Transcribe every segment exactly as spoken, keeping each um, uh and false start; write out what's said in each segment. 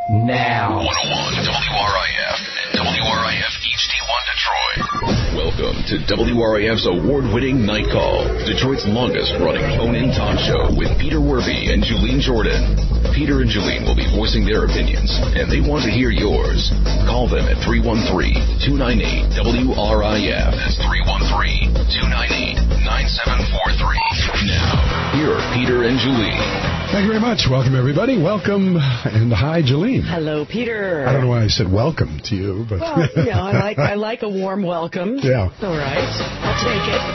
now. one oh one W R I F and W R I F H D one Detroit. Welcome to W R I F's award-winning Night Call, Detroit's longest-running phone-in talk show with Peter Werby and Julene Jordan. Peter and Julene will be voicing their opinions, and they want to hear yours. Call them at three one three, two nine eight, W R I F. That's three one three, two nine eight, nine seven four three. Now, here are Peter and Julene. Thank you very much. Welcome, everybody. Welcome, and hi, Julene. Hello, Peter. I don't know why I said welcome to you, but... Well, you know, I like I like a warm welcome. Yeah. All right. I'll take it.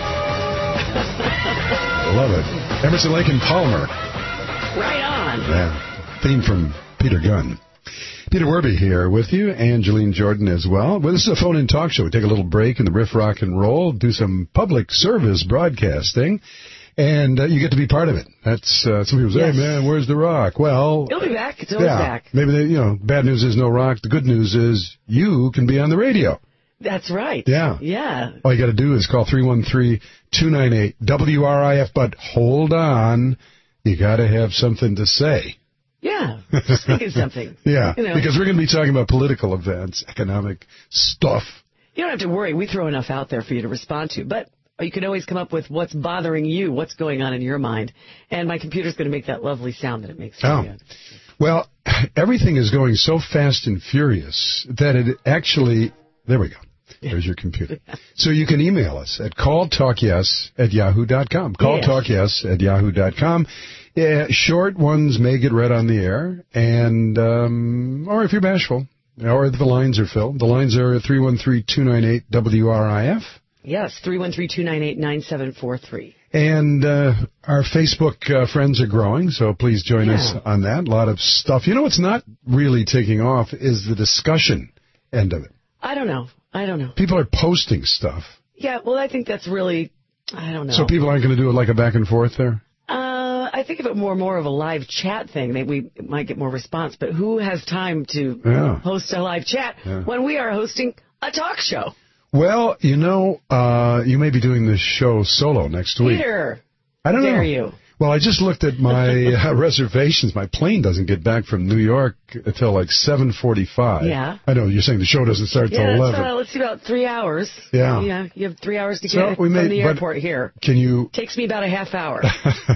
Love it. Emerson, Lake and Palmer. Right on. Yeah. Theme from Peter Gunn. Peter Werby here with you, and Julene Jordan as well. Well, this is a phone-in talk show. We take a little break in the riff, rock, and roll, do some public service broadcasting, and uh, you get to be part of it. That's uh, some people say, Yes. hey, man, where's the rock? Well... It'll be back. It's always yeah, back. Maybe, they, you know, bad news is no rock. The good news is you can be on the radio. That's right. Yeah. Yeah. All you got to do is call three one three, two nine eight, W R I F. But hold on, you got to have something to say. Yeah. Just thinking something. Yeah, You know. because we're going to be talking about political events, economic stuff. You don't have to worry. We throw enough out there for you to respond to. But you can always come up with what's bothering you, what's going on in your mind. And my computer's going to make that lovely sound that it makes. Oh. Well, everything is going so fast and furious that it actually... There we go. There's your computer. So you can email us at calltalkyes at yahoo dot com. Calltalkyes at yahoo dot com. Yeah, short ones may get read on the air, and um, or if you're bashful, or if the lines are filled. The lines are three one three, two nine eight, W R I F. Yes, three one three, two nine eight, nine seven four three. And uh, our Facebook uh, friends are growing, so please join Yeah. us on that. A lot of stuff. You know what's not really taking off is the discussion end of it. I don't know. I don't know. People are posting stuff. Yeah, well, I think that's really, I don't know. So people aren't going to do it like a back and forth there? Uh, I think of it more more of a live chat thing. Maybe we might get more response. But who has time to Yeah. host a live chat Yeah. when we are hosting a talk show? Well, you know, uh, you may be doing this show solo next week. Peter, I don't dare know. you? Well, I just looked at my uh, reservations. My plane doesn't get back from New York until like seven forty-five. Yeah. I know, you're saying the show doesn't start till Yeah, that's, eleven. uh, let's see, about three hours. Yeah. Yeah, you have three hours to So get we from may- the but- airport here. Can you... Takes me about a half hour.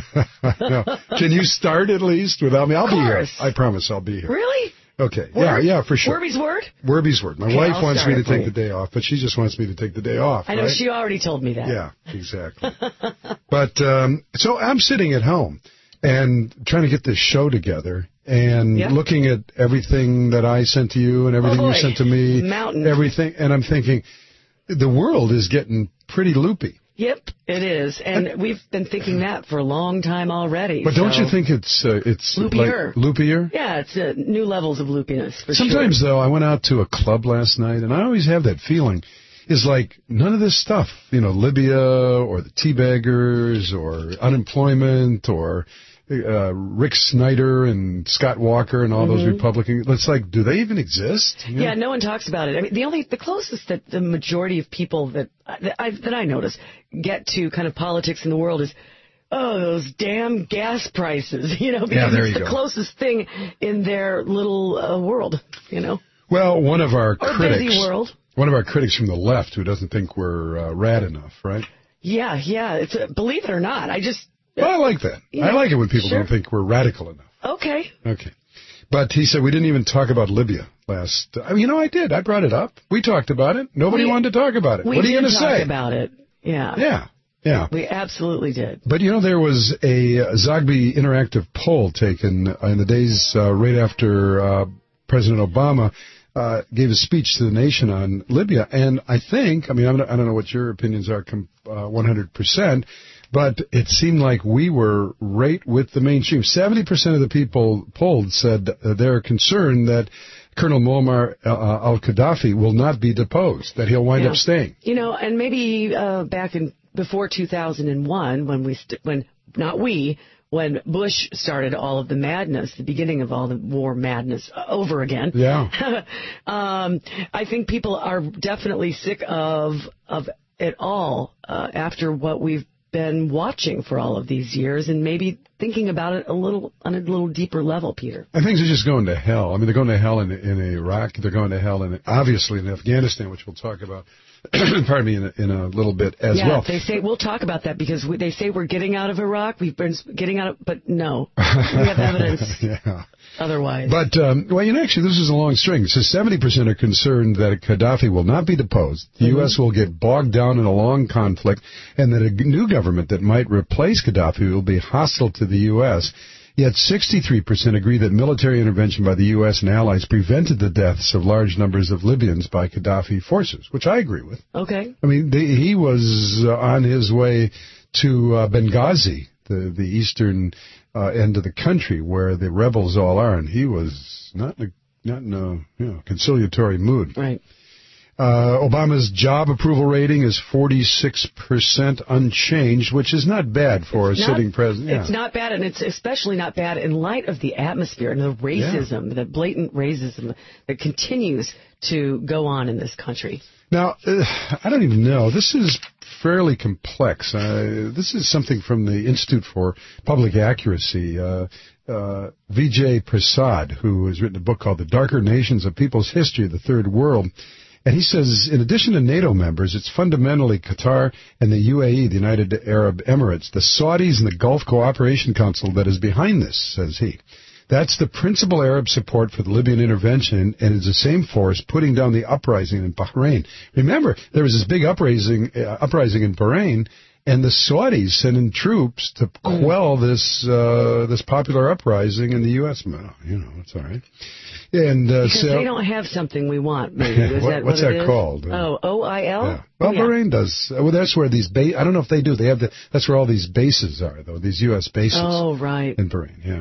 no. Can you start at least without me? I'll Of be here. course. I promise I'll be here. Really? Okay. Word? Yeah, yeah, for sure. Werby's word? Werby's word. My Okay, wife I'll wants start me it to for take you. the day off, but she just wants me to take the day off. I know right? she already told me that. Yeah, exactly. But um, so I'm sitting at home and trying to get this show together and Yeah. looking at everything that I sent to you and everything Oh, you boy. sent to me. Mountain. Everything. And I'm thinking, the world is getting pretty loopy. Yep, it is. And we've been thinking that for a long time already. But don't so- you think it's uh, it's Loopier. like loopier? Yeah, it's uh, new levels of loopiness for Sometimes, sure. though, I went out to a club last night, and I always have that feeling, is like none of this stuff, you know, Libya or the teabaggers or unemployment or uh, Rick Snyder and Scott Walker and all those Republicans. It's like, do they even exist? You know? Yeah, no one talks about it. I mean, the only, the closest that the majority of people that that I, that I notice get to kind of politics in the world is, oh, those damn gas prices, you know, because Yeah, there it's you the go. closest thing in their little uh, world, you know, Well, one of our or critics, busy world. one of our critics from the left who doesn't think we're uh, rad enough, right? Yeah, yeah. It's a, believe it or not, I just Well, I like that. You I know, like it when people sure. don't think we're radical enough. okay. Okay. But he said we didn't even talk about Libya last. I mean, you know, I did. I brought it up. We talked about it. Nobody We- wanted to talk about it. We What are you did going to talk say? about it. Yeah. Yeah, yeah. We absolutely did. But, you know, there was a Zogby interactive poll taken in the days uh, right after uh, President Obama uh, gave a speech to the nation on Libya. And I think, I mean, I'm not, I don't know what your opinions are com- uh, one hundred percent, but it seemed like we were right with the mainstream. seventy percent of the people polled said uh, they're concerned that Colonel Muammar uh, al-Gaddafi will not be deposed, that he'll wind Yeah. up staying. You know, and maybe uh, back in before two thousand one, when we st- when not we, when Bush started all of the madness, the beginning of all the war madness uh, over again. Yeah. um, I think people are definitely sick of of it all uh, after what we've been watching for all of these years and maybe thinking about it a little on a little deeper level, Peter. And things are just going to hell. I mean, they're going to hell in, in Iraq. They're going to hell, in obviously, in Afghanistan, which we'll talk about, pardon me, in a, in a little bit as yeah, well. They say, we'll talk about that because we, they say we're getting out of Iraq. We've been getting out of, but no. We have evidence yeah. otherwise. But, um, well, you know, actually, this is a long string. It says seventy percent are concerned that Gaddafi will not be deposed. The mm-hmm. U S will get bogged down in a long conflict, and that a new government that might replace Gaddafi will be hostile to the U S Yet sixty-three percent agree that military intervention by the U S and allies prevented the deaths of large numbers of Libyans by Gaddafi forces, which I agree with. Okay. I mean, the, he was uh, on his way to uh, Benghazi, the, the eastern uh, end of the country where the rebels all are, and he was not in a, not in a you know, conciliatory mood. Right. Uh, Obama's job approval rating is forty-six percent unchanged, which is not bad for it's a not, sitting president. Yeah. It's not bad, and it's especially not bad in light of the atmosphere and the racism, yeah. the blatant racism that continues to go on in this country. Now, uh, I don't even know. This is fairly complex. Uh, this is something from the Institute for Public Accuracy. Uh, uh, Vijay Prasad, who has written a book called The Darker Nations of People's History of the Third World. And he says, in addition to NATO members, it's fundamentally Qatar and the U A E, the United Arab Emirates, the Saudis and the Gulf Cooperation Council that is behind this, says he. That's the principal Arab support for the Libyan intervention, and it's the same force putting down the uprising in Bahrain. Remember, there was this big uprising, uh, uprising in Bahrain, and the Saudis sent in troops to quell this uh, this popular uprising in the U S Well, you know, it's all right. And, uh, because so, they don't have something we want, maybe. Is what, that what's what that it called? Is? Oh, O I L? Yeah. Well, oh, yeah. Bahrain does. Well, that's where these ba- I don't know if they do. They have the. That's where all these bases are, though. These U S bases. Oh, right. In Bahrain, yeah.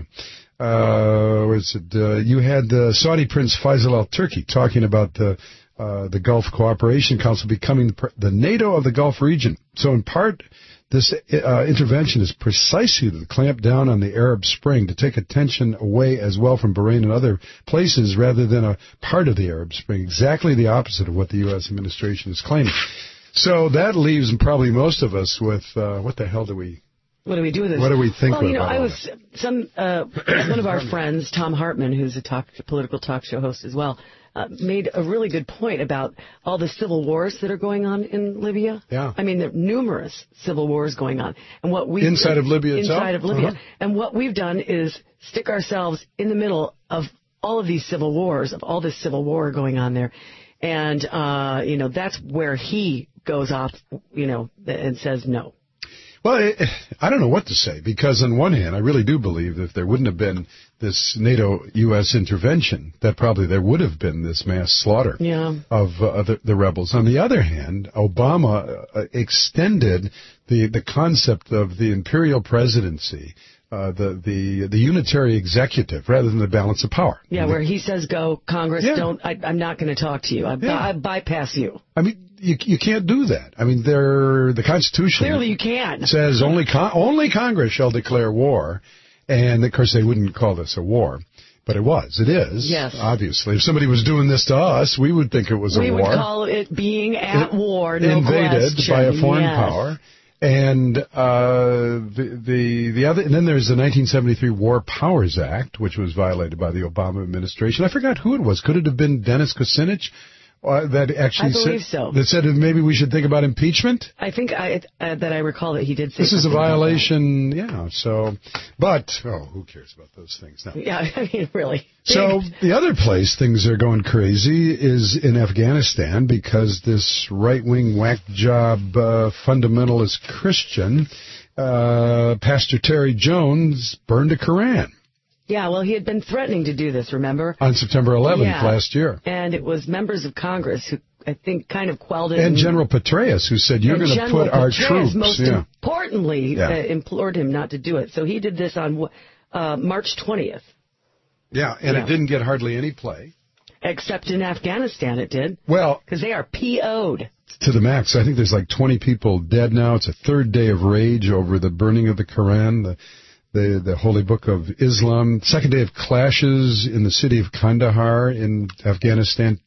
Uh, where is it? Uh, you had uh, Saudi Prince Faisal Al Turki talking about the uh, the Gulf Cooperation Council becoming the, the NATO of the Gulf region. So, in part, this uh, intervention is precisely to clamp down on the Arab Spring, to take attention away as well from Bahrain and other places rather than a part of the Arab Spring, exactly the opposite of what the U S administration is claiming. So that leaves probably most of us with, uh, what the hell do we... What do we do with this? What do we think well, you know, about I was some uh, one of our friends, Tom Hartman, who's a talk, political talk show host as well, uh, made a really good point about all the civil wars that are going on in Libya. Yeah. I mean, there are numerous civil wars going on, and what we inside of Libya itself. Inside of Libya, uh-huh. And what we've done is stick ourselves in the middle of all of these civil wars, of all this civil war going on there, and uh, you know, that's where he goes off, you know, and says no. Well, I don't know what to say, because on one hand, I really do believe that if there wouldn't have been this NATO-U S intervention, that probably there would have been this mass slaughter yeah. of uh, the, the rebels. On the other hand, Obama uh, extended the, the concept of the imperial presidency, uh, the, the the unitary executive, rather than the balance of power. Yeah, and where the, he says, go, Congress, yeah. don't, I, I'm not going to talk to you. I, yeah. I bypass you. I mean, You, you can't do that. I mean, there the Constitution clearly you can. says only con- only Congress shall declare war, and of course they wouldn't call this a war, but it was. It is. Yes. Obviously, if somebody was doing this to us, we would think it was a we war. We would call it being at it, war. No invaded question. by a foreign yes. power. And uh, the, the the other, and then there's the nineteen seventy-three War Powers Act, which was violated by the Obama administration. I forgot who it was. Could it have been Dennis Kucinich? Uh, that actually I believe said, so. That said that maybe we should think about impeachment? I think I, uh, that I recall that he did say this is a violation, yeah, so, but, oh, who cares about those things now? Yeah, I mean, really. So, the other place things are going crazy is in Afghanistan, because this right-wing whack job uh, fundamentalist Christian, uh, Pastor Terry Jones, burned a Koran. Yeah, well, he had been threatening to do this, remember? On September eleventh yeah. last year. And it was members of Congress who, I think, kind of quelled it. And, and General Petraeus, who said, you're going to put our Petraeus, troops. most yeah. importantly, yeah. Uh, implored him not to do it. So he did this on uh, March twentieth. Yeah, and yeah. it didn't get hardly any play. Except in Afghanistan it did. Well, because they are P O'd. To the max. I think there's like twenty people dead now. It's a third day of rage over the burning of the Koran. The The, the holy book of Islam. Second day of clashes in the city of Kandahar in Afghanistan.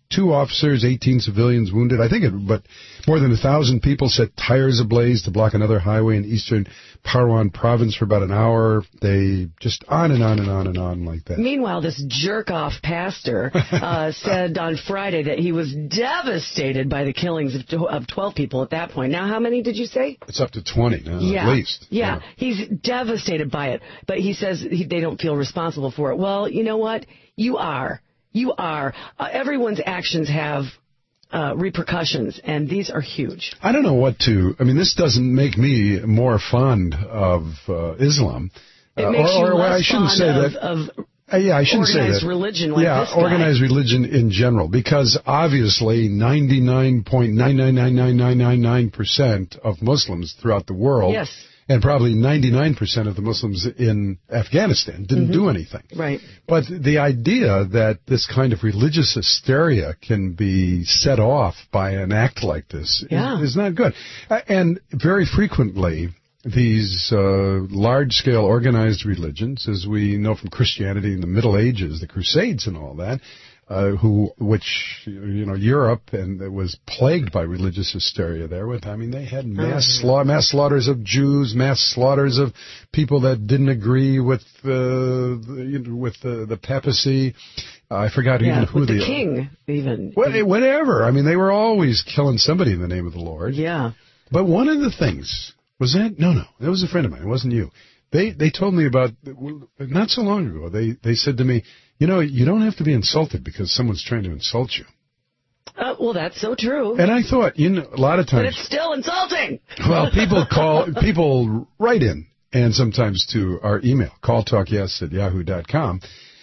two officers, eighteen civilians wounded. I think it, but more than a thousand people set tires ablaze to block another highway in eastern Parwan province for about an hour. They just on and on and on and on like that. Meanwhile, this jerk-off pastor uh, said on Friday that he was devastated by the killings of, of twelve people at that point. Now, how many did you say? It's up to twenty now, yeah. at least. Yeah. yeah, he's devastated by it. But he says he, they don't feel responsible for it. Well, you know what? You are. You are. Uh, everyone's actions have uh, repercussions, and these are huge. I don't know what to... I mean, this doesn't make me more fond of uh, Islam. It uh, makes or, you or less I shouldn't fond say of, that. of Uh, yeah, I shouldn't say that. organized religion like yeah, this guy. organized religion in general, because obviously ninety-nine point nine nine nine nine nine nine nine percent of Muslims throughout the world, yes. and probably ninety-nine percent of the Muslims in Afghanistan didn't mm-hmm. do anything. Right. But the idea that this kind of religious hysteria can be set off by an act like this yeah. is, is not good. Uh, and very frequently, these uh, large-scale organized religions, as we know from Christianity in the Middle Ages, the Crusades and all that, uh, who, which, you know, Europe, and it was plagued by religious hysteria there. With, I mean, they had mass, oh, sla- mass slaughters of Jews, mass slaughters of people that didn't agree with uh, the, you know, with the, the papacy. Uh, I forgot yeah, even who with the the king, even. What, whatever. I mean, they were always killing somebody in the name of the Lord. Yeah. But one of the things... Was that? No, no. That was a friend of mine. It wasn't you. They they told me about, not so long ago, they, they said to me, you know, you don't have to be insulted because someone's trying to insult you. Uh, well, that's so true. And I thought, you know, a lot of times... But it's still insulting. Well, people call, people write in, and sometimes to our email, calltalkyes at yahoo dot com,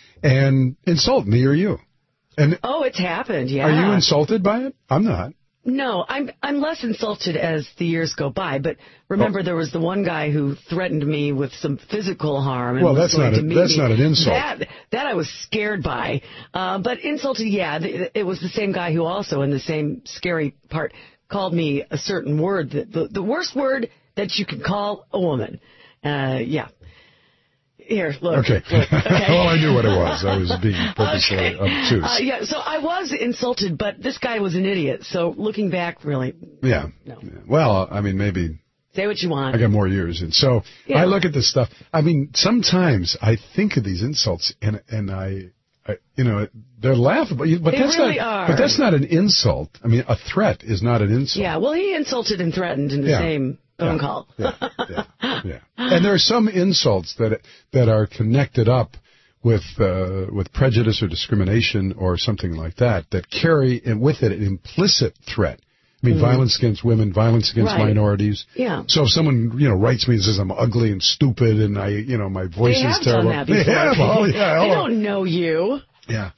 and insult me or you. And oh, it's happened, yeah. Are you insulted by it? I'm not. No, I'm I'm less insulted as the years go by. But remember, oh. there was the one guy who threatened me with some physical harm. And well, was that's going not to a, meet that's me. not an insult. That that I was scared by. Uh, but insulted, yeah, it was the same guy who also, in the same scary part, called me a certain word, that the the worst word that you can call a woman. Uh, yeah. Here, look. Okay. look, okay. Well, I knew what it was. I was being purposely okay. obtuse. Uh, yeah, so I was insulted, but this guy was an idiot. So looking back, really, yeah. no. Yeah. Well, I mean, maybe... Say what you want. I got more years. And so yeah. I look at this stuff. I mean, sometimes I think of these insults, and and I, I you know, they're laughable. But they that's really not, are. But that's not an insult. I mean, a threat is not an insult. Yeah, well, he insulted and threatened in the yeah. same... phone yeah, call. yeah, yeah, yeah. And there are some insults that that are connected up with uh, with prejudice or discrimination or something like that that carry in with it an implicit threat. I mean, mm-hmm. violence against women, violence against right. minorities. Yeah. So if someone, you know, writes me and says I'm ugly and stupid and I, you know, my voice they is have terrible. Done that before. They have. Oh, yeah. They don't know you. Yeah.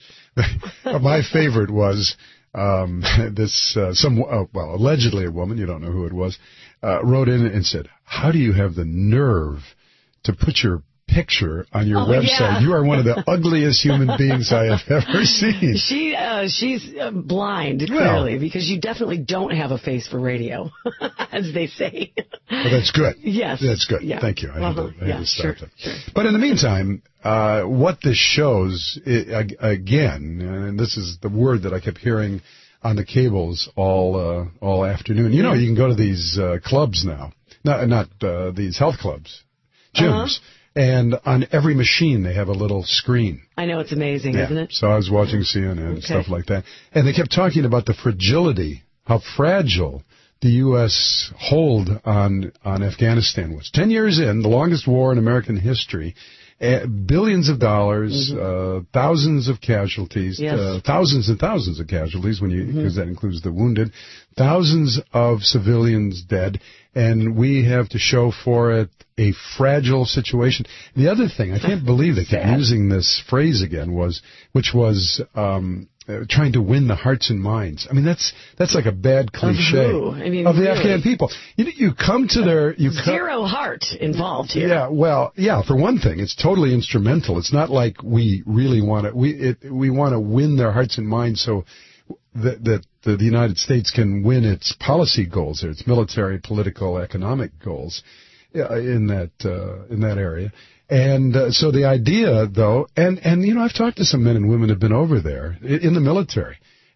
My favorite was um, this, uh, some, uh, well, allegedly a woman, you don't know who it was, uh, wrote in and said, how do you have the nerve to put your picture on your oh, website? Yeah. You are one of the ugliest human beings I have ever seen. She, uh, she's uh, blind, well, clearly, because you definitely don't have a face for radio, as they say. Well, that's good. Yes. That's good. Yeah. Thank you. I uh-huh. had to, I had yeah, to stop sure, that. Sure. But in the meantime, uh, what this shows, it, again, and this is the word that I kept hearing on the cables all uh, all afternoon. You know, you can go to these uh, clubs now, not not uh, these health clubs, gyms, uh-huh. and on every machine they have a little screen. I know, it's amazing, yeah. isn't it? So I was watching C N N and okay. stuff like that, and they kept talking about the fragility, how fragile the U S hold on on Afghanistan was. Ten years in, the longest war in American history. Uh, billions of dollars, mm-hmm. uh, thousands of casualties, yes. uh, thousands and thousands of casualties when you, because mm-hmm. that includes the wounded, thousands of civilians dead, and we have to show for it a fragile situation. The other thing, I can't believe they kept using this phrase again, was, which was, um, Uh, trying to win the hearts and minds. I mean, that's that's like a bad cliche of, who? I mean, of the really? Afghan people. You you come to their you zero co- heart involved here. Yeah, well, yeah. For one thing, it's totally instrumental. It's not like we really want to we it, we want to win their hearts and minds so that that the, the United States can win its policy goals, or its military, political, economic goals in that uh, in that area. And uh, so the idea, though, and, and, you know, I've talked to some men and women who have been over there in the military,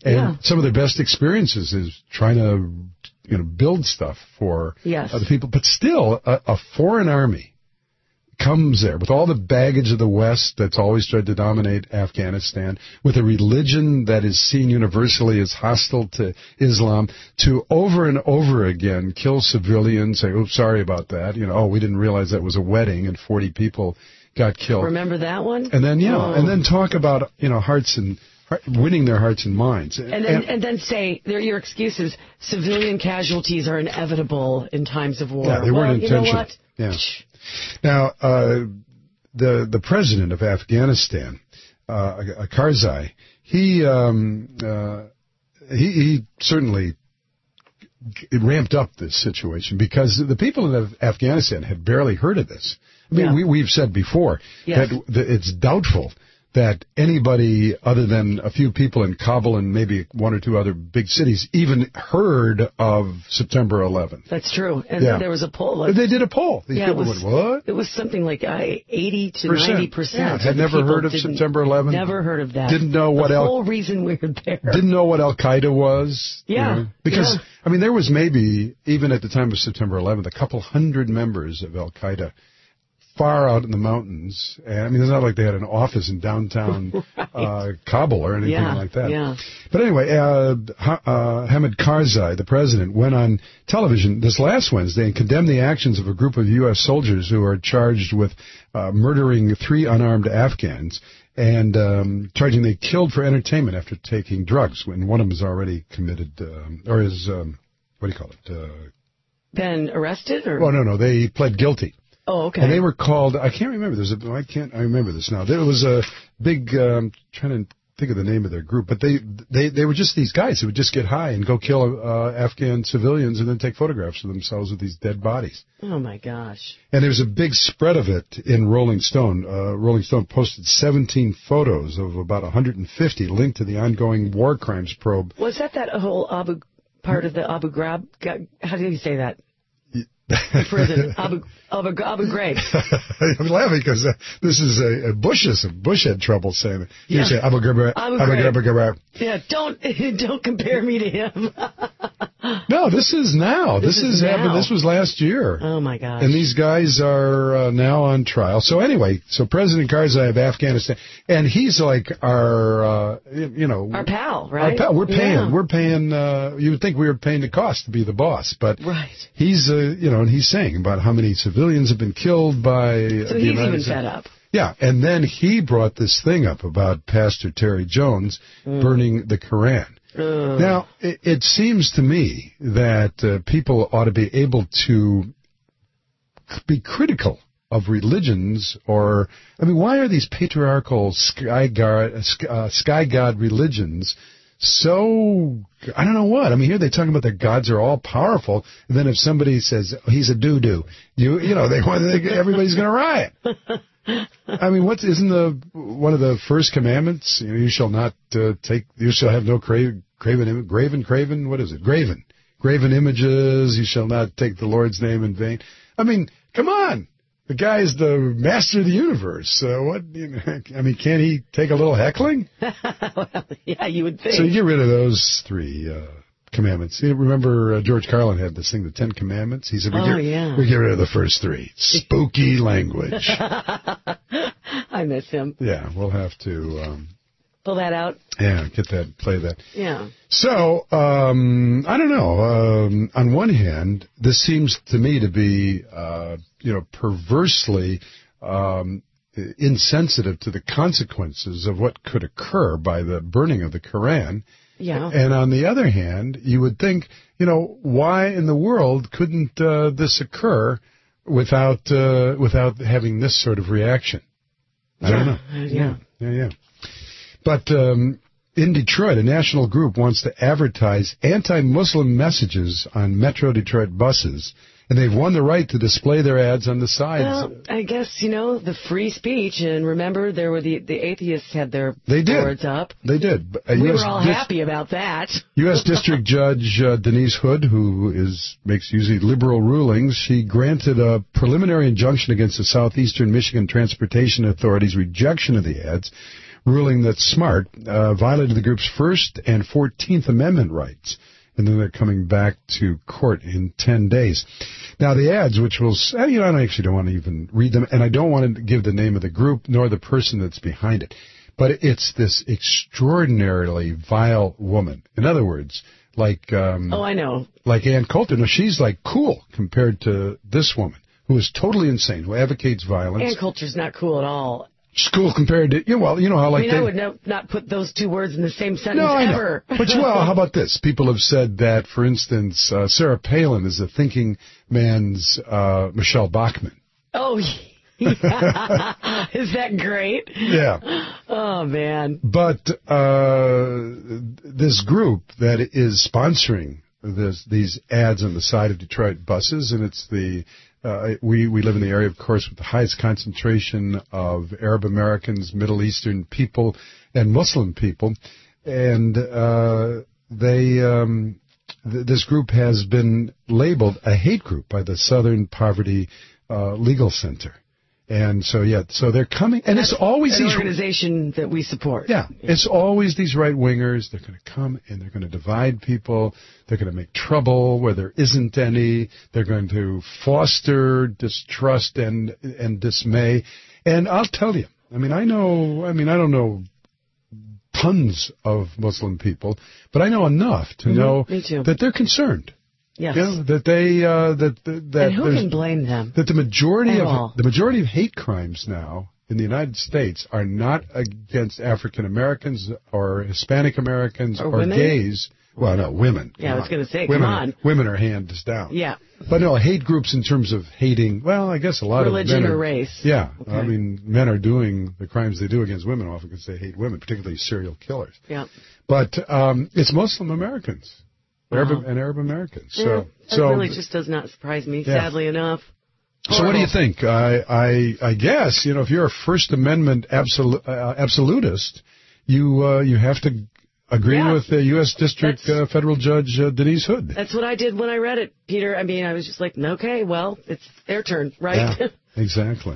And yeah. some of their best experiences is trying to, you know, build stuff for yes. other people. But still, a, a foreign army comes there with all the baggage of the West that's always tried to dominate Afghanistan, with a religion that is seen universally as hostile to Islam, to over and over again kill civilians, say, oh, sorry about that, you know, oh, we didn't realize that was a wedding and forty people got killed. Remember that one? And then, yeah, oh. and then talk about, you know, hearts and winning their hearts and minds. And then, and, and then say, your excuse is civilian casualties are inevitable in times of war. Yeah, they well, weren't intentional. You know what? Yeah. Now, uh, the the president of Afghanistan, uh, Karzai, he, um, uh, he he certainly ramped up this situation because the people in Afghanistan had barely heard of this. I mean, yeah. we, we've said before yes. that, that it's doubtful that anybody other than a few people in Kabul and maybe one or two other big cities even heard of September eleventh. That's true. And yeah. there was a poll. Like, they did a poll. These yeah, people it was, went, what? It was something like uh, eighty to Percent. ninety percent. Yeah, had never heard of September eleventh. Never heard of that. Didn't know what the Al- whole reason we were there. Didn't know what Al-Qaeda was. Yeah. You know? Because, yeah. I mean, there was maybe, even at the time of September eleventh, a couple hundred members of Al-Qaeda far out in the mountains. And, I mean, it's not like they had an office in downtown right. uh, Kabul or anything yeah, like that. Yeah. But anyway, uh, uh, Hamid Karzai, the president, went on television this last Wednesday and condemned the actions of a group of U S soldiers who are charged with uh, murdering three unarmed Afghans and um, charging they killed for entertainment after taking drugs, when one of them is already committed, um, or is, um, what do you call it? Uh, Been arrested? Or? Oh, no, no, they pled guilty. Oh, okay. And they were called, I can't remember, there's a, I can't, I remember this now. There was a big, um, trying to think of the name of their group, but they, they, they were just these guys who would just get high and go kill uh, Afghan civilians and then take photographs of themselves with these dead bodies. Oh, my gosh. And there was a big spread of it in Rolling Stone. Uh, Rolling Stone posted seventeen photos of about one hundred fifty linked to the ongoing war crimes probe. Was that that whole Abu, part of the Abu Ghraib, how do you say that? The prison, Abu, Abu, Abu Ghraib. I'm laughing because uh, this is a, a Bush, a Bush had trouble saying it. You yeah. say Abu Ghraib, Abu Ghraib, Ghraib. Yeah, don't don't compare me to him. No, this is now. This, this is, is happened. This was last year. Oh my gosh! And these guys are uh, now on trial. So anyway, so President Karzai of Afghanistan, and he's like our, uh, you know, our pal, right? Our pal. We're paying. Yeah. We're paying. Uh, you would think we were paying the cost to be the boss, but right. He's, uh, you know, and he's saying about how many civilians have been killed by. So the he's United even States. fed up. Yeah, and then he brought this thing up about Pastor Terry Jones mm. burning the Koran. Uh. Now, it, it seems to me that uh, people ought to be able to be critical of religions, or, I mean, why are these patriarchal sky god, uh, sky god religions so, I don't know what. I mean, here they talk about their gods are all powerful, and then if somebody says, oh, he's a doo-doo, you, you know, they want they, everybody's going to riot. I mean, what isn't the one of the first commandments? You know, you shall not uh, take. You shall have no craven, craven, graven, craven. What is it? Graven, graven images. You shall not take the Lord's name in vain. I mean, come on. The guy is the master of the universe. Uh, what? You know, I mean, can't he take a little heckling? Well, yeah, you would think. So you get rid of those three uh, commandments. You remember uh, George Carlin had this thing, the Ten Commandments. He said, we, oh, get, yeah. we get rid of the first three. Spooky language. I miss him. Yeah, we'll have to um, pull that out. Yeah, get that, play that. Yeah. So, um, I don't know. Um, on one hand, this seems to me to be, uh, you know, perversely um, insensitive to the consequences of what could occur by the burning of the Koran. Yeah. And on the other hand, you would think, you know, why in the world couldn't uh, this occur without uh, without having this sort of reaction? I yeah. don't know. Yeah. Yeah, yeah. But um, in Detroit, a national group wants to advertise anti-Muslim messages on Metro Detroit buses, and they've won the right to display their ads on the sides. Well, I guess, you know, the free speech, and remember, there were the, the atheists had their they did. boards up. They did. Uh, we U S were all dis- happy about that. U S District Judge uh, Denise Hood, who is makes usually liberal rulings, she granted a preliminary injunction against the Southeastern Michigan Transportation Authority's rejection of the ads, ruling that SMART uh, violated the group's First and Fourteenth Amendment rights. And then they're coming back to court in ten days. Now, the ads, which will, you know, I actually don't want to even read them, and I don't want to give the name of the group nor the person that's behind it. But it's this extraordinarily vile woman. In other words, like... Um, oh, I know. Like Ann Coulter. No, she's like cool compared to this woman, who is totally insane, who advocates violence. Ann Coulter's not cool at all. School compared to, you know, well, you know how like I mean, they, I would no, not put those two words in the same sentence no, I ever. know. But, well, how about this? People have said that, for instance, uh, Sarah Palin is a thinking man's uh, Michelle Bachmann. Oh, yeah. Is that great? Yeah. Oh, man. But uh, this group that is sponsoring this, these ads on the side of Detroit buses, and it's the... Uh, we, we live in the area, of course, with the highest concentration of Arab Americans, Middle Eastern people, and Muslim people. And uh, they um, th- this group has been labeled a hate group by the Southern Poverty uh, Legal Center. And so, yeah, so they're coming, and That's it's always an these organization that we support. Yeah, yeah, it's always these right-wingers. They're going to come and they're going to divide people. They're going to make trouble where there isn't any. They're going to foster distrust and and dismay. And I'll tell you, I mean, I know, I mean, I don't know tons of Muslim people, but I know enough to mm-hmm, know me too. that they're concerned. Yes. You know, that they uh, that that and who can blame them? That the majority At of all. the majority of hate crimes now in the United States are not against African Americans or Hispanic Americans or, or women? gays. Well, no, women. Yeah, I was going to say, women, come on. Women are hands down. Yeah. But no, hate groups in terms of hating, well, I guess a lot Religion of men or are, race. Yeah. Okay. I mean, men are doing the crimes they do against women often because they hate women, particularly serial killers. Yeah. But um, it's Muslim Americans. Arab, Wow. and Arab Americans. Yeah, So, that so really just does not surprise me, Yeah. sadly enough. So what do you think? I, I, I guess, you know, if you're a First Amendment absolu- uh, absolutist, you uh, you have to agree Yeah. with uh, U S District uh, Federal Judge uh, Denise Hood. That's what I did when I read it, Peter. I mean, I was just like, okay, well, it's their turn, right? Yeah, exactly.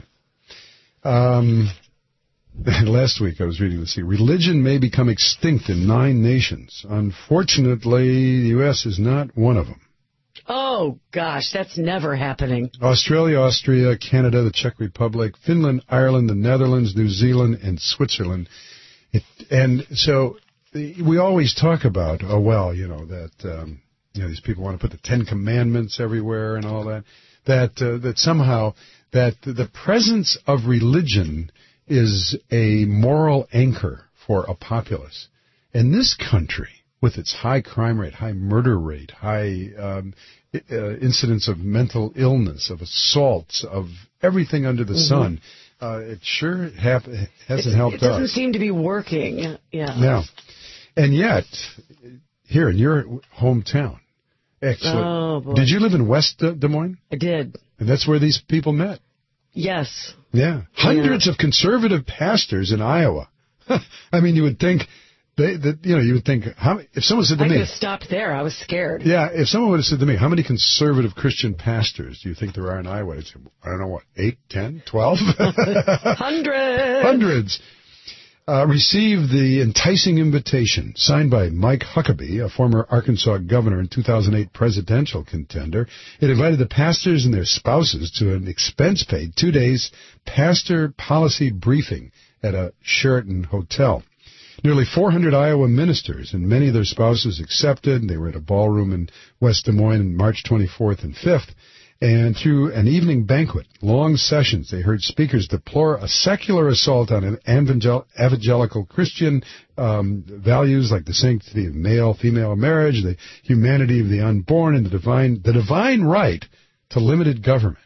Um, last week I was reading this here. Religion may become extinct in nine nations. Unfortunately, the U S is not one of them. Oh, gosh, that's never happening. Australia, Austria, Canada, the Czech Republic, Finland, Ireland, the Netherlands, New Zealand, and Switzerland. It, and so we always talk about, oh, well, you know, that um, you know these people want to put the Ten Commandments everywhere and all that, that uh, that somehow that the presence of religion is a moral anchor for a populace. In this country, with its high crime rate, high murder rate, high um, uh, incidence of mental illness, of assaults, of everything under the mm-hmm. sun, uh, it sure hap- hasn't it's, helped us. It doesn't us. seem to be working. Yeah. No. And yet, here in your hometown, excellent. Oh, boy. Did you live in West uh, Des Moines? I did. And that's where these people met. Yes. Yeah. Hundreds yeah. of conservative pastors in Iowa. I mean, you would think, they, that you know, you would think, how, if someone said to I me... could have stopped there. I was scared. Yeah, if someone would have said to me, how many conservative Christian pastors do you think there are in Iowa? I'd say, I don't know, what, eight, ten, twelve? Hundreds. Hundreds. Uh, received the enticing invitation signed by Mike Huckabee, a former Arkansas governor and two thousand eight presidential contender. It invited the pastors and their spouses to an expense-paid two days pastor policy briefing at a Sheraton hotel. Nearly four hundred Iowa ministers and many of their spouses accepted, and they were at a ballroom in West Des Moines on March twenty-fourth and fifth. And through an evening banquet, long sessions, they heard speakers deplore a secular assault on evangel- evangelical Christian um, values like the sanctity of male-female marriage, the humanity of the unborn, and the divine the divine right to limited government.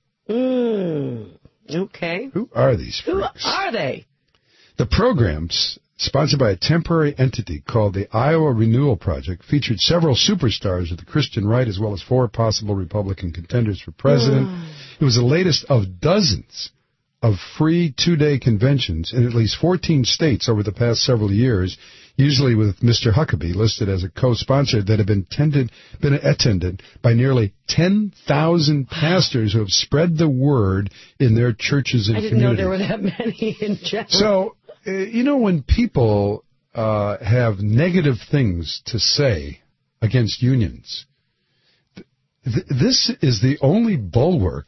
Mm, okay. Who are these Who freaks? are they? The programs, sponsored by a temporary entity called the Iowa Renewal Project, featured several superstars of the Christian right as well as four possible Republican contenders for president. Mm. It was the latest of dozens of free two-day conventions in at least fourteen states over the past several years, usually with Mister Huckabee listed as a co-sponsor, that have been, tended, been attended by nearly ten thousand pastors who have spread the word in their churches and I didn't communities. know there were that many in general. So, you know, when people uh, have negative things to say against unions, th- this is the only bulwark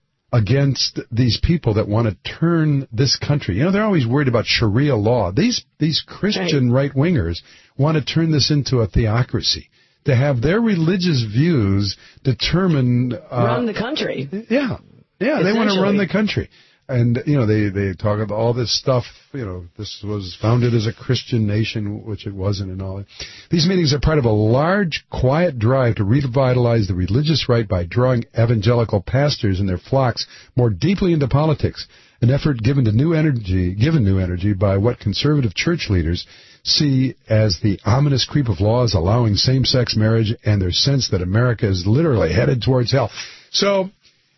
against these people that want to turn this country. You know, they're always worried about Sharia law. These these Christian right. right-wingers want to turn this into a theocracy, to have their religious views determine... Uh, run the country. Yeah. Yeah, they want to run the country. And, you know, they, they talk about all this stuff, you know, this was founded as a Christian nation, which it wasn't and all that. These meetings are part of a large, quiet drive to revitalize the religious right by drawing evangelical pastors and their flocks more deeply into politics, an effort given to new energy, given new energy by what conservative church leaders see as the ominous creep of laws allowing same-sex marriage and their sense that America is literally headed towards hell. So...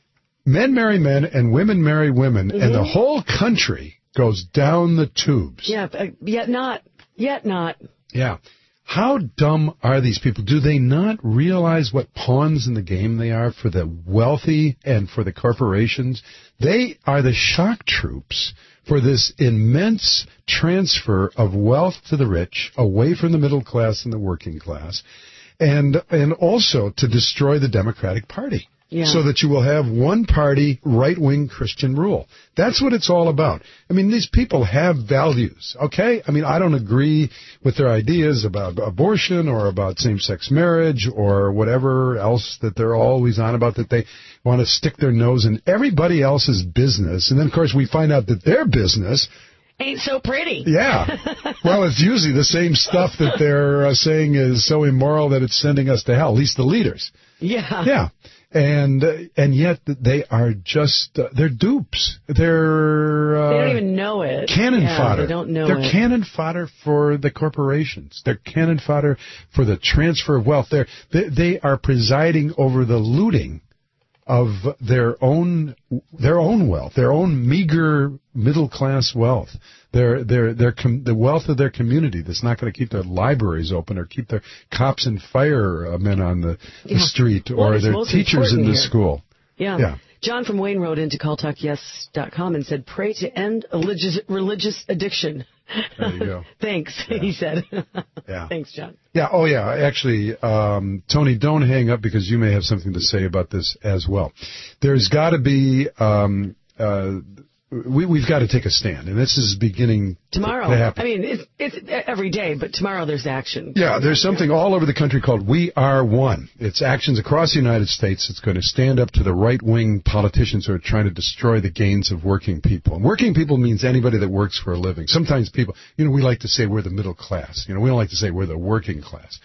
men marry men and women marry women, mm-hmm. and the whole country goes down the tubes. Yeah, uh, yet not. Yet not. Yeah. How dumb are these people? Do they not realize what pawns in the game they are for the wealthy and for the corporations? They are the shock troops for this immense transfer of wealth to the rich, away from the middle class and the working class, and and also to destroy the Democratic Party. Yeah. So that you will have one-party, right-wing Christian rule. That's what it's all about. I mean, these people have values, okay? I mean, I don't agree with their ideas about abortion or about same-sex marriage or whatever else that they're always on about, that they want to stick their nose in everybody else's business. And then, of course, we find out that their business... ain't so pretty. Yeah. Well, it's usually the same stuff that they're uh, saying is so immoral that it's sending us to hell, at least the leaders. Yeah. Yeah. And uh, and yet they are just, uh, they're dupes. They're... Uh, they don't even know it. Cannon yeah, fodder. They don't know they're it. cannon fodder for the corporations. They're cannon fodder for the transfer of wealth. They're, they, they are presiding over the looting of their own their own wealth, their own meager middle-class wealth, their their their com- the wealth of their community that's not going to keep their libraries open or keep their cops and firemen on the, the yeah. street or well, their teachers in the here. school. Yeah. yeah. John from Wayne wrote into call talk yes dot com and said, pray to end religious, religious addiction. There you go. Thanks, yeah. he said. Yeah. Thanks, John. Yeah, oh yeah, actually, um, Tony, don't hang up because you may have something to say about this as well. There's got to be... Um, uh, We, we've got to take a stand, and this is beginning tomorrow. To, to happen. I mean, it's, it's every day, but tomorrow there's action. Yeah, there's something all over the country called We Are One. It's actions across the United States. It's going to stand up to the right-wing politicians who are trying to destroy the gains of working people. And working people means anybody that works for a living. Sometimes people, you know, we like to say we're the middle class. You know, we don't like to say we're the working class.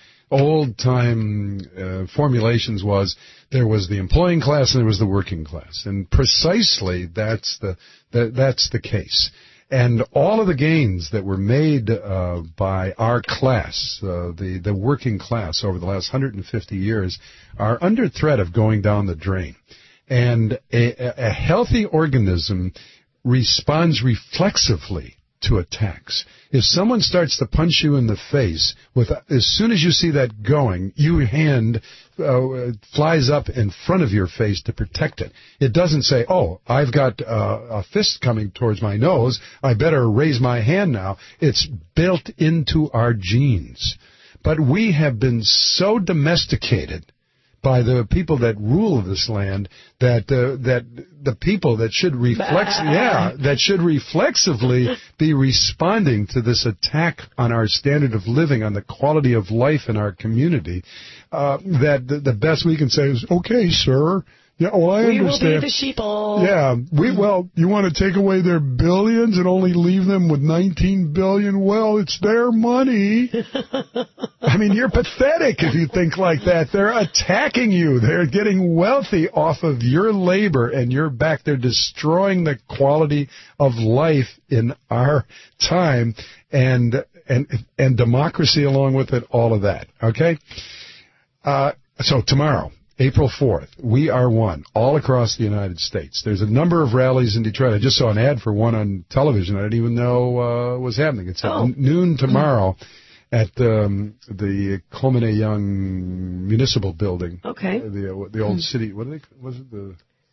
Old-time uh, formulations was there was the employing class and there was the working class, and precisely that's the that, that's the case. And all of the gains that were made uh, by our class, uh, the the working class, over the last one hundred fifty years, are under threat of going down the drain. And a, a healthy organism responds reflexively to attacks. If someone starts to punch you in the face, with as soon as you see that going, your hand uh, flies up in front of your face to protect it. It doesn't say, oh, I've got uh, a fist coming towards my nose, I better raise my hand now. It's built into our genes. But we have been so domesticated by the people that rule this land, that uh, that the people that should reflex, yeah, that should reflexively be responding to this attack on our standard of living, on the quality of life in our community, uh, that the, the best we can say is, okay, sir. Yeah, well, I we understand. will be the sheeple. Yeah, we well, you want to take away their billions and only leave them with nineteen billion? Well, it's their money. I mean, you're pathetic if you think like that. They're attacking you. They're getting wealthy off of your labor and your back. They're destroying the quality of life in our time, and and and democracy along with it. All of that. Okay. Uh, so tomorrow, April fourth, We Are One, all across the United States. There's a number of rallies in Detroit. I just saw an ad for one on television. I didn't even know uh, was happening. It's at oh. noon tomorrow at um, the Colman A. Young Municipal Building. Okay. The uh, the old city. What do they? Was it the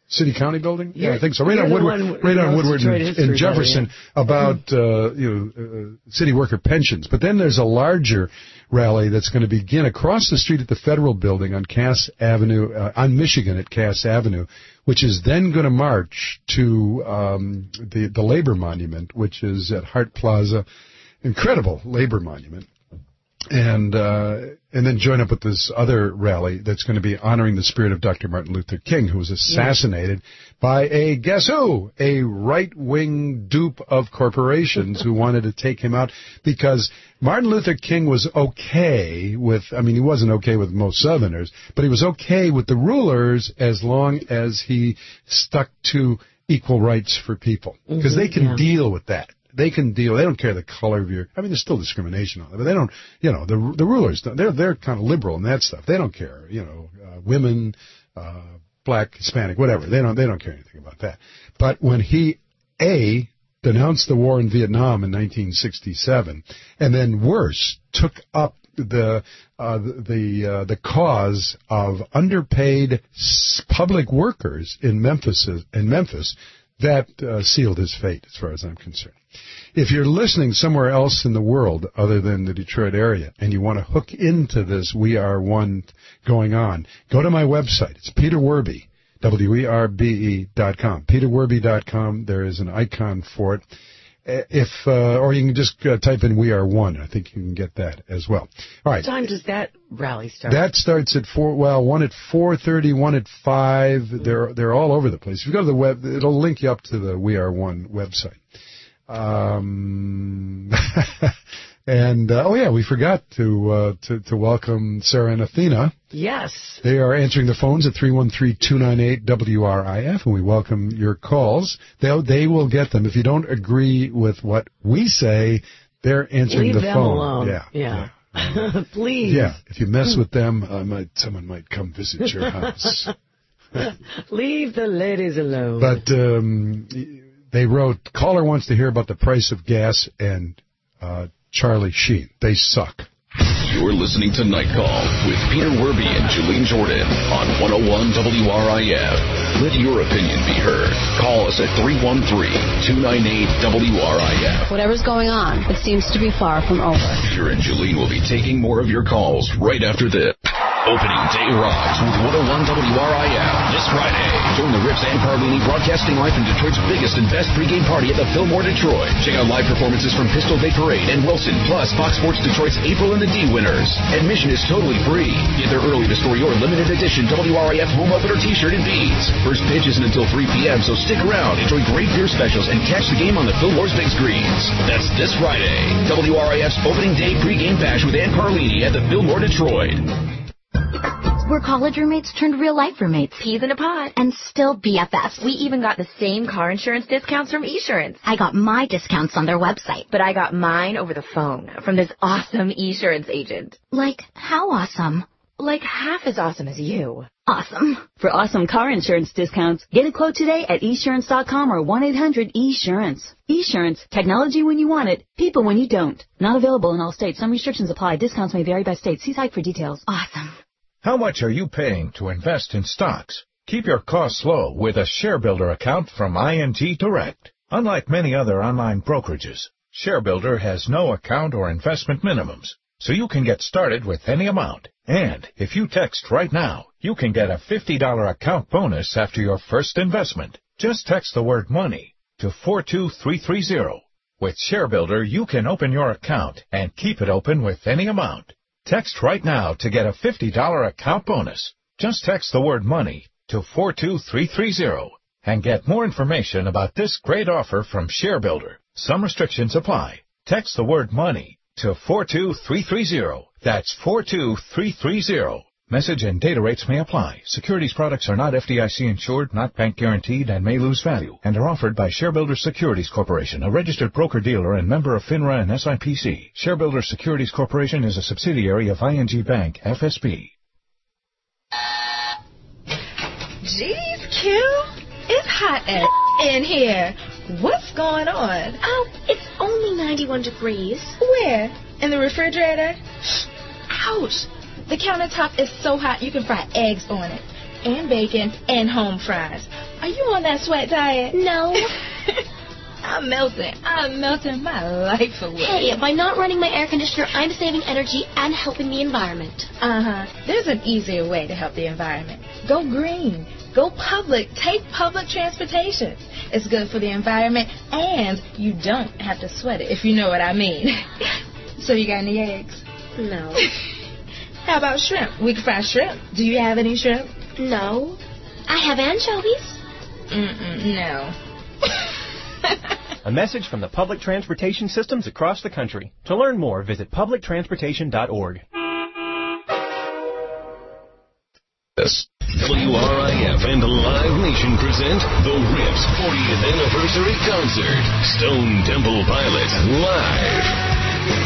City County building? Yeah, You're- I think so. Right you're on the Woodward, one with right the on most Woodward Detroit in, history in better, Jefferson yeah. about uh, you know uh, city worker pensions. But then there's a larger rally that's going to begin across the street at the Federal Building on Cass Avenue, uh, on Michigan at Cass Avenue, which is then going to march to um, the the Labor Monument, which is at Hart Plaza. Incredible Labor Monument. And uh, and then join up with this other rally that's going to be honoring the spirit of Doctor Martin Luther King, who was assassinated yeah. by a, guess who? A right-wing dupe of corporations who wanted to take him out because Martin Luther King was okay with, I mean, he wasn't okay with most Southerners, but he was okay with the rulers as long as he stuck to equal rights for people because mm-hmm, they can yeah. deal with that. They can deal. They don't care the color of your. I mean, there's still discrimination on it, but they don't. You know, the the rulers. They're they're kind of liberal in that stuff. They don't care. You know, uh, women, uh, black, Hispanic, whatever. They don't. They don't care anything about that. But when he a denounced the war in Vietnam in nineteen sixty-seven, and then worse, took up the uh, the uh, the cause of underpaid public workers in Memphis in Memphis. That uh, sealed his fate, as far as I'm concerned. If you're listening somewhere else in the world other than the Detroit area and you want to hook into this We Are One going on, go to my website. It's Peter Werbe, W E R B E dot com. Peter Werbe dot com. There is an icon for it. If uh, or you can just uh, type in We Are One. I think you can get that as well. All right. What time does that rally start? That starts at four. Well, one at four thirty, one at five. Mm-hmm. They're they're all over the place. If you go to the web, it'll link you up to the We Are One website. Um, and uh, oh yeah, we forgot to uh, to to welcome Sarah and Athena. Yes. They are answering the phones at three one three, two nine eight, W R I F, and we welcome your calls. They'll, they will get them. If you don't agree with what we say, they're answering Leave the them phone. Alone. Yeah. Yeah. yeah. Please. Yeah. If you mess with them, uh, might, someone might come visit your house. Leave the ladies alone. But um, they wrote, caller wants to hear about the price of gas and uh, Charlie Sheen. They suck. You're listening to Night Call with Peter Werbe and Julene Jordan on one oh one W R I F. Let your opinion be heard. Call us at three one three, two nine eight, W R I F. Whatever's going on, it seems to be far from over. Peter and Julene will be taking more of your calls right after this. Opening Day Rocks with one oh one W R I F this Friday. Join the Rips and Carlini broadcasting live from Detroit's biggest and best pregame party at the Fillmore Detroit. Check out live performances from Pistol Bay Parade and Wilson, plus Fox Sports Detroit's April and the D winners. Admission is totally free. Get there early to score your limited edition W R I F home opener t-shirt and beads. First pitch isn't until three p.m., so stick around, enjoy great beer specials, and catch the game on the Fillmore's big screens. That's this Friday. W R I F's opening day pregame bash with Ann Carlini at the Fillmore Detroit. We're college roommates turned real-life roommates. Peas in a pod. And still B F Fs. We even got the same car insurance discounts from Esurance. I got my discounts on their website. But I got mine over the phone from this awesome Esurance agent. Like, how awesome? Like half as awesome as you. Awesome. For awesome car insurance discounts, get a quote today at esurance dot com or one eight hundred esurance. Esurance, technology when you want it, people when you don't. Not available in all states. Some restrictions apply. Discounts may vary by state. See site for details. Awesome. How much are you paying to invest in stocks? Keep your costs low with a ShareBuilder account from I N G Direct. Unlike many other online brokerages, ShareBuilder has no account or investment minimums, so you can get started with any amount. And if you text right now, you can get a fifty dollars account bonus after your first investment. Just text the word money to four two three three zero. With ShareBuilder, you can open your account and keep it open with any amount. Text right now to get a fifty dollars account bonus. Just text the word money to four two three three zero and get more information about this great offer from ShareBuilder. Some restrictions apply. Text the word money to four two three three zero. That's four two three three zero. Message and data rates may apply. Securities products are not F D I C insured, not bank guaranteed, and may lose value, and are offered by ShareBuilder Securities Corporation, a registered broker-dealer and member of FINRA and S I P C. ShareBuilder Securities Corporation is a subsidiary of I N G Bank, F S B. Jeez, Q, it's hot as in here. What's going on? Oh, it's only ninety-one degrees. Where? In the refrigerator? Ouch. The countertop is so hot you can fry eggs on it, and bacon, and home fries. Are you on that sweat diet? No. I'm melting. I'm melting my life away. Hey, by not running my air conditioner, I'm saving energy and helping the environment. Uh-huh. There's an easier way to help the environment. Go green. Go public. Take public transportation. It's good for the environment, and you don't have to sweat it, if you know what I mean. So you got any eggs? No. How about shrimp? We can fry shrimp. Do you have any shrimp? No. I have anchovies. Mm-mm, no. A message from the public transportation systems across the country. To learn more, visit public transportation dot org. This W R I F and Live Nation present the Riffs fortieth Anniversary Concert. Stone Temple Pilots live.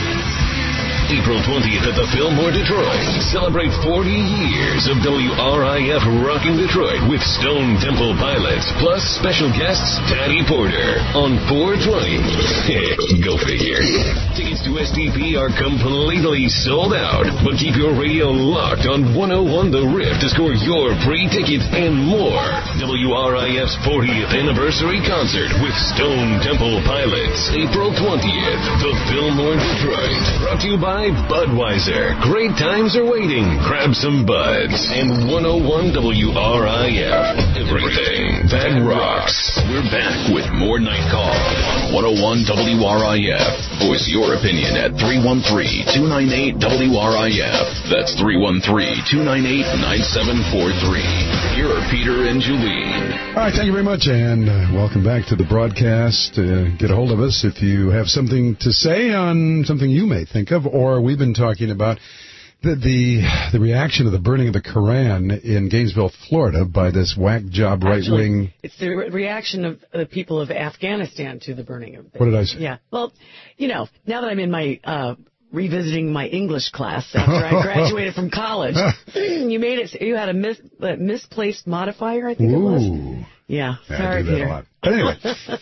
April twentieth at the Fillmore, Detroit. Celebrate forty years of W R I F rocking Detroit with Stone Temple Pilots, plus special guests Patty Porter on four twenty. Go figure. Tickets to S T P are completely sold out, but keep your radio locked on one oh one The Riff to score your free tickets and more. W R I F's fortieth Anniversary Concert with Stone Temple Pilots, April twentieth, the Fillmore, Detroit. Brought to you by Budweiser. Great times are waiting. Grab some buds. And one oh one W R I F. Everything that rocks. We're back with more Night Call on one oh one W R I F. Voice your opinion at three one three, two nine eight, W R I F. That's three one three, two nine eight, nine seven four three. Here are Peter and Julene. All right, thank you very much, and uh, welcome back to the broadcast. Uh, get a hold of us if you have something to say on something you may think of, or we've been talking about the, the the reaction of the burning of the Koran in Gainesville, Florida, by this whack job right wing. It's the re- reaction of the people of Afghanistan to the burning of. What did I say? Yeah. Well, you know, now that I'm in my uh, revisiting my English class after I graduated from college, you made it. You had a mis, uh, misplaced modifier, I think Ooh. it was. Yeah. yeah Sorry, I do that Peter. a lot. But anyway.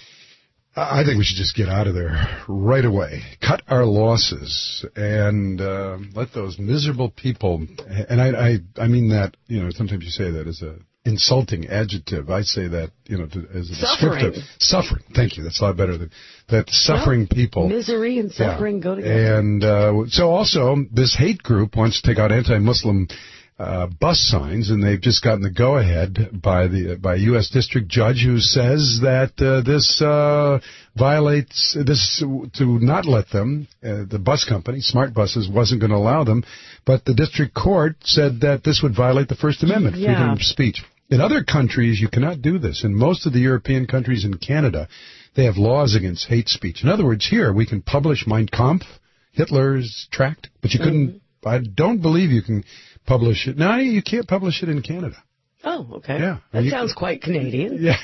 I think we should just get out of there right away. Cut our losses and uh, let those miserable people. And I, I, I mean that. You know, sometimes you say that as a insulting adjective. I say that, you know, to, as a Suffering. descriptive. Suffering. Thank you. That's a lot better than that. Suffering well, people. Misery and suffering yeah. go together. And uh, so also this hate group wants to take out anti-Muslim Uh, bus signs, and they've just gotten the go-ahead by the by a U S district judge who says that uh, this uh, violates this to not let them. Uh, the bus company, Smart Buses, wasn't going to allow them, but the district court said that this would violate the First Amendment, yeah. freedom of speech. In other countries, you cannot do this. In most of the European countries and Canada, they have laws against hate speech. In other words, here we can publish Mein Kampf, Hitler's tract, but you couldn't. Mm-hmm. I don't believe you can publish it. No, you can't publish it in Canada. Oh, okay. Yeah. That you sounds can, quite Canadian. Yeah.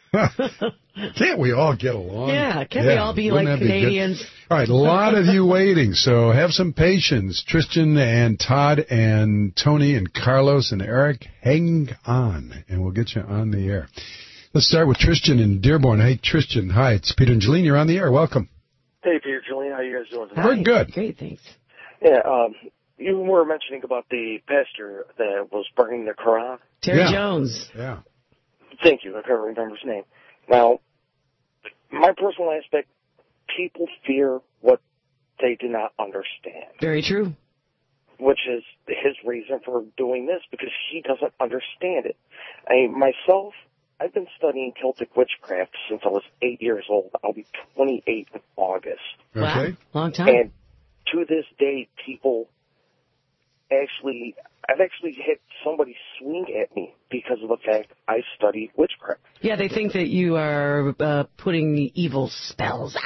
Can't we all get along? Yeah, can't yeah. we all be Wouldn't like Canadians? Be all right, a lot of you waiting, so have some patience. Tristan and Todd and Tony and Carlos and Eric, hang on, and we'll get you on the air. Let's start with Tristan in Dearborn. Hey, Tristan. Hi, it's Peter and Julene. You're on the air. Welcome. Hey, Peter, Julene. How you guys doing tonight? Very good. Great, thanks. Yeah, um, you were mentioning about the pastor that was burning the Quran. Terry yeah. Jones. Yeah. Thank you. I can't remember his name. Now, my personal aspect, people fear what they do not understand. Very true. Which is his reason for doing this, because he doesn't understand it. I myself, I've been studying Celtic witchcraft since I was eight years old. I'll be twenty-eight in August. Okay. Wow. Long time. And to this day, people actually, I've actually had somebody swing at me because of the fact I studied witchcraft. Yeah, they think that you are uh, putting evil spells.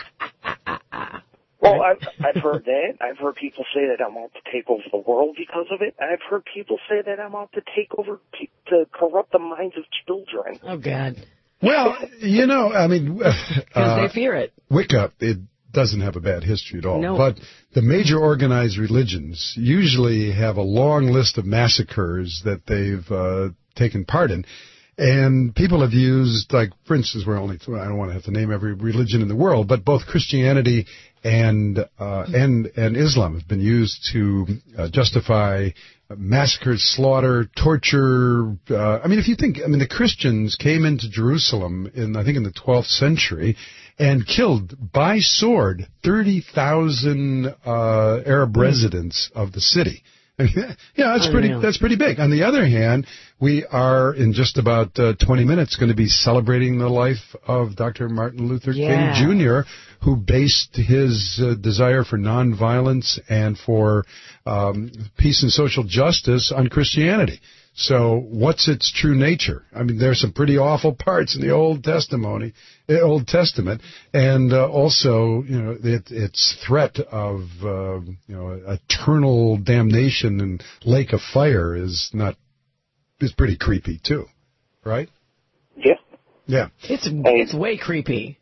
Well, I've, I've heard that. I've heard people say that I'm out to take over the world because of it. I've heard people say that I'm out to take over, pe- to corrupt the minds of children. Oh, God. Well, you know, I mean... Because uh, they fear it. Wicca, it doesn't have a bad history at all. No. But the major organized religions usually have a long list of massacres that they've uh, taken part in. And people have used, like, for instance, we're only, I don't want to have to name every religion in the world, but both Christianity and uh, and and Islam have been used to uh, justify massacres, slaughter, torture. Uh, I mean, if you think, I mean, the Christians came into Jerusalem in, I think, in the twelfth century and killed by sword thirty thousand uh, Arab residents of the city. I mean, yeah, that's pretty. That's pretty big. On the other hand, we are in just about uh, twenty minutes going to be celebrating the life of Doctor Martin Luther Yeah. King Junior, who based his uh, desire for nonviolence and for um, peace and social justice on Christianity. So, what's its true nature? I mean, there's some pretty awful parts in the Old Testimony, uh, Old Testament, and uh, also, you know, it, its threat of, uh, you know, eternal damnation and lake of fire is not is pretty creepy too, right? Yeah. Yeah. It's it's way creepy.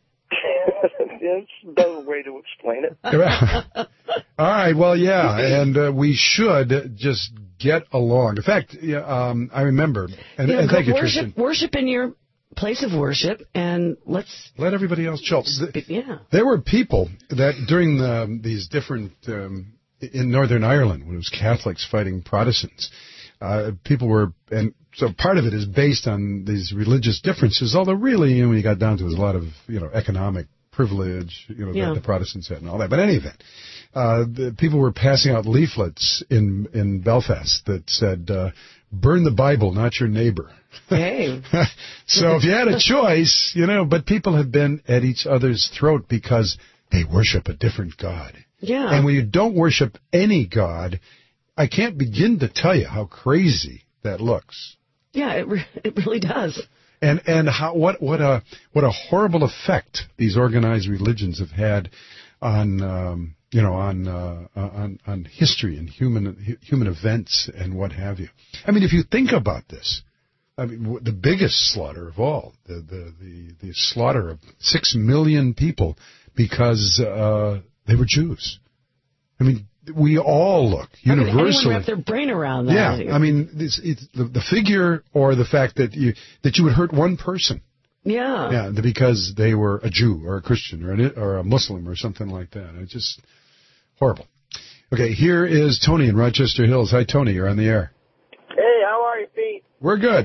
It's another way to explain it. All right, well, yeah, and uh, we should just get along. In fact, yeah, um, I remember, and, You know, and thank you, worship, Tristan. worship in your place of worship, and let's let everybody else chill. Yeah. There were people that during the, these different, um, in Northern Ireland, when it was Catholics fighting Protestants, uh, people were, and so part of it is based on these religious differences, although really, you know, when you got down to it, there's a lot of, you know, economic privilege, you know, Yeah. that the Protestants had and all that. But in any event, uh, the people were passing out leaflets in, in Belfast that said, uh, burn the Bible, not your neighbor. Hey. So if you had a choice, you know, but people have been at each other's throat because they worship a different God. Yeah. And when you don't worship any God, I can't begin to tell you how crazy that looks. Yeah, it re- it really does. And and how what what a what a horrible effect these organized religions have had on um, you know on uh, on on history and human human events and what have you. I mean, if you think about this, I mean, w- the biggest slaughter of all, the the the, the slaughter of six million people because uh, they were Jews. I mean, we all look How could universally. anyone wrap their brain around that? Yeah, I mean, it's, it's the, the figure or the fact that you that you would hurt one person. Yeah. Yeah, the- because they were a Jew or a Christian or, an, or a Muslim or something like that. It's just horrible. Okay, here is Tony in Rochester Hills. Hi, Tony. You're on the air. Hey, how are you, Pete? We're good.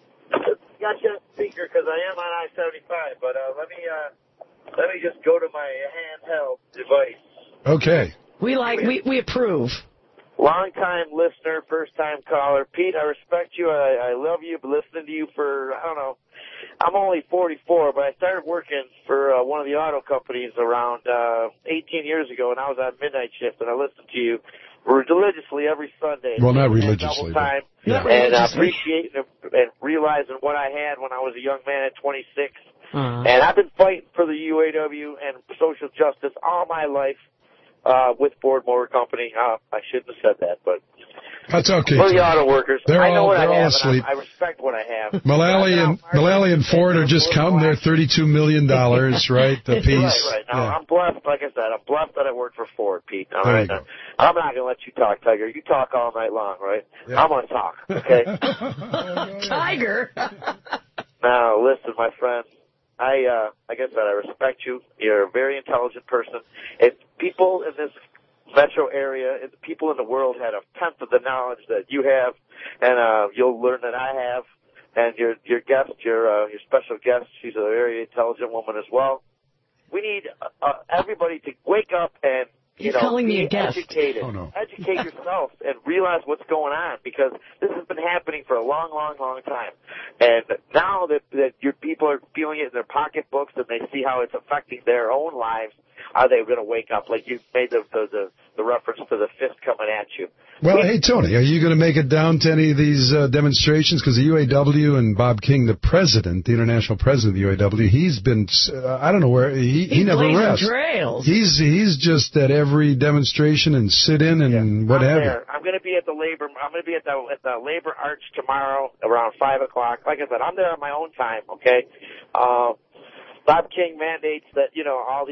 Got you on speaker because I am on I seventy-five, but uh, let me uh, let me just go to my handheld device. Okay. We like we we approve. Long time listener, first time caller, Pete. I respect you. I, I love you. Been listening to you for I don't know. I'm only forty-four, but I started working for uh, one of the auto companies around uh, eighteen years ago, and I was on midnight shift, and I listened to you religiously every Sunday. Well, not And religiously, double time, but- yeah. and uh, Religiously. appreciating and, and realizing what I had when I was a young man at twenty-six. Uh-huh. And I've been fighting for the U A W and social justice all my life uh, with Ford Motor Company. Uh, I shouldn't have said that, but That's okay. for the Tony. auto workers, They're I know all, what they're I all have, asleep. and I, I respect what I have. Mullally and Mullally and Ford are just counting their thirty-two million dollars, right? The piece. Right, right. Now, Yeah. I'm blessed, like I said, I'm blessed that I work for Ford, Pete. All There right. you go. I'm not going to let you talk, Tiger. You talk all night long, right? Yeah. I'm going to talk, okay? Tiger. Now, listen, my friend. I, uh, like I said, I respect you. You're a very intelligent person. If people in this metro area, if people in the world had a tenth of the knowledge that you have, and uh, you'll learn that I have, and your your guest, your uh, your special guest, she's a very intelligent woman as well. We need uh, everybody to wake up and you He's know calling me be a guest. educated, Oh, no. educate yourself, and realize what's going on because this has been happening for a long, long, long time. And now that that your people are feeling it in their pocketbooks and they see how it's affecting their own lives, are they going to wake up? Like you made the the the, the reference to the fist coming at you. Well, hey, Tony, are you going to make it down to any of these uh, demonstrations? Because the U A W and Bob King, the president, the international president of the U A W, he's been, uh, I don't know where, he, he He's never blazing rests. trails. He's he's just at every demonstration and sit in and what I'm have there. I'm going to be at the labor. I'm going to be at the at the Labor Arch tomorrow around five o'clock. Like I said, I'm there on my own time. Okay. Uh, Bob King mandates that you know all these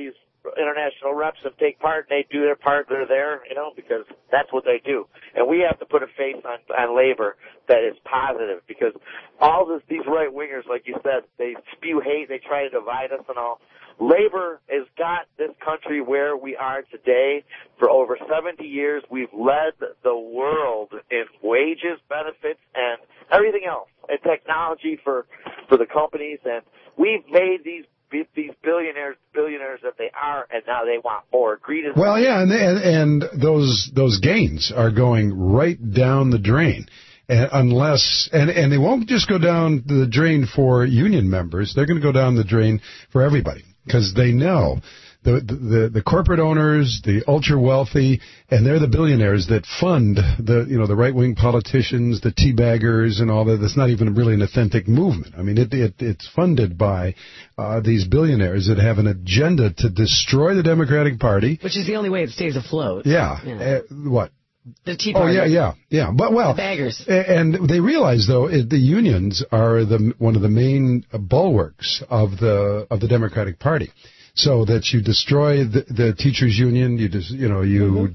international reps and take part, and they do their part. They're there, you know, because that's what they do. And we have to put a face on, on labor that is positive, because all this, these right-wingers, like you said, they spew hate, they try to divide us and all. Labor has got this country where we are today. For over seventy years, we've led the world in wages, benefits, and everything else, and technology for, for the companies, and we've made these these billionaires billionaires that they are, and now they want more. Greed is well, yeah, and, they, and and those those gains are going right down the drain. And unless, and, and they won't just go down the drain for union members, they're going to go down the drain for everybody, because they know the, the the corporate owners, the ultra wealthy, and they're the billionaires that fund the you know the right wing politicians, the teabaggers, and all that. That's not even really an authentic movement. I mean, it, it it's funded by uh, these billionaires that have an agenda to destroy the Democratic Party, which is the only way it stays afloat. Yeah. yeah. Uh, what? The Tea Party. Oh, yeah, yeah, yeah. But, well, the baggers. And they realize, though, it, the unions are the one of the main bulwarks of the of the Democratic Party. So that you destroy the, the teachers' union, you dis, you know, you mm-hmm.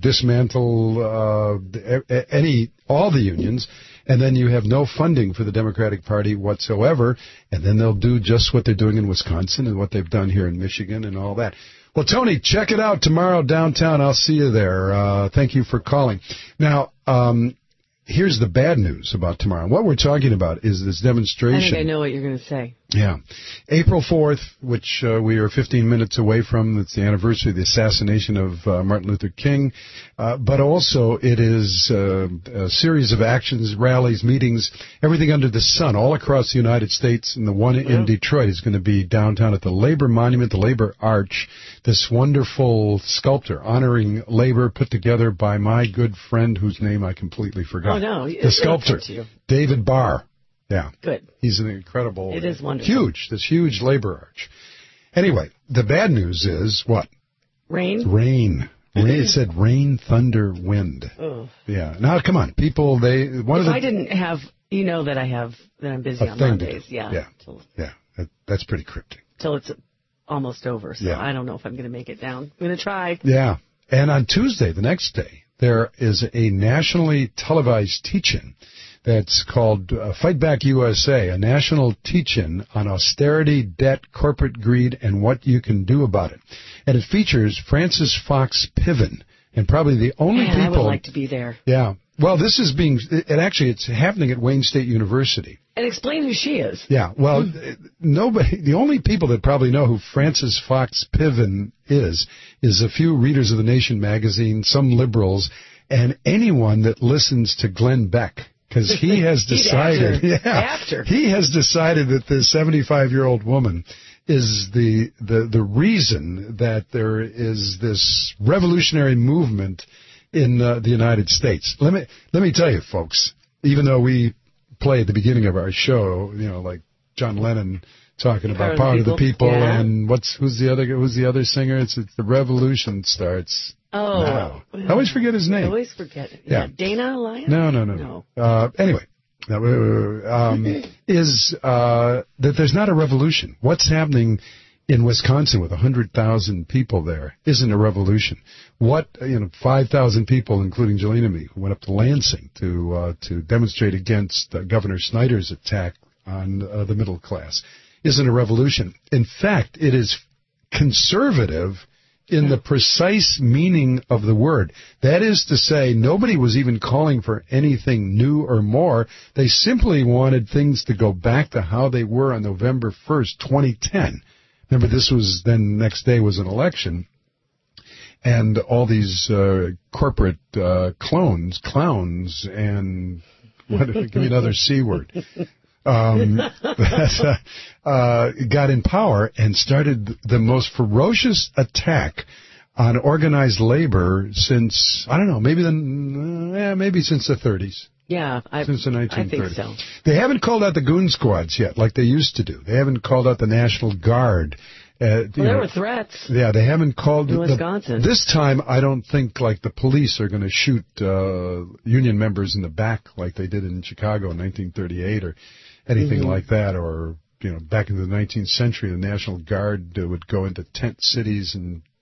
dismantle uh, any all the unions, and then you have no funding for the Democratic Party whatsoever, and then they'll do just what they're doing in Wisconsin and what they've done here in Michigan and all that. Well, Tony, check it out tomorrow downtown. I'll see you there. Uh, thank you for calling. Now, um, here's the bad news about tomorrow. What we're talking about is this demonstration. I think I know what you're going to say. Yeah. April fourth, which uh, we are fifteen minutes away from. It's the anniversary of the assassination of uh, Martin Luther King. Uh, but also it is uh, a series of actions, rallies, meetings, everything under the sun all across the United States. And the one yeah. in Detroit is going to be downtown at the Labor Monument, the Labor Arch, this wonderful sculpture honoring labor put together by my good friend whose name I completely forgot. Oh, no. The sculptor, David Barr. Yeah. Good. He's an incredible. It is wonderful. Huge. This huge labor arch. Anyway, the bad news is what? Rain? Rain. Rain. It said rain, thunder, wind. Oh. Yeah. Now, come on. People, they. One if of the, I didn't have, you know that I have, that I'm busy a on thing Mondays. To do. Yeah. Yeah. Till, yeah. That, that's pretty cryptic. Till it's almost over. So yeah. I don't know if I'm going to make it down. I'm going to try. Yeah. And on Tuesday, the next day, there is a nationally televised teach-in that's called uh, Fight Back U S A, a national teach-in on austerity, debt, corporate greed, and what you can do about it. And it features Frances Fox Piven, and probably the only Man, people... I would like to be there. Yeah. Well, this is being... It, actually, it's happening at Wayne State University. And explain who she is. Yeah. Well, mm. nobody... The only people that probably know who Frances Fox Piven is, is a few readers of The Nation magazine, some liberals, and anyone that listens to Glenn Beck. Because he has decided, after, yeah, after. he has decided that this seventy-five-year-old woman is the, the the reason that there is this revolutionary movement in uh, the United States. Let me let me tell you, folks. Even though we play at the beginning of our show, you know, like John Lennon talking about Power, power of the people, yeah. and what's who's the other who's the other singer? It's, it's the revolution starts. Oh, now. I always forget his name. I always forget it. Yeah, yeah. Dana Lyons? No, no, no, no. no. Uh, anyway, um, is uh, that there's not a revolution. What's happening in Wisconsin with one hundred thousand people there isn't a revolution. What, you know, five thousand people, including Jolene and me, who went up to Lansing to uh, to demonstrate against uh, Governor Snyder's attack on uh, the middle class, isn't a revolution. In fact, it is conservative in the precise meaning of the word. That is to say, nobody was even calling for anything new or more. They simply wanted things to go back to how they were on November first, twenty ten. Remember, this was then, next day was an election, and all these uh, corporate uh, clones, clowns, and what, give me another C word, um, that, uh, got in power and started the most ferocious attack on organized labor since, I don't know, maybe the, eh, maybe since the thirties. Yeah, I, since the nineteen thirties. I think so. They haven't called out the goon squads yet, like they used to do. They haven't called out the National Guard. Uh, well, there know, were threats. Yeah, they haven't called... In Wisconsin. The, this time, I don't think, like, the police are going to shoot uh, union members in the back like they did in Chicago in nineteen thirty-eight or anything mm-hmm. like that. Or, you know, back in the nineteenth century, the National Guard uh, would go into tent cities and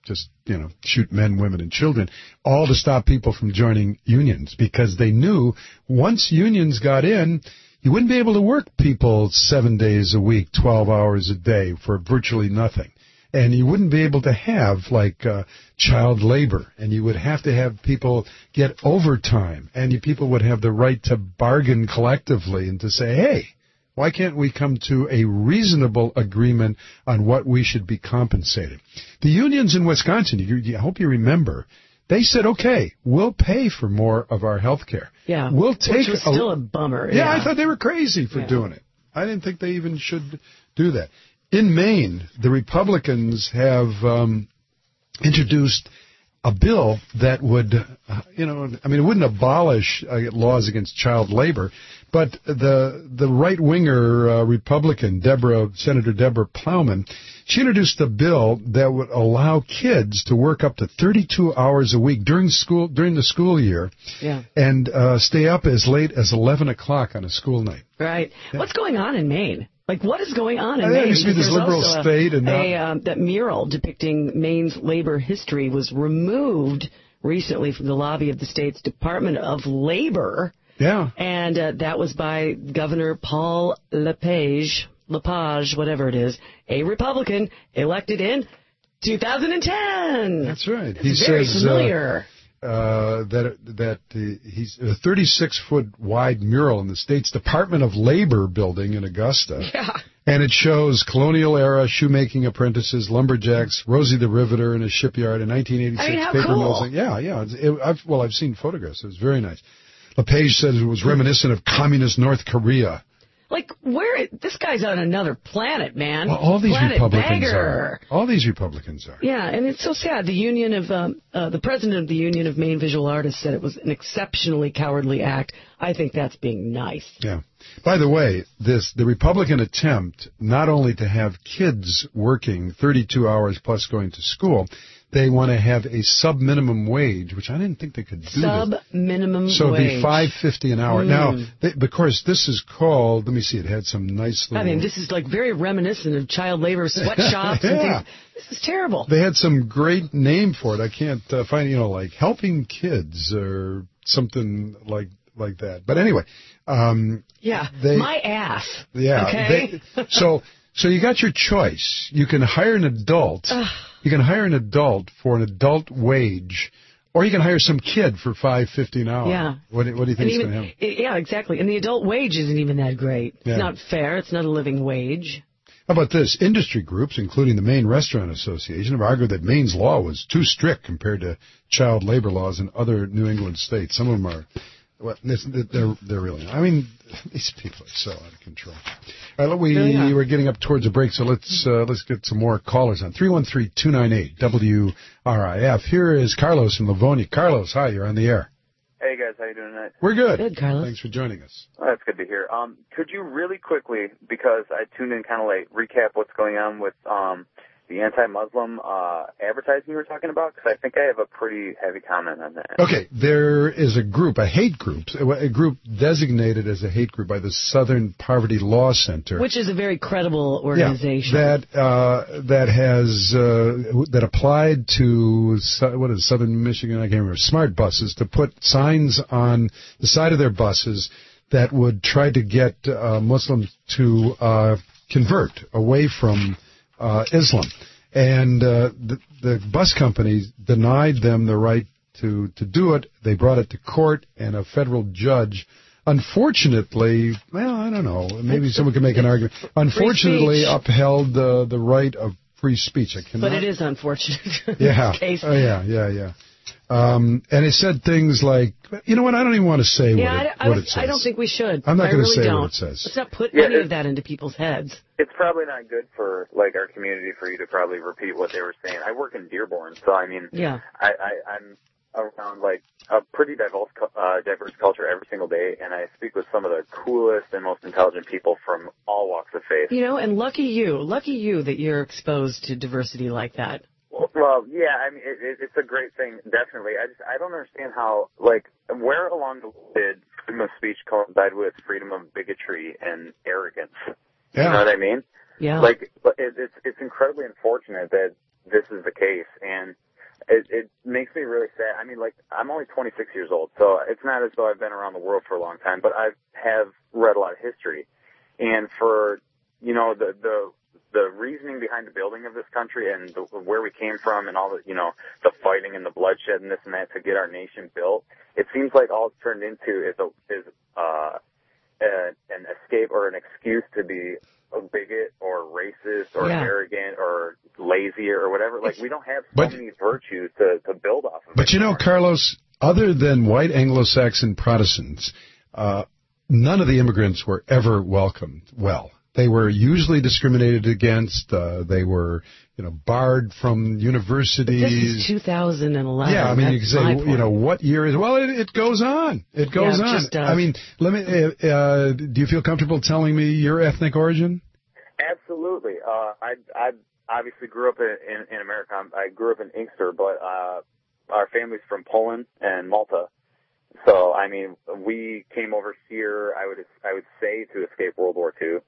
just, you know, shoot men, women, and children, all to stop people from joining unions because they knew once unions got in, you wouldn't be able to work people seven days a week, twelve hours a day for virtually nothing. And you wouldn't be able to have, like, uh, child labor. And you would have to have people get overtime. And you, people would have the right to bargain collectively and to say, hey, why can't we come to a reasonable agreement on what we should be compensated? The unions in Wisconsin, you, you, I hope you remember, they said, okay, we'll pay for more of our health care. Yeah, we'll take which was still a, a bummer. Yeah, yeah, I thought they were crazy for yeah. doing it. I didn't think they even should do that. In Maine, the Republicans have um, introduced a bill that would, uh, you know, I mean, it wouldn't abolish uh, laws against child labor, but the the right-winger uh, Republican, Deborah, Senator Deborah Plowman, she introduced a bill that would allow kids to work up to thirty-two hours a week during school during the school year, yeah. and uh, stay up as late as eleven o'clock on a school night. Right. Yeah. What's going on in Maine? Like, what is going on in I think Maine? it used to be this There's liberal also state, a, and now... a, um, that mural depicting Maine's labor history was removed recently from the lobby of the state's Department of Labor. Yeah. And uh, that was by Governor Paul LePage, LePage, whatever it is, a Republican elected in two thousand ten. That's right. It's he very says familiar. Uh, uh, that that uh, he's a thirty-six foot wide mural in the state's Department of Labor building in Augusta. Yeah. And it shows colonial era shoemaking apprentices, lumberjacks, Rosie the Riveter in a shipyard in nineteen eighty-six. I mean, how paper cool. mills. Yeah, yeah. It's, it, I've, well, I've seen photographs. It was very nice. LePage said it was reminiscent of communist North Korea. Like, where, this guy's on another planet, man. Well, all these planet Republicans bagger. are. All these Republicans are. Yeah, and it's so sad. The union of, um, uh, the president of the Union of Maine Visual Artists said it was an exceptionally cowardly act. I think that's being nice. Yeah. By the way, this the Republican attempt not only to have kids working thirty-two hours plus going to school, they want to have a sub-minimum wage, which I didn't think they could do. Sub-minimum so wage. So it'd be five fifty an hour. Mm. Now, they, of course, this is called, let me see, it had some nice little... I mean, this is like very reminiscent of child labor sweatshops yeah. and things. This is terrible. They had some great name for it. I can't uh, find, you know, like helping kids or something like like that. But anyway... Um, yeah, they, my ass. Yeah. Okay? They, so... So you got your choice. You can hire an adult. You can hire an adult for an adult wage, or you can hire some kid for five fifty an hour. Yeah. What, what do you think is going to happen? Yeah, exactly. And the adult wage isn't even that great. Yeah. It's not fair. It's not a living wage. How about this? Industry groups, including the Maine Restaurant Association, have argued that Maine's law was too strict compared to child labor laws in other New England states. Some of them are. Well, they're they're really. I mean, these people are so out of control. All right, we really we're getting up towards a break, so let's uh, let's get some more callers on three one three two nine eight W R I F. Here is Carlos in Livonia. Carlos, hi, you're on the air. Hey guys, how you doing tonight? We're good. Good, Carlos. Thanks for joining us. Oh, that's good to hear. Um, could you really quickly, because I tuned in kind of late, recap what's going on with um the anti-Muslim uh, advertising you were talking about? Because I think I have a pretty heavy comment on that. Okay, there is a group, a hate group, a group designated as a hate group by the Southern Poverty Law Center. Which is a very credible organization. Yeah, that, uh, that has, uh, that applied to, what is it, Southern Michigan, I can't remember, smart buses, to put signs on the side of their buses that would try to get uh, Muslims to uh, convert away from Uh, Islam, and uh, the, the bus companies denied them the right to, to do it. They brought it to court, and a federal judge, unfortunately, well, I don't know, maybe someone can make an argument, unfortunately upheld uh, the right of free speech. I cannot, but it is unfortunate. Yeah, in this case. Oh, yeah, yeah, yeah. Um, and it said things like, you know what, I don't even want to say yeah, what, it, I, what I, it says. I don't think we should. I'm not going to really say don't. what it says. Let's not put yeah, any of that into people's heads. It's probably not good for like our community for you to probably repeat what they were saying. I work in Dearborn, so I mean, yeah, I, I, I'm around like a pretty diverse, uh, diverse culture every single day, and I speak with some of the coolest and most intelligent people from all walks of faith. You know, and lucky you, lucky you that you're exposed to diversity like that. Well, yeah, I mean, it, it, it's a great thing, definitely. I just, I don't understand how, like, where along the line did freedom of speech coincide with freedom of bigotry and arrogance? Yeah. You know what I mean? Yeah. Like, it, it's, it's incredibly unfortunate that, this is the case. And it, it makes me really sad. I mean, like, I'm only twenty-six years old, so it's not as though I've been around the world for a long time, but I have read a lot of history. And for, you know, the, the, the reasoning behind the building of this country and the, where we came from and all the, you know, the fighting and the bloodshed and this and that to get our nation built, it seems like all it's turned into is a, is, uh, a, an escape or an excuse to be a bigot or racist or yeah. arrogant or lazy or whatever. Like, we don't have so but, many virtues to, to build off of. But you know, Carlos, other than white Anglo-Saxon Protestants, uh, none of the immigrants were ever welcomed well. They were usually discriminated against. Uh, they were, you know, barred from universities. But this is two thousand eleven. Yeah, I mean, That's you can say, you know, what year is? Well, it, it goes on. It goes yeah, it on. Just does. I mean, let me. Uh, uh, do you feel comfortable telling me your ethnic origin? Absolutely. Uh, I, I obviously grew up in, in, in America. I grew up in Inkster, but uh, our family's from Poland and Malta. So, I mean, we came over here, I would I would say, to escape World War Two.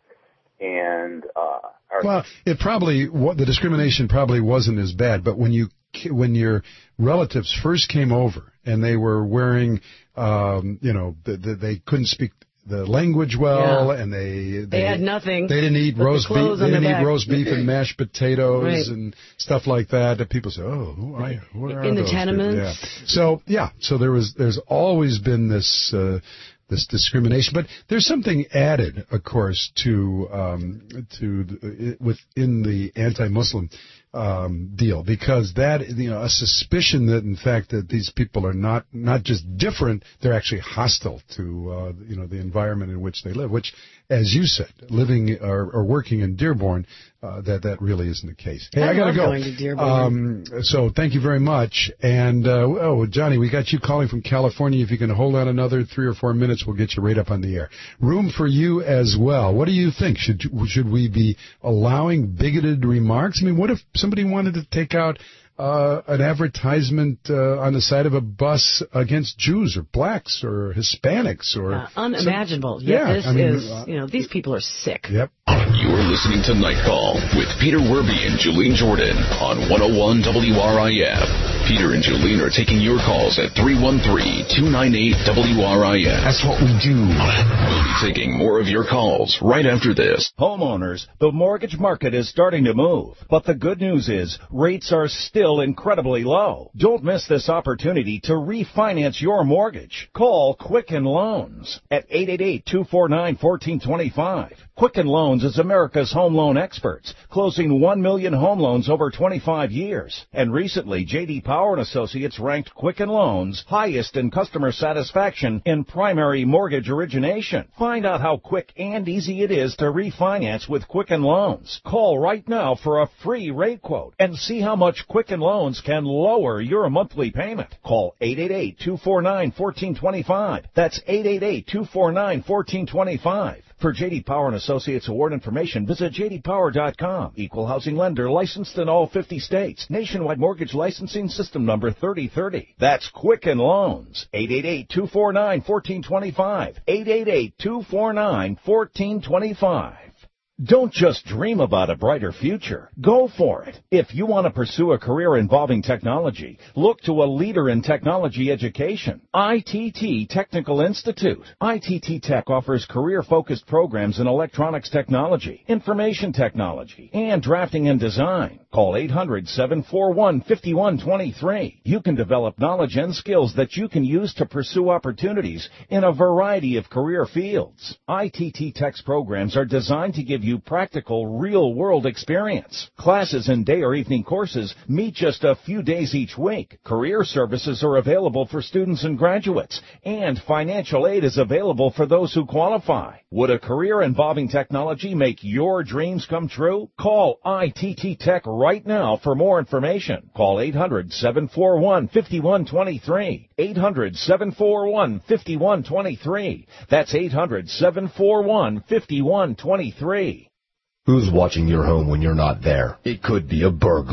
And uh, our well, it probably what the discrimination probably wasn't as bad, but when you when your relatives first came over and they were wearing, um, you know, the, the, they couldn't speak the language well, yeah. and they, they they had nothing. They didn't eat roast beef. They didn't eat roast beef and mashed potatoes right. and stuff like that. That people say, "Oh, who are you? What are in those the tenements?" Yeah. So yeah, so there was there's always been this. Uh, This discrimination, but there's something added, of course, to um, to the, within the anti-Muslim um, deal, because that, you know, a suspicion that in fact that these people are not not just different, they're actually hostile to uh, you know the environment in which they live. Which, as you said, living or, or working in Dearborn, uh, that that really isn't the case. Hey, I, I gotta love go. Going to Dearborn. Um, so thank you very much. And uh, oh, Johnny, we got you calling from California. If you can hold on another three or four minutes, we'll get you right up on the air. Room for you as well. What do you think? Should should we be allowing bigoted remarks? I mean, what if somebody wanted to take out uh, an advertisement uh, on the side of a bus against Jews or blacks or Hispanics or uh, unimaginable? Some, yeah, this I mean, is, you know, these people are sick. Yep. You're listening to Night Call with Peter Werby and Julene Jordan on one oh one W R I F. Peter and Julene are taking your calls at three one three, two nine eight, W R I F. That's what we do. We'll be taking more of your calls right after this. Homeowners, the mortgage market is starting to move, but the good news is rates are still incredibly low. Don't miss this opportunity to refinance your mortgage. Call Quicken Loans at eight eight eight, two four nine, one four two five. Quicken Loans is America's home loan experts, closing one million home loans over twenty-five years. And recently, J D Power and Associates ranked Quicken Loans highest in customer satisfaction in primary mortgage origination. Find out how quick and easy it is to refinance with Quicken Loans. Call right now for a free rate quote and see how much Quicken Loans can lower your monthly payment. Call eight eight eight, two four nine, one four two five. That's eight eight eight, two four nine, one four two five. For J D Power and Associates award information, visit j d power dot com. Equal housing lender licensed in all fifty states. Nationwide mortgage licensing system number thirty thirty. That's Quicken Loans. eight eight eight, two four nine, one four two five. eight eight eight, two four nine, one four two five. Don't just dream about a brighter future. Go for it. If you want to pursue a career involving technology, look to a leader in technology education. I T T Technical Institute. I T T Tech offers career-focused programs in electronics technology, information technology, and drafting and design. Call eight hundred, seven four one, five one two three. You can develop knowledge and skills that you can use to pursue opportunities in a variety of career fields. I T T Tech's programs are designed to give you you practical, real-world experience. Classes and day or evening courses meet just a few days each week. Career services are available for students and graduates, and financial aid is available for those who qualify. Would a career involving technology make your dreams come true? Call I T T Tech right now for more information. Call eight hundred, seven four one, five one two three. eight hundred, seven four one, five one two three. That's eight hundred, seven four one, five one two three. Who's watching your home when you're not there? It could be a burglar.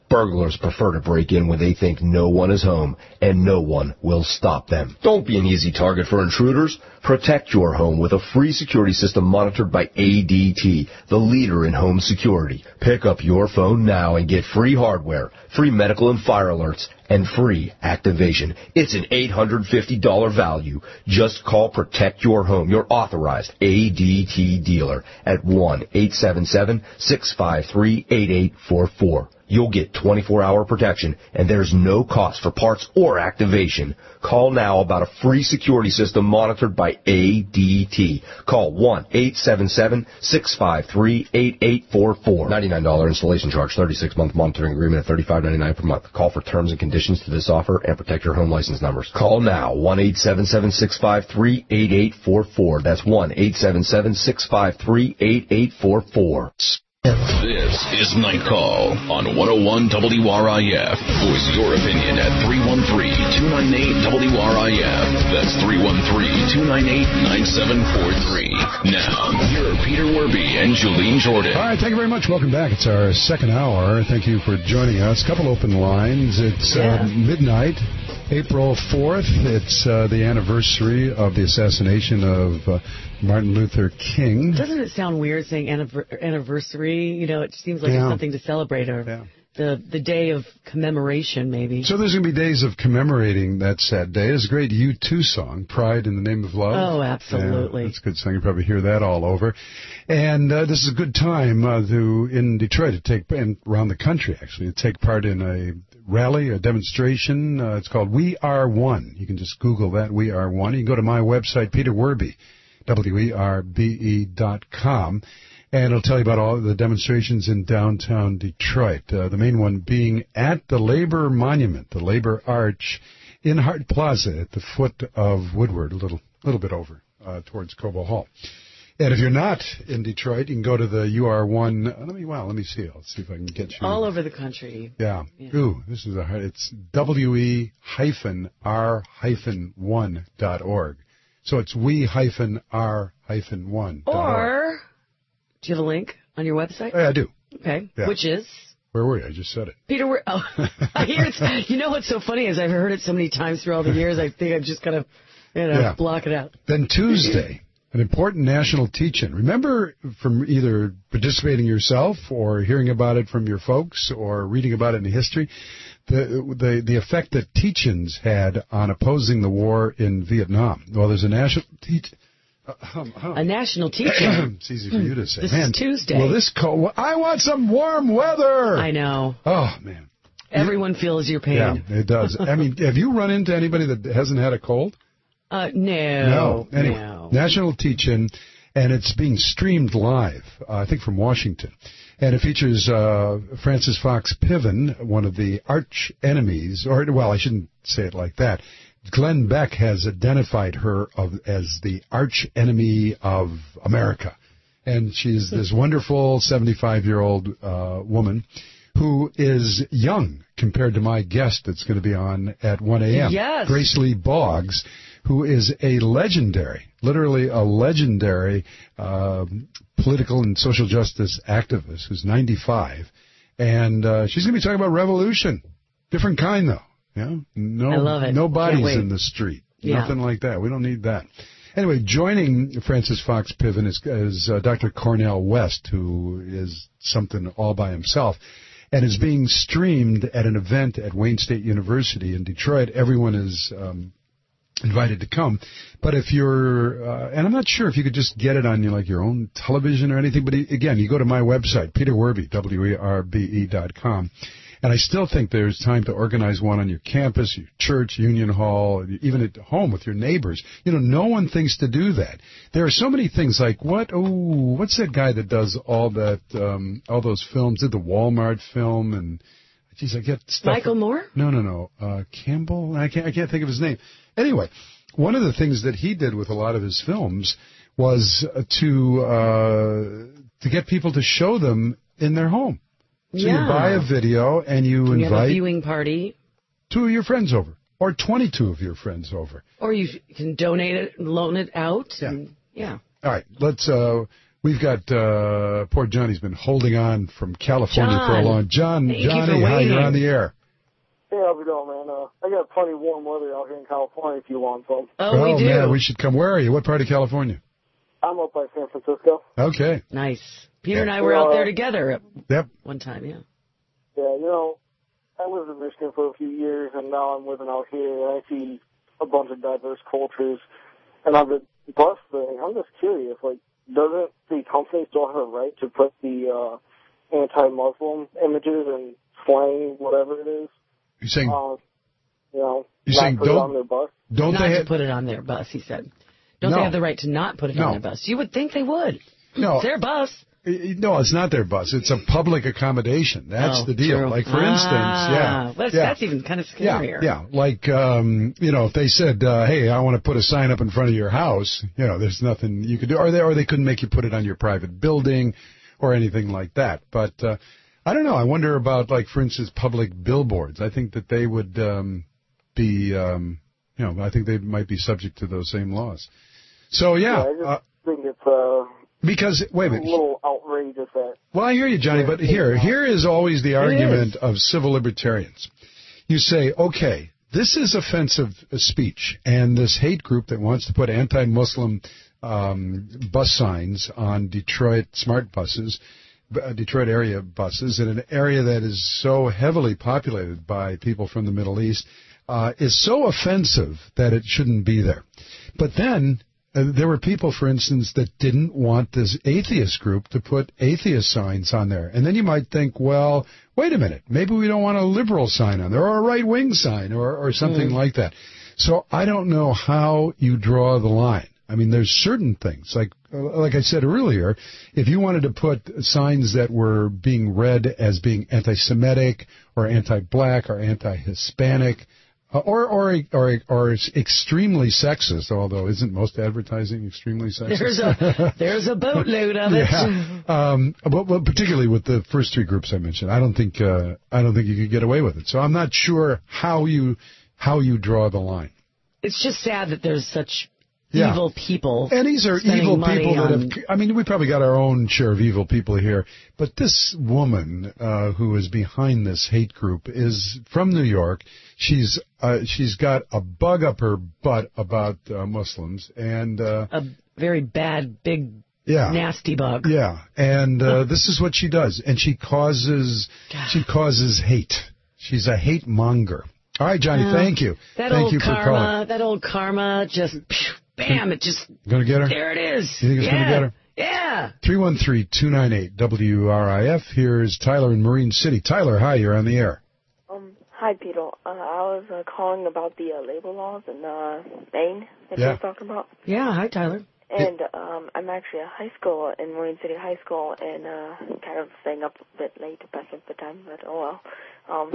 Burglars prefer to break in when they think no one is home, and no one will stop them. Don't be an easy target for intruders. Protect your home with a free security system monitored by A D T, the leader in home security. Pick up your phone now and get free hardware, free medical and fire alerts, and free activation. It's an eight hundred fifty dollars value. Just call Protect Your Home, your authorized A D T dealer, at one eight seven seven, six five three, eight eight four four. You'll get twenty-four hour protection, and there's no cost for parts or activation. Call now about a free security system monitored by A D T. Call one eight seven seven, six five three, eight eight four four. ninety-nine dollars installation charge, thirty-six month monitoring agreement at thirty-five ninety-nine per month. Call for terms and conditions to this offer and Protect Your Home license numbers. Call now, one eight seven seven, six five three, eight eight four four. That's one eight seven seven, six five three, eight eight four four. This is Night Call on one oh one W R I F. Voice your opinion at three one three, two nine eight, W R I F. That's three one three, two nine eight, nine seven four three. Now, here are Peter Werby and Julene Jordan. All right, thank you very much. Welcome back. It's our second hour. Thank you for joining us. Couple open lines. It's yeah. uh, midnight, April fourth. It's uh, the anniversary of the assassination of uh, Martin Luther King. Doesn't it sound weird saying anniver- anniversary? You know, it seems like yeah. it's something to celebrate, or yeah. the the day of commemoration, maybe. So there's going to be days of commemorating that sad day. There's a great U two song, Pride in the Name of Love. Oh, absolutely. Yeah, that's a good song. You probably hear that all over. And uh, this is a good time uh, to in Detroit to take, and around the country, actually, to take part in a rally, a demonstration. Uh, it's called We Are One. You can just Google that, We Are One. You can go to my website, Peter Werby, W E R B E dot com, and it'll tell you about all the demonstrations in downtown Detroit. Uh, the main one being at the Labor Monument, the Labor Arch, in Hart Plaza at the foot of Woodward, a little little bit over uh, towards Cobo Hall. And if you're not in Detroit, you can go to the U R one. Uh, let me wow, let me see. I'll see if I can get you all over the country. Yeah. yeah. Ooh, this is a it's W E R one dot org. So it's we R one. Or, do you have a link on your website? Yeah, I do. Okay. Yeah. Which is? Where were you? I just said it. Peter, Wer- oh, I hear it's, you know what's so funny is I've heard it so many times through all the years, I think I've just kind of, you know, yeah. block it out. Then Tuesday, an important national teach-in. Remember from either participating yourself or hearing about it from your folks or reading about it in history, The, the the effect that teach-ins had on opposing the war in Vietnam. Well, there's a national teach. Uh, hum, hum. A national teach-in. It's easy for you to say. This man, is Tuesday. Well, this cold. I want some warm weather. I know. Oh man. Everyone you, feels your pain. Yeah, it does. I mean, have you run into anybody that hasn't had a cold? Uh, no. No. Anyway, no. National teach-in, and it's being streamed live. Uh, I think from Washington. And it features uh, Frances Fox Piven, one of the arch enemies, or, well, I shouldn't say it like that. Glenn Beck has identified her of, as the arch enemy of America. And she's this wonderful seventy-five-year-old uh, woman who is young compared to my guest that's going to be on at one a.m. Yes. Grace Lee Boggs, who is a legendary, literally a legendary uh, political and social justice activist who's ninety-five. And uh, she's going to be talking about revolution. Different kind, though. Yeah? No, I love it. No bodies in the street. Yeah. Nothing like that. We don't need that. Anyway, joining Frances Fox Piven is, is uh, Doctor Cornel West, who is something all by himself, and is being streamed at an event at Wayne State University in Detroit. Everyone is um, invited to come. But if you're, uh, and I'm not sure if you could just get it on your, like your own television or anything, but again, you go to my website, Peter Werby, W E R B E dot com. And I still think there's time to organize one on your campus, your church, union hall, even at home with your neighbors. You know, no one thinks to do that. There are so many things like, what, oh, what's that guy that does all that, um, all those films, did the Walmart film, and, geez, I get stuff. Michael Moore? No, no, no. Uh, Campbell? I can't, I can't think of his name. Anyway, one of the things that he did with a lot of his films was to, uh, to get people to show them in their home. So yeah. you buy a video and you can invite you have a viewing party, two of your friends over, or twenty-two of your friends over, or you can donate it, and loan it out. Yeah, and, yeah. All right, let's. Uh, We've got, uh, poor Johnny's been holding on from California John, for a long John, thank you Johnny, for hi, waiting. you're on the air. Hey, how's it going, man? Uh, I got plenty of warm weather out here in California if you want some. Oh, we oh do. man, we should come. Where are you? What part of California? I'm up by San Francisco. Okay. Nice. Peter Yeah. and I were out there together at Yep. one time, yeah. Yeah, you know, I lived in Michigan for a few years, and now I'm living out here, and I see a bunch of diverse cultures. And on the bus thing, I'm just curious, like, doesn't the company still have a right to put the uh, anti-Muslim images and slang, whatever it is? You're saying, uh, you know, you're not saying put it don't- on their bus? don't not they to have, put it on their bus, he said. Don't No. they have the right to not put it No. on their bus? You would think they would. No. It's their bus. no, it's not their bus. It's a public accommodation. That's Oh, the deal. true. Like, for Ah, instance, yeah. well, that's, yeah. that's even kind of Yeah, scarier. yeah. Like, um, you know, if they said, uh, hey, I want to put a sign up in front of your house, you know, there's nothing you could do. Or they, or they couldn't make you put it on your private building or anything like that. But uh, I don't know. I wonder about, like, for instance, public billboards. I think that they would um, be, um, you know, I think they might be subject to those same laws. So, yeah. I just uh, think it's uh, because, wait a a minute. little outrageous that... Well, I hear you, Johnny, but here, here is always the argument is. of civil libertarians. You say, okay, this is offensive speech, and this hate group that wants to put anti-Muslim um, bus signs on Detroit smart buses, uh, Detroit area buses, in an area that is so heavily populated by people from the Middle East, uh, is so offensive that it shouldn't be there. But then... Uh, there were people, for instance, that didn't want this atheist group to put atheist signs on there. And then you might think, well, wait a minute, maybe we don't want a liberal sign on there or a right-wing sign or, or something mm. like that. So I don't know how you draw the line. I mean, there's certain things, like like I said earlier, if you wanted to put signs that were being read as being anti-Semitic or anti-black or anti-Hispanic, Uh, or, or, or, or it's extremely sexist, although isn't most advertising extremely sexist? There's a, there's a boatload of it. Yeah. Um, but, but particularly with the first three groups I mentioned, I don't think, uh, I don't think you could get away with it. So I'm not sure how you, how you draw the line. It's just sad that there's such Yeah. evil people. And these are spending evil money people that on... have, I mean, we probably got our own share of evil people here, but this woman, uh, who is behind this hate group is from New York. She's, uh, she's got a bug up her butt about, uh, Muslims and, uh, a very bad, big, yeah. nasty bug. Yeah. And, uh, this is what she does. And she causes, she causes hate. She's a hate monger. All right, Johnny, Uh, thank you. That thank old you for karma, calling. that old karma just, phew, bam, it just, Gonna get her? there it is. You think it's yeah. gonna get her? Yeah. three one three, two nine eight, W R I F. Here's Tyler in Marine City. Tyler, hi, you're on the air. Um, hi, Peter. Uh, I was uh, calling about the uh, labor laws in uh, Maine that Yeah. you were talking about. Yeah, hi, Tyler. And um, I'm actually a high school in Marine City High School, and uh, kind of staying up a bit late to pass up the time, but oh well. Um,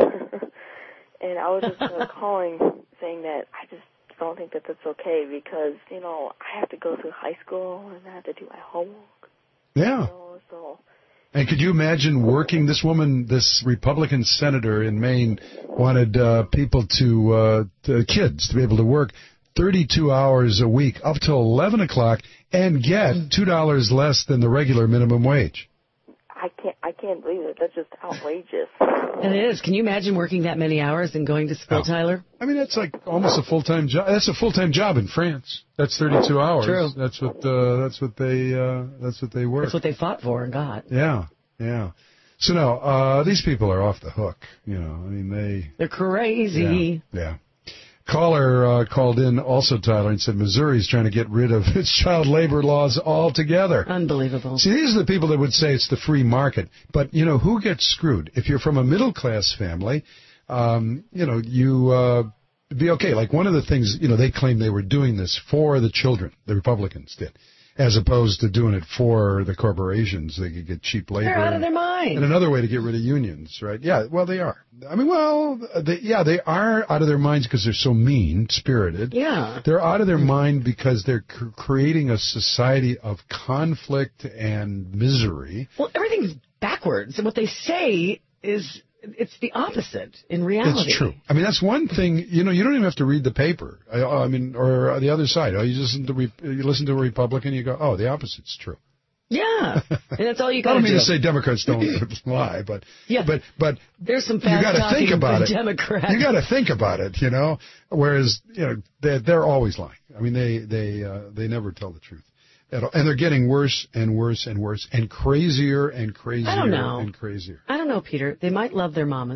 and I was just uh, calling saying that I just don't think that that's okay because, you know, I have to go through high school and I have to do my homework. Yeah. You know, so... And could you imagine working, this woman, this Republican senator in Maine wanted uh, people to, uh, to, kids to be able to work thirty-two hours a week up till eleven o'clock and get two dollars less than the regular minimum wage. I can't, I can't believe it. That's just outrageous. It is. Can you imagine working that many hours and going to school, Oh. Tyler? I mean, that's like almost a full-time job. That's a full-time job in France. That's thirty-two hours. True. That's what, uh, that's what they, uh, that's what they work. That's what they fought for and got. Yeah, yeah. So no, uh, these people are off the hook. You know, I mean, they. They're crazy. Yeah. yeah. Caller uh, called in also, Tyler, and said Missouri's trying to get rid of its child labor laws altogether. Unbelievable. See, these are the people that would say it's the free market. But, you know, who gets screwed? If you're from a middle-class family, um, you know, you uh, be okay. Like one of the things, you know, they claim they were doing this for the children, the Republicans did, as opposed to doing it for the corporations. They could get cheap labor. They're out of their mind. And another way to get rid of unions, right? Yeah, well, they are. I mean, well, they, yeah, they are out of their minds because they're so mean-spirited. Yeah. They're out of their mind because they're c- creating a society of conflict and misery. Well, everything's backwards. And what they say is it's the opposite in reality. It's true. I mean, that's one thing. You know, you don't even have to read the paper. I, I mean, or the other side. Oh, you just listen to re, you listen to a Republican, you go, oh, the opposite's true. Yeah, and that's all you got I to do. don't mean to say Democrats don't lie, but yeah. but but there's some you got to think about it. Democrats. You got to think about it, you know. Whereas you know they're, they're always lying. I mean they they uh, they never tell the truth at all, and they're getting worse and worse and worse and crazier and crazier I don't know. and crazier. I don't know, Peter. They might love their mamas.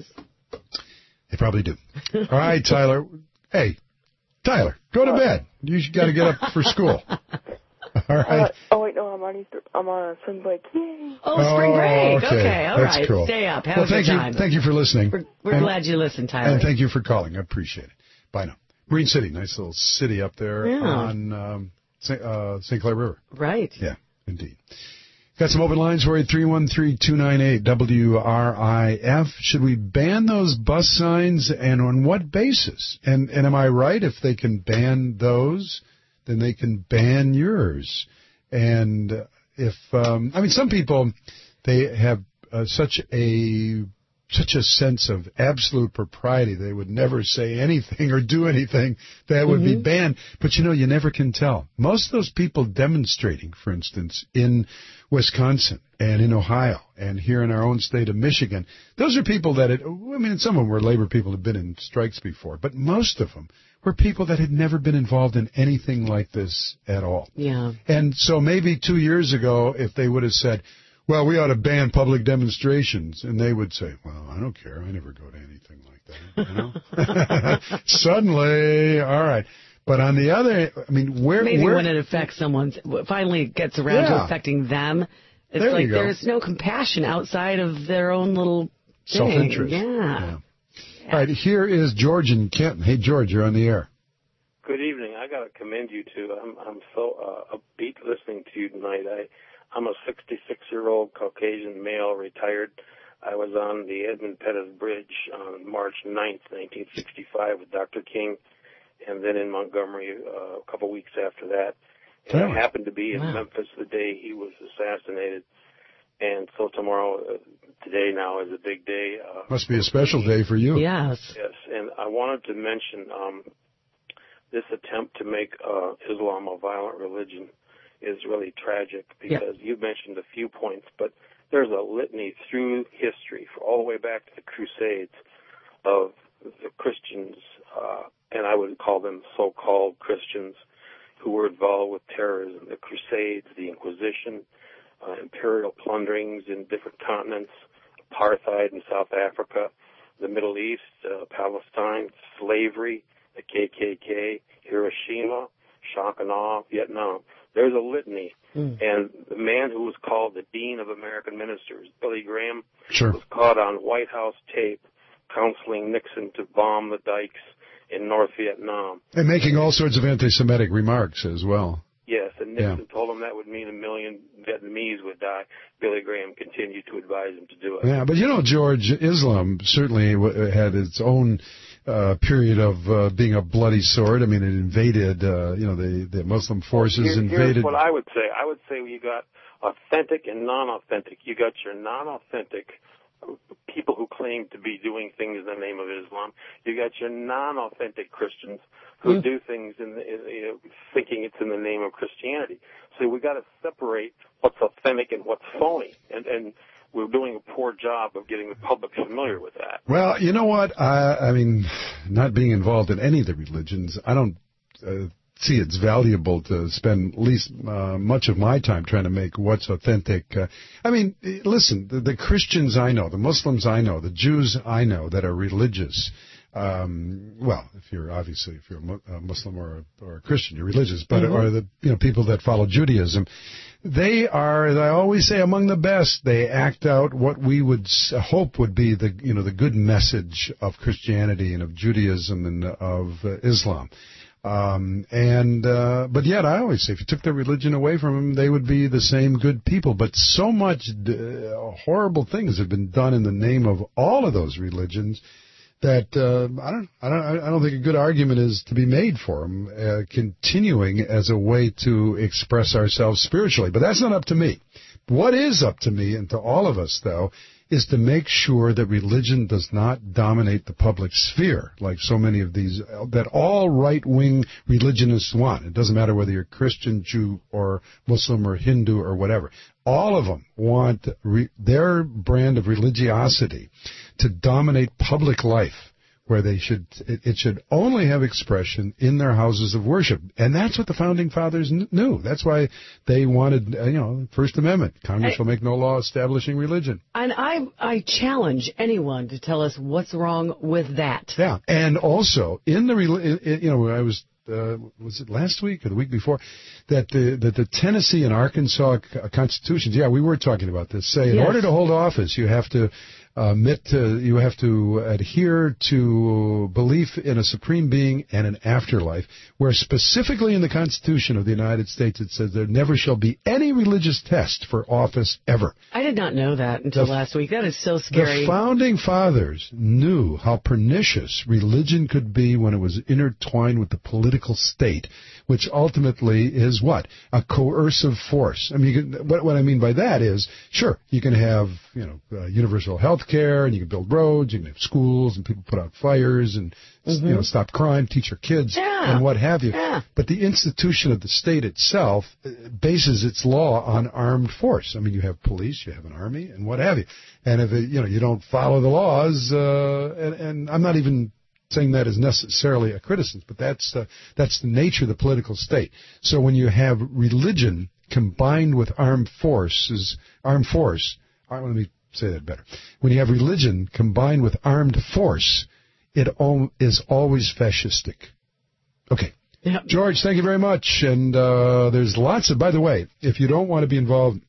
They probably do. All right, Tyler. Hey, Tyler, go to bed. You got to get up for school. All right. Uh, oh wait, no, I'm on Easter. I'm on spring break. Yay! Oh, spring break. Okay, okay all That's right. Cool. Stay up. Have well, a thank good you. time. Thank you for listening. We're, we're and, glad you listened, Tyler. And thank you for calling. I appreciate it. Bye now. Marine City, nice little city up there yeah. on um, Saint Uh, Saint Clair River. Right. Yeah, indeed. Got some open lines for you, three one three, two nine eight, W R I F. Should we ban those bus signs, and on what basis? And, and am I right? If they can ban those, then they can ban yours. And if, um, I mean, some people, they have uh, such a such a sense of absolute propriety. They would never say anything or do anything that would mm-hmm. be banned. But, you know, you never can tell. Most of those people demonstrating, for instance, in Wisconsin and in Ohio and here in our own state of Michigan, those are people that, had, I mean, some of them were labor people who had been in strikes before, but most of them were people that had never been involved in anything like this at all. Yeah. And so maybe two years ago, if they would have said, well, we ought to ban public demonstrations, and they would say, well, I don't care. I never go to anything like that, you know? Suddenly, all right. But on the other, I mean, where... Maybe where, when it affects someone, finally gets around yeah. to affecting them, it's there like there's no compassion outside of their own little thing. Self-interest. Yeah. yeah. yeah. All right, here is George in Kenton. Hey, George, you're on the air. Good evening. I got to commend you two. I'm I'm so uh, upbeat listening to you tonight. I I'm a sixty-six-year-old Caucasian male, retired. I was on the Edmund Pettus Bridge on March ninth, nineteen sixty-five with Doctor King, and then in Montgomery uh, a couple weeks after that. And really? I happened to be in wow. Memphis the day he was assassinated. And so tomorrow, uh, today now is a big day. Uh, Must be a special day for you. Yes. Yes, and I wanted to mention um, this attempt to make uh, Islam a violent religion is really tragic because yeah. you mentioned a few points, but there's a litany through history, for all the way back to the Crusades, of the Christians, uh, and I would call them so-called Christians, who were involved with terrorism, the Crusades, the Inquisition, uh, imperial plunderings in different continents, apartheid in South Africa, the Middle East, uh, Palestine, slavery, the K K K, Hiroshima, shock and awe, Vietnam. There's a litany. Mm. And the man who was called the Dean of American Ministers, Billy Graham, sure. was caught on White House tape counseling Nixon to bomb the dikes in North Vietnam. And making all sorts of anti-Semitic remarks as well. Yes, and Nixon yeah. told him that would mean a million Vietnamese would die. Billy Graham continued to advise him to do it. Yeah, but you know, George, Islam certainly had its own uh, period of uh, being a bloody sword. I mean, it invaded, uh, you know, the, the Muslim forces Here, invaded. Here's what I would say. I would say you got authentic and non-authentic. You got your non-authentic people who claim to be doing things in the name of Islam. You got your non-authentic Christians who mm. do things in, the, in you know, thinking it's in the name of Christianity. So we got to separate what's authentic and what's phony, and and we're doing a poor job of getting the public familiar with that. Well, you know what? I, I mean, not being involved in any of the religions, I don't uh, see it's valuable to spend at least uh, much of my time trying to make what's authentic. Uh, I mean, listen, the, the Christians I know, the Muslims I know, the Jews I know that are religious, um, well, if you're obviously, if you're a Muslim or a, or a Christian, you're religious, but mm-hmm. or the you know people that follow Judaism, they are, as I always say, among the best. They act out what we would hope would be the you know the good message of Christianity and of Judaism and of uh, Islam. Um, and, uh, but yet I always say if you took their religion away from them, they would be the same good people. But so much uh, horrible things have been done in the name of all of those religions that, uh, I don't, I don't, I don't think a good argument is to be made for them, uh, continuing as a way to express ourselves spiritually. But that's not up to me. What is up to me and to all of us, though, is to make sure that religion does not dominate the public sphere, like so many of these, that all right-wing religionists want. It doesn't matter whether you're Christian, Jew, or Muslim, or Hindu, or whatever. All of them want re- their brand of religiosity to dominate public life, where they should, it, it should only have expression in their houses of worship. And that's what the Founding Fathers kn- knew. That's why they wanted, uh, you know, First Amendment. Congress I, will make no law establishing religion. And I, I challenge anyone to tell us what's wrong with that. Yeah. And also, in the, in, you know, I was, uh, was it last week or the week before, that the, that the Tennessee and Arkansas constitutions, yeah, we were talking about this, say in yes. order to hold office, you have to, Uh, admit to, you have to adhere to belief in a supreme being and an afterlife, where specifically in the Constitution of the United States it says there never shall be any religious test for office ever. I did not know that until the, last week. That is so scary. The Founding Fathers knew how pernicious religion could be when it was intertwined with the political state, which ultimately is what? A coercive force. I mean, you can, what, what I mean by that is, sure, you can have, you know, uh, universal health care, and you can build roads, you can have schools, and people put out fires, and mm-hmm. you know, stop crime, teach your kids, yeah. and what have you. Yeah. But the institution of the state itself bases its law on armed force. I mean, you have police, you have an army, and what have you. And if it, you know you don't follow the laws, uh, and, and I'm not even saying that is necessarily a criticism, but that's uh, that's the nature of the political state. So when you have religion combined with armed forces, armed force, let me say that better. When you have religion combined with armed force, it al- is always fascistic. Okay. Yep. George, thank you very much. And uh, there's lots of, by the way, if you don't want to be involved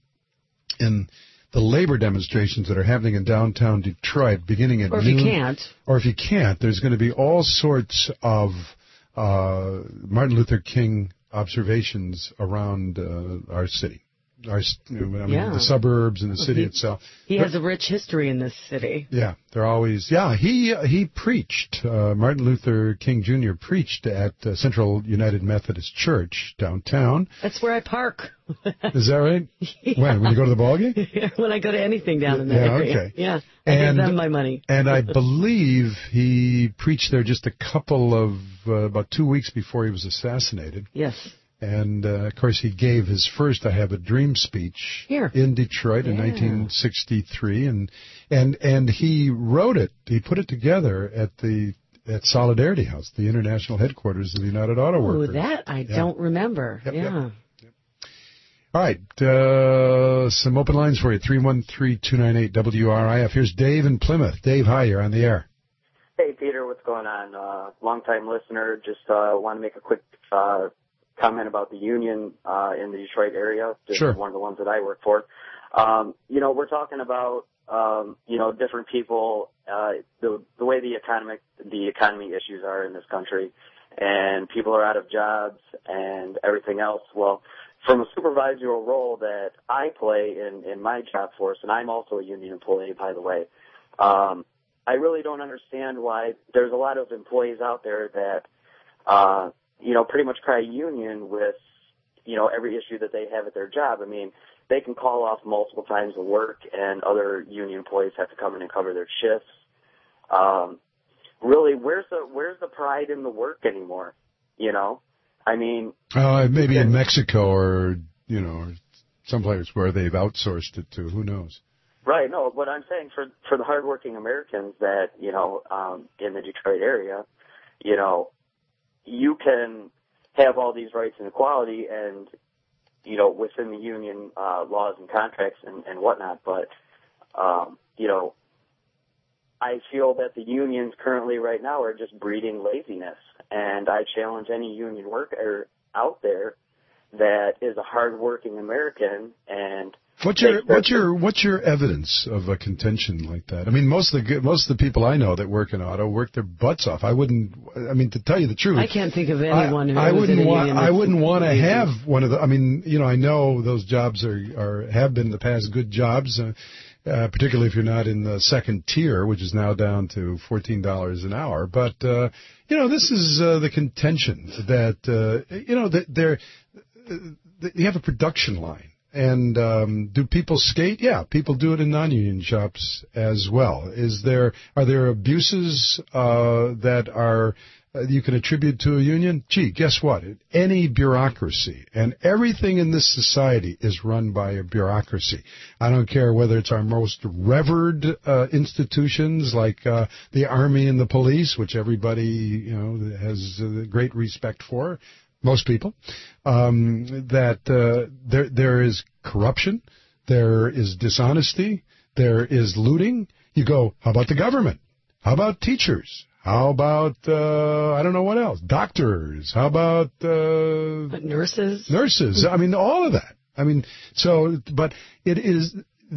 in the labor demonstrations that are happening in downtown Detroit beginning at noon. Or if noon, you can't. Or if you can't, there's going to be all sorts of uh, Martin Luther King observations around uh, our city. Our, I mean, yeah. the suburbs and the city he, itself. He has a rich history in this city. Yeah, they're always. Yeah, he uh, he preached. Uh, Martin Luther King Junior preached at uh, Central United Methodist Church downtown. That's where I park. Is that right? Yeah. When when you go to the ballgame? When I go to anything down in that yeah, area. Okay. Yeah, I and, give them my money. And I believe he preached there just a couple of uh, about two weeks before he was assassinated. Yes. And, uh, of course, he gave his first I Have a Dream speech Here. in Detroit yeah. in nineteen sixty-three. And, and, and he wrote it, he put it together at the at Solidarity House, the international headquarters of the United Auto Workers. Oh, that I yeah. don't remember. Yep, yeah. Yep. Yep. All right. Uh, some open lines for you, three one three, two nine eight, W R I F. Here's Dave in Plymouth. Dave, hi, you're on the air. Hey, Peter, what's going on? Uh, long-time listener. Just uh, want to make a quick uh comment about the union uh, in the Detroit area. Just sure. one of the ones that I work for. Um, you know, we're talking about um, you know different people, uh, the the way the economic the economy issues are in this country, and people are out of jobs and everything else. Well, from a supervisorial role that I play in in my job force, and I'm also a union employee, by the way. Um, I really don't understand why there's a lot of employees out there that. Uh, you know, pretty much cry union with, you know, every issue that they have at their job. I mean, they can call off multiple times of work, and other union employees have to come in and cover their shifts. Um, really, where's the where's the pride in the work anymore? You know, I mean, uh, maybe in Mexico or you know, or someplace where they've outsourced it to. Who knows? Right. No, but I'm saying for for the hardworking Americans that you know um, in the Detroit area, you know. You can have all these rights and equality and, you know, within the union uh, laws and contracts and, and whatnot. But, um, you know, I feel that the unions currently right now are just breeding laziness. And I challenge any union worker out there that is a hardworking American and What's your what's your what's your evidence of a contention like that? I mean, most of the most of the people I know that work in auto work their butts off. I wouldn't. I mean, to tell you the truth, I can't think of anyone I, who I wouldn't in a want. union I wouldn't want to have one of the. I mean, you know, I know those jobs are are have been in the past good jobs, uh, uh, particularly if you're not in the second tier, which is now down to fourteen dollars an hour. But uh, you know, this is uh, the contention that uh, you know that they're. Uh, you have a production line. and um, do people skate? Yeah, people do it in non-union shops as well. Is there are there abuses uh, that are uh, you can attribute to a union? Gee, guess what? Any bureaucracy and everything in this society is run by a bureaucracy. I don't care whether it's our most revered uh, institutions like uh, the Army and the police, which everybody you know has uh, great respect for. Most people, um, that uh, there there is corruption, there is dishonesty, there is looting. You go, how about the government? How about teachers? How about, uh, I don't know what else, doctors? How about... Uh, nurses? Nurses. I mean, all of that. I mean, so, but it is...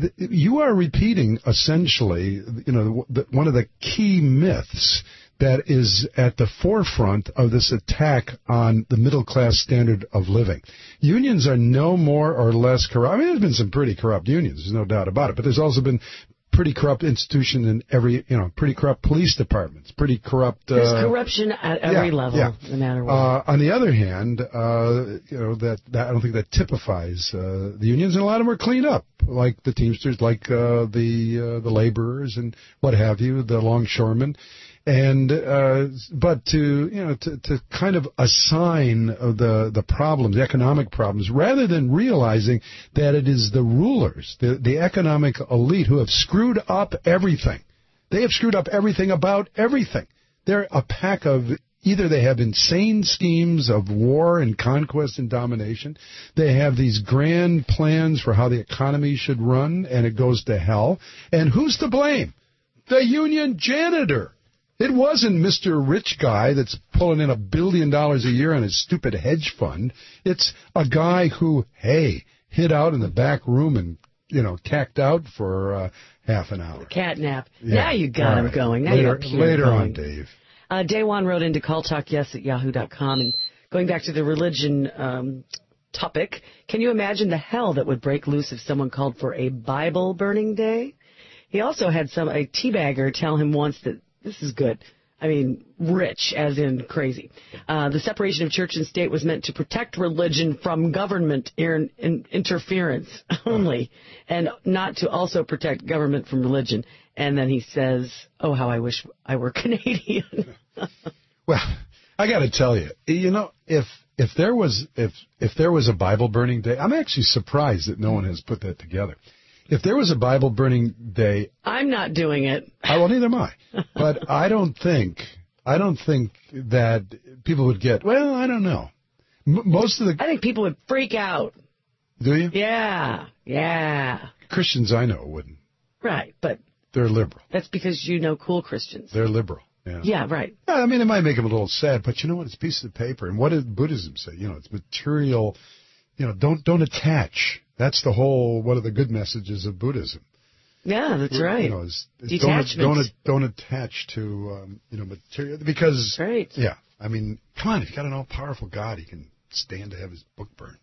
You are repeating, essentially, you know, the, one of the key myths that is at the forefront of this attack on the middle-class standard of living. Unions are no more or less corrupt. I mean, there's been some pretty corrupt unions, there's no doubt about it, but there's also been pretty corrupt institutions in every, you know, pretty corrupt police departments, pretty corrupt... Uh, There's corruption at every yeah, level, yeah. no matter what. Uh, on the other hand, uh, you know, that, that I don't think that typifies uh, the unions, and a lot of them are cleaned up, like the Teamsters, like uh, the uh, the laborers and what have you, the longshoremen. And uh, but to you know to, to kind of assign the the problems, the economic problems, rather than realizing that it is the rulers, the the economic elite, who have screwed up everything. They have screwed up everything about everything. They're a pack of either they have insane schemes of war and conquest and domination. They have these grand plans for how the economy should run, and it goes to hell. And who's to blame? The union janitor. It wasn't Mister Rich Guy that's pulling in a billion dollars a year on his stupid hedge fund. It's a guy who, hey, hid out in the back room and, you know, cacked out for uh, half an hour. Catnap. Yeah. Now you got him right. going. Now later, you got Peter Later going. on, Dave. Uh, Day One wrote into call talk yes at yahoo dot com, and going back to the religion um, topic, can you imagine the hell that would break loose if someone called for a Bible burning day? He also had some a teabagger tell him once that this is good. I mean, rich, as in crazy. Uh, the separation of church and state was meant to protect religion from government in, in, interference only, and not to also protect government from religion. And then he says, oh, how I wish I were Canadian. Well, I got to tell you, you know, if if there was if if there was a Bible burning day, I'm actually surprised that no one has put that together. If there was a Bible burning day, I'm not doing it. I, well, neither am I. But I don't think I don't think that people would get. Well, I don't know. M- most of the I think people would freak out. Do you? Yeah, yeah. Christians I know wouldn't. Right, but they're liberal. That's because you know cool Christians. They're liberal. Yeah. Yeah, right. Yeah, I mean, it might make them a little sad, but you know what? It's a piece of paper. And what did Buddhism say? You know, it's material. You know, don't don't attach. That's the whole, one of the good messages of Buddhism. Yeah, that's right. You know, is, is Detachment. Don't, don't, don't attach to, um, you know, material. Because, right. yeah, I mean, come on, if you've got an all-powerful God, he can stand to have his book burned.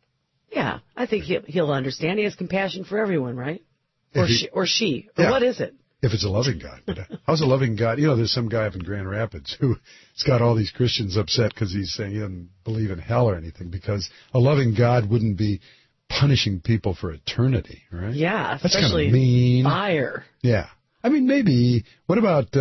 Yeah, I think he'll, he'll understand. He has compassion for everyone, right? Or he, she, or she. Or yeah, what is it? If it's a loving God. But how's a loving God? You know, there's some guy up in Grand Rapids who's got all these Christians upset because he's saying he doesn't believe in hell or anything, because a loving God wouldn't be punishing people for eternity, right? Yeah, that's especially kind of mean. Fire. Yeah. I mean, maybe, what about,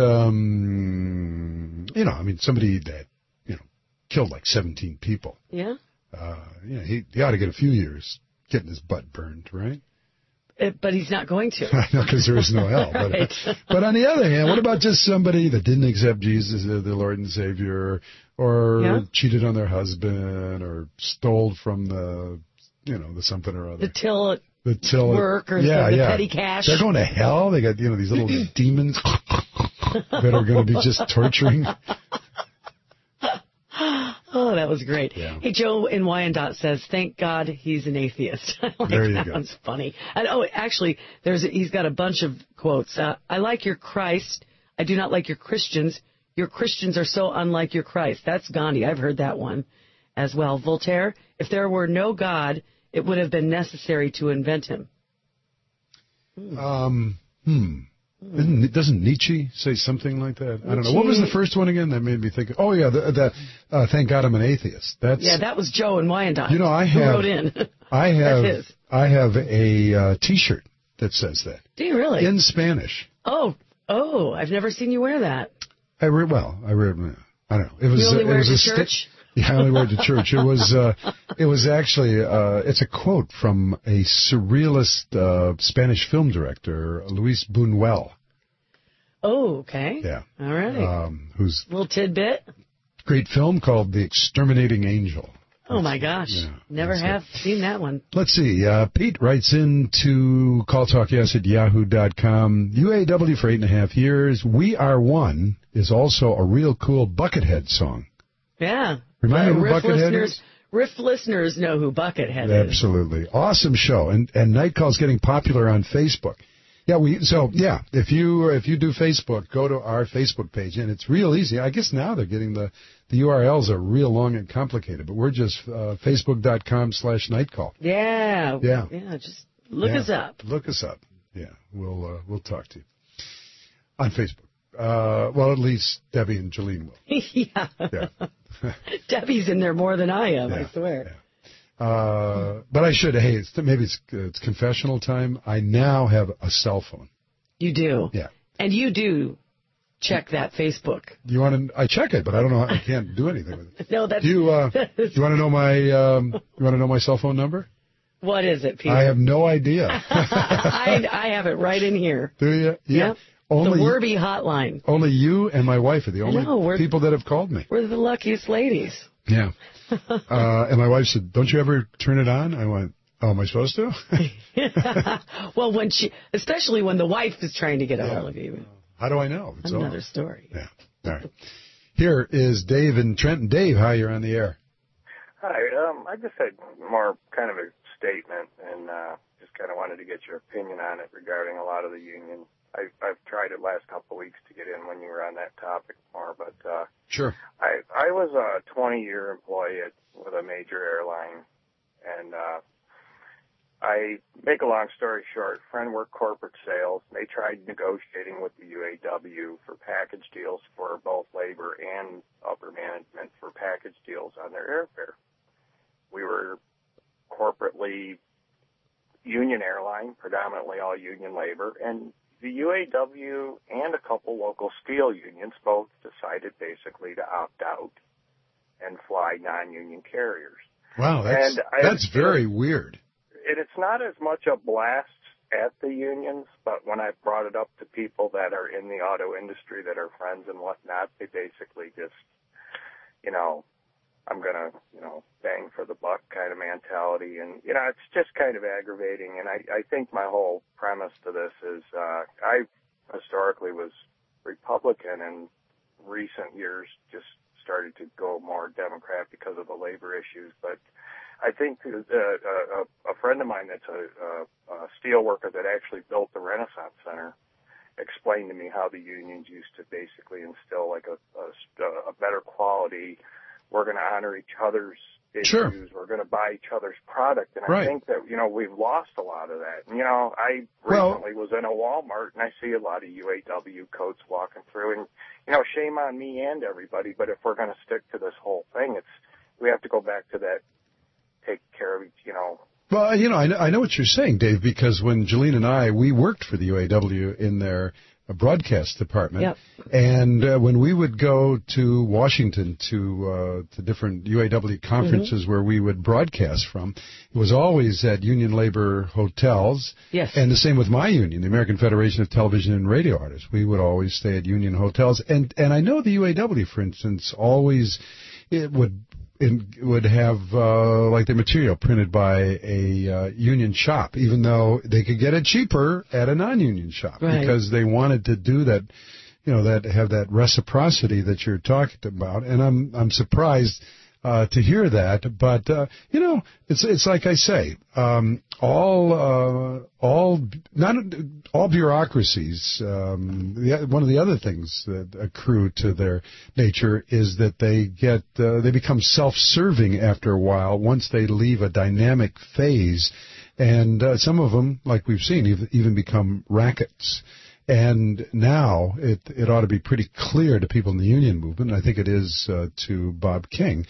um, you know, I mean, somebody that, you know, killed like seventeen people. Yeah. Uh, you know, he, he ought to get a few years getting his butt burned, right? It, but he's not going to. I know, because there is no hell. But, right. but on the other hand, what about just somebody that didn't accept Jesus as their Lord and Savior, or yeah. cheated on their husband, or stole from the, you know, the something or other. The till, the till work, or yeah, the, the yeah. petty cash. They're going to hell. They got, you know, these little demons that are going to be just torturing. Oh, that was great. Yeah. Hey, Joe in Wyandotte says, thank God he's an atheist. I like there you that go. one's funny. And, oh, actually, there's a, he's got a bunch of quotes. Uh, I like your Christ. I do not like your Christians. Your Christians are so unlike your Christ. That's Gandhi. I've heard that one as well. Voltaire, if there were no God, it would have been necessary to invent him. Hmm. Um, hmm. Isn't, doesn't Nietzsche say something like that? I don't know. What was the first one again? That made me think. Oh yeah, the, the uh, thank God I'm an atheist. That's yeah. That was Joe in Wyandotte. You know, I have. Who wrote in? I have. That's his. I have a uh, T-shirt that says that. Do you really? In Spanish. Oh, oh, I've never seen you wear that. I re- well, I re- I don't know. It was. You only uh, wear it was it a to church? Sti- yeah, I only wear it to church. It was. Uh, it was actually. Uh, it's a quote from a surrealist uh, Spanish film director, Luis Buñuel. Oh, okay. Yeah. All right. Um, who's little tidbit. Great film called The Exterminating Angel. Oh, my gosh. Yeah, Never have it. Seen that one. Let's see. Uh, Pete writes in to calltalkyes at yahoo dot com. U A W for eight and a half years. We Are One is also a real cool Buckethead song. Yeah. Remind me who Buckethead listeners, is? Riff listeners know who Buckethead Absolutely. is. Absolutely. Awesome show. And, and Night Call's getting popular on Facebook. Yeah, we so yeah. If you if you do Facebook, go to our Facebook page, and it's real easy. I guess now they're getting the the U R Ls are real long and complicated, but we're just uh, facebook dot com slash nightcall. Yeah, yeah, yeah. Just look yeah. us up. Look us up. Yeah, we'll uh, we'll talk to you on Facebook. Uh, well, at least Debbie and Jolene will. yeah. yeah. Debbie's in there more than I am. Yeah. I swear. Yeah. Uh, but I should, hey, it's, maybe it's, it's confessional time. I now have a cell phone. You do? Yeah. And you do check that Facebook. You want to, I check it, but I don't know, I can't do anything with it. No, that's... Do you, uh, do you want to know my, um, you want to know my cell phone number? What is it, Peter? I have no idea. I, I have it right in here. Do you? Yeah. Yep. Only the Werby hotline. Only you and my wife are the only know, people that have called me. We're the luckiest ladies. Yeah. uh, and my wife said, don't you ever turn it on? I went, oh, am I supposed to? Well, when she, especially when the wife is trying to get a yeah. hold of you. How do I know? It's Another on. story. Yeah. All right. Here is Dave in Trenton. Dave, hi, you're on the air. Hi. Um, I just had more kind of a statement and uh, just kind of wanted to get your opinion on it regarding a lot of the union. I, I've tried it last couple of weeks to get in when you were on that topic more, but uh, sure. I I was a twenty-year employee at, with a major airline, and uh, I make a long story short. Friend worked corporate sales. They tried negotiating with the U A W for package deals for both labor and upper management for package deals on their airfare. We were corporately union airline, predominantly all union labor, and the U A W and a couple local steel unions both decided basically to opt out and fly non-union carriers. Wow, that's, and that's I, very weird. And it's not as much a blast at the unions, but when I brought it up to people that are in the auto industry that are friends and whatnot, they basically just, you know, I'm going to, you know, bang for the buck kind of mentality. And, you know, it's just kind of aggravating. And I, I think my whole premise to this is uh, I historically was Republican and recent years just started to go more Democrat because of the labor issues. But I think uh, a, a friend of mine that's a, a, a steel worker that actually built the Renaissance Center explained to me how the unions used to basically instill like a, a, a better quality. We're going to honor each other's issues. Sure. We're going to buy each other's product. And right. I think that, you know, we've lost a lot of that. And, you know, I recently well, was in a Walmart, and I see a lot of U A W coats walking through. And, you know, shame on me and everybody, but if we're going to stick to this whole thing, it's we have to go back to that take care of each, you know. Well, you know, I know, I know what you're saying, Dave, because when Jolene and I, we worked for the U A W in their broadcast department. Yep. And uh, when we would go to Washington to uh, to different U A W conferences mm-hmm. where we would broadcast from, it was always at union labor hotels. Yes. And the same with my union, the American Federation of Television and Radio Artists. We would always stay at union hotels. And and I know the U A W, for instance, always it would it would have uh, like the material printed by a uh, union shop, even though they could get it cheaper at a non-union shop right. because they wanted to do that, you know, that have that reciprocity that you're talking about. And I'm I'm surprised uh, to hear that, but uh, you know, it's it's like I say, um, all uh, all not all bureaucracies. Um, the, one of the other things that accrue to their nature is that they get uh, they become self-serving after a while once they leave a dynamic phase, and uh, some of them, like we've seen, even, even become rackets. And now it it ought to be pretty clear to people in the union movement, and I think it is uh, to Bob King,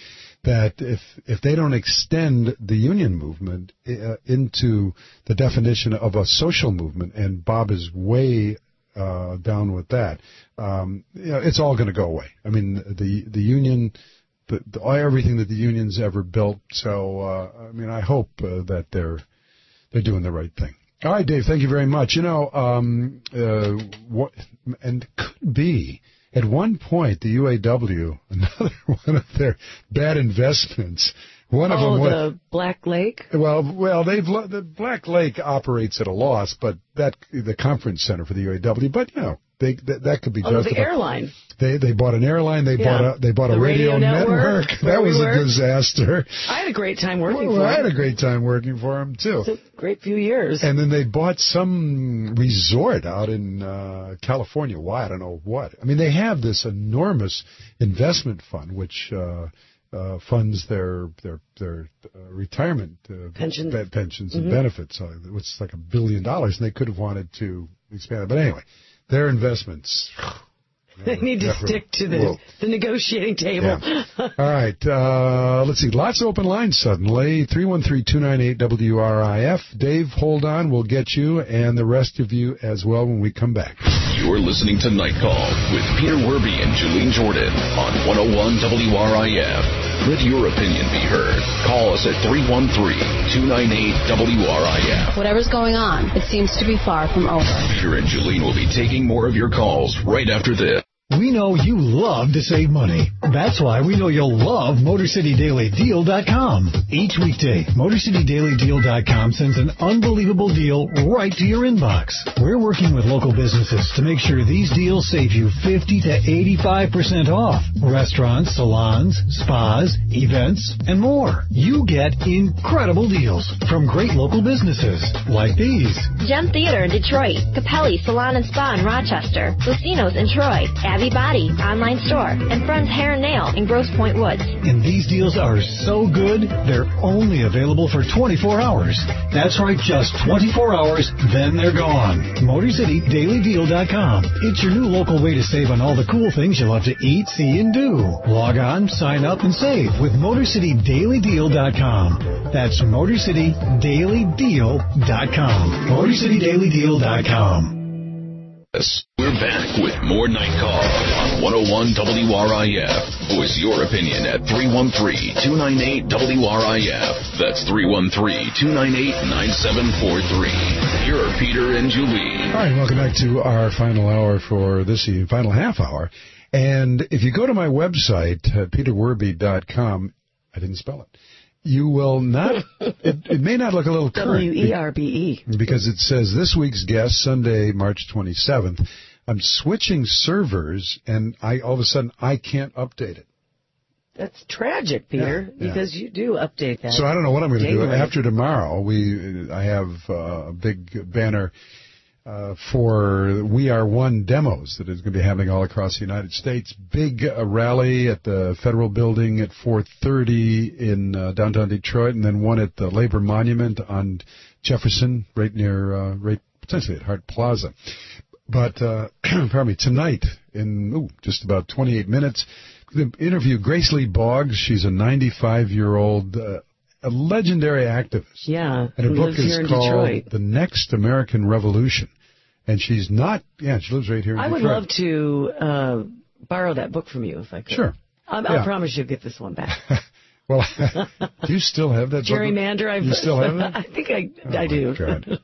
that if if they don't extend the union movement uh, into the definition of a social movement, and Bob is way uh, down with that, um, you know, it's all going to go away. I mean, the the union, the, the, everything that the union's ever built. So, uh, I mean, I hope uh, that they're they're doing the right thing. All right, Dave, thank you very much. You know, um, uh, what, and could be, at one point, the U A W, another one of their bad investments, one of oh, them was... the Black Lake? Well, well, they've the Black Lake operates at a loss, but that the conference center for the U A W, but, you know, they, that, that could be oh, justified. the airline. They they bought an airline. They yeah. bought a they bought the a radio, radio network. network That was we a disaster. I had a great time working well, for I them. had a great time working for them too. It's a great few years. And then they bought some resort out in uh, California. Why? I don't know what. I mean, they have this enormous investment fund which uh, uh, funds their their their uh, retirement uh, pensions, be- pensions mm-hmm. and benefits. Uh, it's like a billion dollars, and they could have wanted to expand it. But anyway, their investments. They need to stick to the, the negotiating table. Yeah. All right. Uh, let's see. Lots of open lines suddenly. three one three, two nine eight, W R I F. Dave, hold on. We'll get you and the rest of you as well when we come back. You're listening to Night Call with Peter Werby and Julene Jordan on one oh one W R I F. Let your opinion be heard. Call us at three one three, two nine eight, W R I F. Whatever's going on, it seems to be far from over. Peter and Julene will be taking more of your calls right after this. We know you love to save money. That's why we know you'll love Motor City Daily Deal dot com. Each weekday, Motor City Daily Deal dot com sends an unbelievable deal right to your inbox. We're working with local businesses to make sure these deals save you fifty to eighty-five percent off. Restaurants, salons, spas, events, and more. You get incredible deals from great local businesses like these. Gem Theater in Detroit, Capelli Salon and Spa in Rochester, Lucinos in Troy, Abbey Body online store, and Friends Hair and Nail in Grosse Pointe Woods. And these deals are so good, they're only available for twenty-four hours. That's right, just twenty-four hours, then they're gone. Motor City Daily Deal dot com. It's your new local way to save on all the cool things you love to eat, see, and do. Log on, sign up, and save with Motor City Daily Deal dot com. That's Motor City Daily Deal dot com. Motor City Daily Deal dot com. We're back with more Night Call on one oh one W R I F. Voice your opinion at three one three, two nine eight, W R I F. That's three one three, two nine eight, nine seven four three. Here are Peter and Julie. All right, welcome back to our final hour for this evening, final half hour. And if you go to my website, uh, peter werby dot com, I didn't spell it. You will not, it, it may not look a little current. W E R B E. Because it says this week's guest, Sunday, March twenty-seventh. I'm switching servers, and I all of a sudden, I can't update it. That's tragic, Peter, yeah, yeah. because you do update that. So I don't know what I'm going to do. daily. After tomorrow, we I have uh, a big banner uh, for We Are One demos that is going to be happening all across the United States. Big uh, rally at the Federal Building at four thirty in uh, downtown Detroit, and then one at the Labor Monument on Jefferson, right near, uh, right potentially at Hart Plaza. But, uh, pardon me, tonight, in ooh, just about twenty-eight minutes, we're going to interview Grace Lee Boggs. She's a ninety-five-year-old, uh, a legendary activist. Yeah, and her who book lives is here in called Detroit. The Next American Revolution. And she's not, yeah, she lives right here in I Detroit. would love to uh, borrow that book from you if I could. Sure. I, Yeah. I promise you'll get this one back. Well, do you still have that book? Gerrymander, I've, You still have it? I think I, Oh, I do.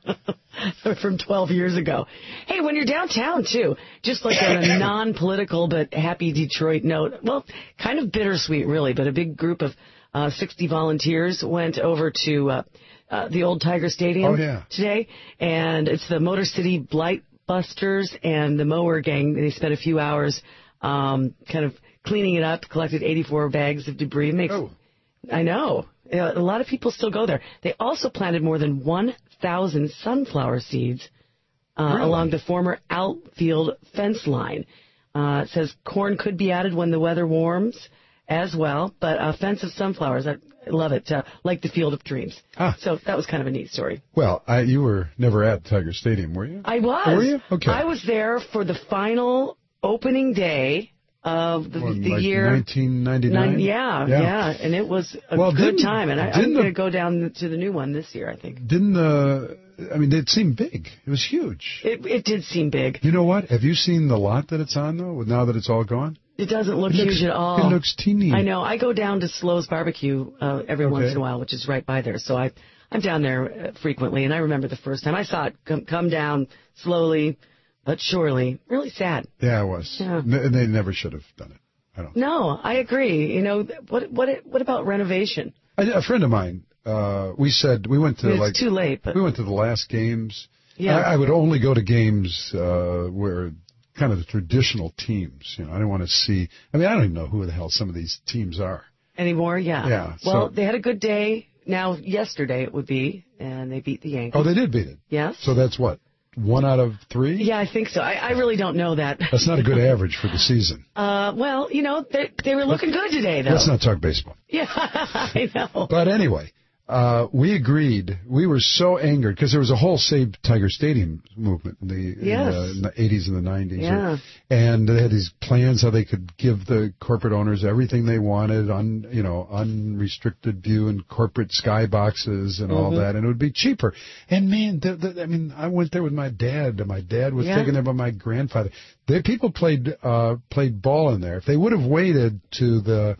God. From twelve years ago. Hey, when you're downtown, too, just like on a non-political but happy Detroit note, well, kind of bittersweet, really, but a big group of uh, sixty volunteers went over to uh, uh, the old Tiger Stadium Oh, yeah. today, and it's the Motor City Blight Busters and the Mower Gang. They spent a few hours um, kind of cleaning it up, collected eighty-four bags of debris. Makes, oh. I know. A lot of people still go there. They also planted more than one thousand sunflower seeds uh, Really? along the former outfield fence line. Uh, it says corn could be added when the weather warms as well, but a fence of sunflowers, I love it, uh, like the Field of Dreams. Ah. So that was kind of a neat story. Well, I, you were never at Tiger Stadium, were you? I was. Oh, were you? Okay. I was there for the final opening day of the, What, the like year nineteen ninety-nine. Nine, yeah, yeah, yeah, and it was a well, good time. And I, I'm the, going to go down to the new one this year, I think. Didn't the? I mean, it seemed big. It was huge. It it did seem big. You know what? Have you seen the lot that it's on though? Now that it's all gone. It doesn't look it looks, huge at all. It looks teeny. I know. I go down to Slow's Barbecue uh, every okay. once in a while, which is right by there. So I, I'm down there uh, frequently. And I remember the first time I saw it come, come down slowly but surely. Really sad. Yeah, it was. Yeah. N- they never should have done it. I don't. No, I agree. You know, what what what about renovation? I, a friend of mine, uh, we said we went to I mean, like it's too late, but we went to the last games. Yeah. I, I would only go to games uh, where kind of the traditional teams. You know, I didn't want to see. I mean, I don't even know who the hell some of these teams are anymore. Yeah. Yeah. Well, so, they had a good day. Now, yesterday it would be, and they beat the Yankees. oh, they did beat it. Yes. So that's what, one out of three? Yeah, I think so. I, I really don't know that. That's not a good average for the season. Uh, well, you know, they they were looking good today, though. Let's not talk baseball. Yeah, I know. But anyway, uh, we agreed. We were so angered because there was a whole Save Tiger Stadium movement in the, Yes. in, the, in the eighties and the nineties. Yeah. And they had these plans how they could give the corporate owners everything they wanted on, you know, unrestricted view and corporate skyboxes and all Mhm. that, and it would be cheaper. And man, the, the, I mean, I went there with my dad. And my dad was Yeah. taken there by my grandfather. The people played uh, played ball in there. If they would have waited to the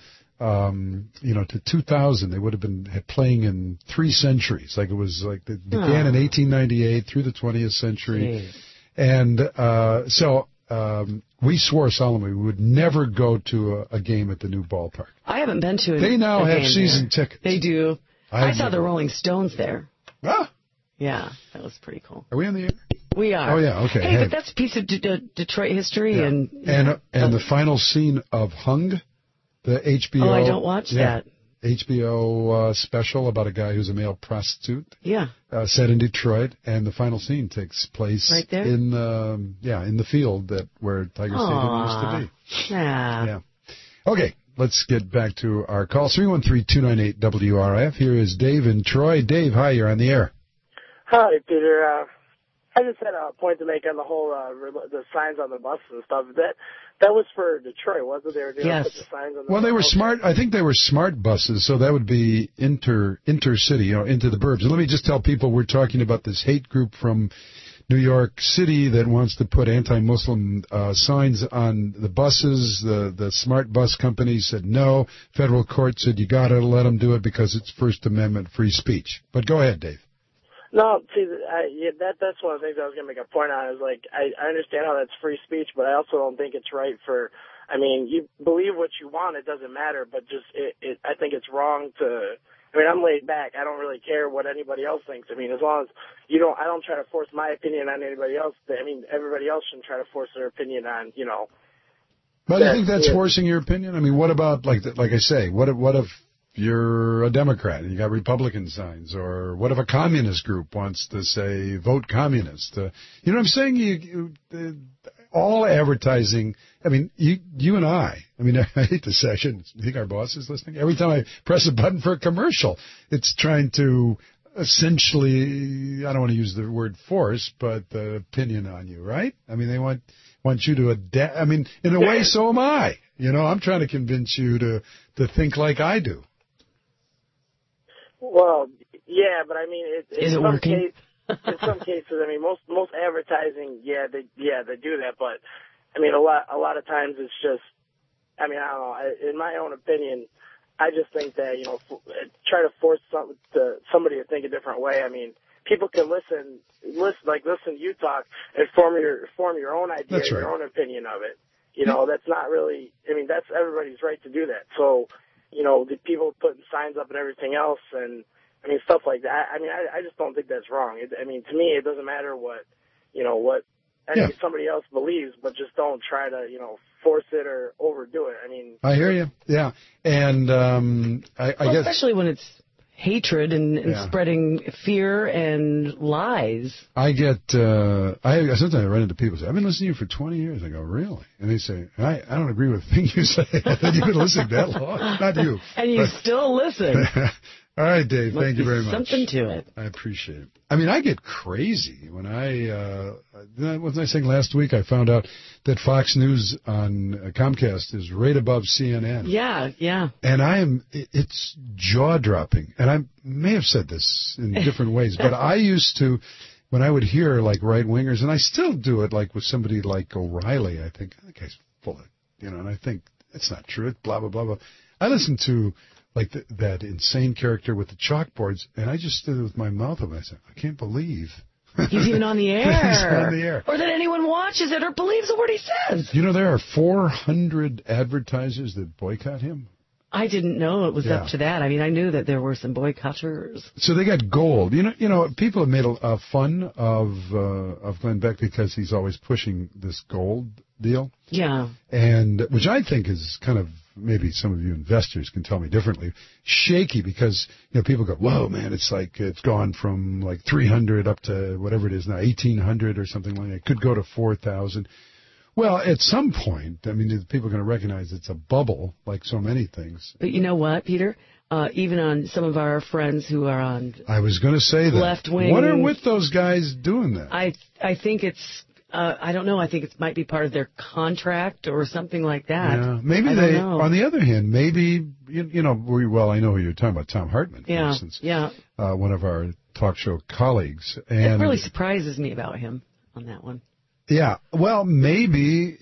Um, you know, to two thousand, they would have been playing in three centuries. Like it was like it began Oh. in eighteen ninety-eight through the twentieth century. Jeez. And uh, so um, we swore solemnly we would never go to a, a game at the new ballpark. I haven't been to it. They now have season tickets. They do. I, I've saw never- the Rolling Stones there. Ah, Yeah, that was pretty cool. are we on the air? We are. Oh, yeah, okay. Hey, Hey. but that's a piece of D- D- Detroit history, Yeah. and And uh, and the final scene of Hung, the H B O. Oh, I don't watch yeah, that. H B O uh, special about a guy who's a male prostitute. Yeah. Uh, set in Detroit, and the final scene takes place Right there? in um, yeah in the field that where Tiger Stadium used to be. Yeah. Yeah. Okay, let's get back to our call. three one three, two nine eight, W R I F. Here is Dave in Troy. Dave, hi, you're on the air. Hi, Peter. Uh, I just had a point to make on the whole uh, re- the signs on the buses and stuff. That that was for Detroit, wasn't it? They were going to Yes. put the signs on the Well, they were okay. smart. I think they were smart buses, so that would be inter intercity, you know, into the burbs. And let me just tell people we're talking about this hate group from New York City that wants to put anti-Muslim uh, signs on the buses. The the smart bus company said no. Federal court said you got to let them do it because it's First Amendment free speech. But go ahead, Dave. No, see, I, yeah, that that's one of the things I was going to make a point on. Is like I, I understand how that's free speech, but I also don't think it's right for. I mean, you believe what you want; it doesn't matter. But just, it, it, I think it's wrong to. I mean, I'm laid back. I don't really care what anybody else thinks. I mean, as long as you don't, I don't try to force my opinion on anybody else. I mean, everybody else shouldn't try to force their opinion on, you know. But I think That- that's yeah. forcing your opinion. I mean, what about like the, like I say, what if, what if you're a Democrat and you got Republican signs, or what if a communist group wants to say vote communist? Uh, you know what I'm saying? You, you uh, all advertising. I mean, you you and I. I mean, I hate to say, I shouldn't think our boss is listening. Every time I press a button for a commercial, it's trying to essentially, I don't want to use the word force, but uh, opinion on you, right? I mean, they want want you to adapt. I mean, in a way, so am I. You know, I'm trying to convince you to to think like I do. Well, yeah, but I mean, it, in Is it some working? Case, in some cases, I mean, most most advertising, yeah, they yeah they do that, but I mean, a lot a lot of times it's just, I mean, I don't know. I, in my own opinion, I just think that you know, f- try to force some to somebody to think a different way. I mean, people can listen, listen like listen to you talk and form your form your own idea, That's right. your own opinion of it. You know, that's not really. I mean, that's everybody's right to do that. So. You know, the people putting signs up and everything else, and I mean stuff like that. I mean, I, I just don't think that's wrong. It, I mean, to me, it doesn't matter what, you know, what any, Yeah. somebody else believes, but just don't try to, you know, force it or overdo it. I mean, I hear you. Yeah, and um, I, I Well, guess especially when it's hatred and, and Yeah. spreading fear and lies. I get, uh, I sometimes I run into people who say, I've been listening to you for twenty years. I go, really? And they say, I, I don't agree with a thing you say. You've been listening that long. Not you. And you But- still listen. All right, Dave. Must Thank you be very much. Something to it. I appreciate it. I mean, I get crazy when I, uh, wasn't I saying last week I found out that Fox News on uh, Comcast is right above C N N. Yeah, yeah. And I am, it- it's jaw-dropping. And I may have said this in different ways, but I used to, when I would hear like right-wingers, and I still do it like with somebody like O'Reilly, I think, that guy's full of, you know, and I think, it's not true, it's blah, blah, blah, blah. I listen to like the, that insane character with the chalkboards, and I just stood with my mouth open. I said, I can't believe. He's even on the air. He's on the air. Or that anyone watches it or believes a word he says. You know, there are four hundred advertisers that boycott him. I didn't know it was Yeah. up to that. I mean, I knew that there were some boycotters. So they got gold. You know, you know, people have made a, a fun of uh, of Glenn Beck because he's always pushing this gold deal, Yeah. and which I think is kind of, maybe some of you investors can tell me differently, shaky, because you know people go, whoa, man, it's like it's gone from like three hundred up to whatever it is now, eighteen hundred or something like that. It could go to four thousand. Well, at some point, I mean, people are going to recognize it's a bubble, like so many things. But you know what, Peter? Uh, even on some of our friends who are on I was going to say that. left wing. What are with those guys doing that? I I think it's uh, I don't know. I think it might be part of their contract or something like that. Yeah, maybe I they. don't know. On the other hand, maybe you, you know. We, well, I know who you're talking about, Tom Hartman, for Yeah, instance. yeah. Uh, one of our talk show colleagues, It and really surprises me about him on that one. yeah. Well, maybe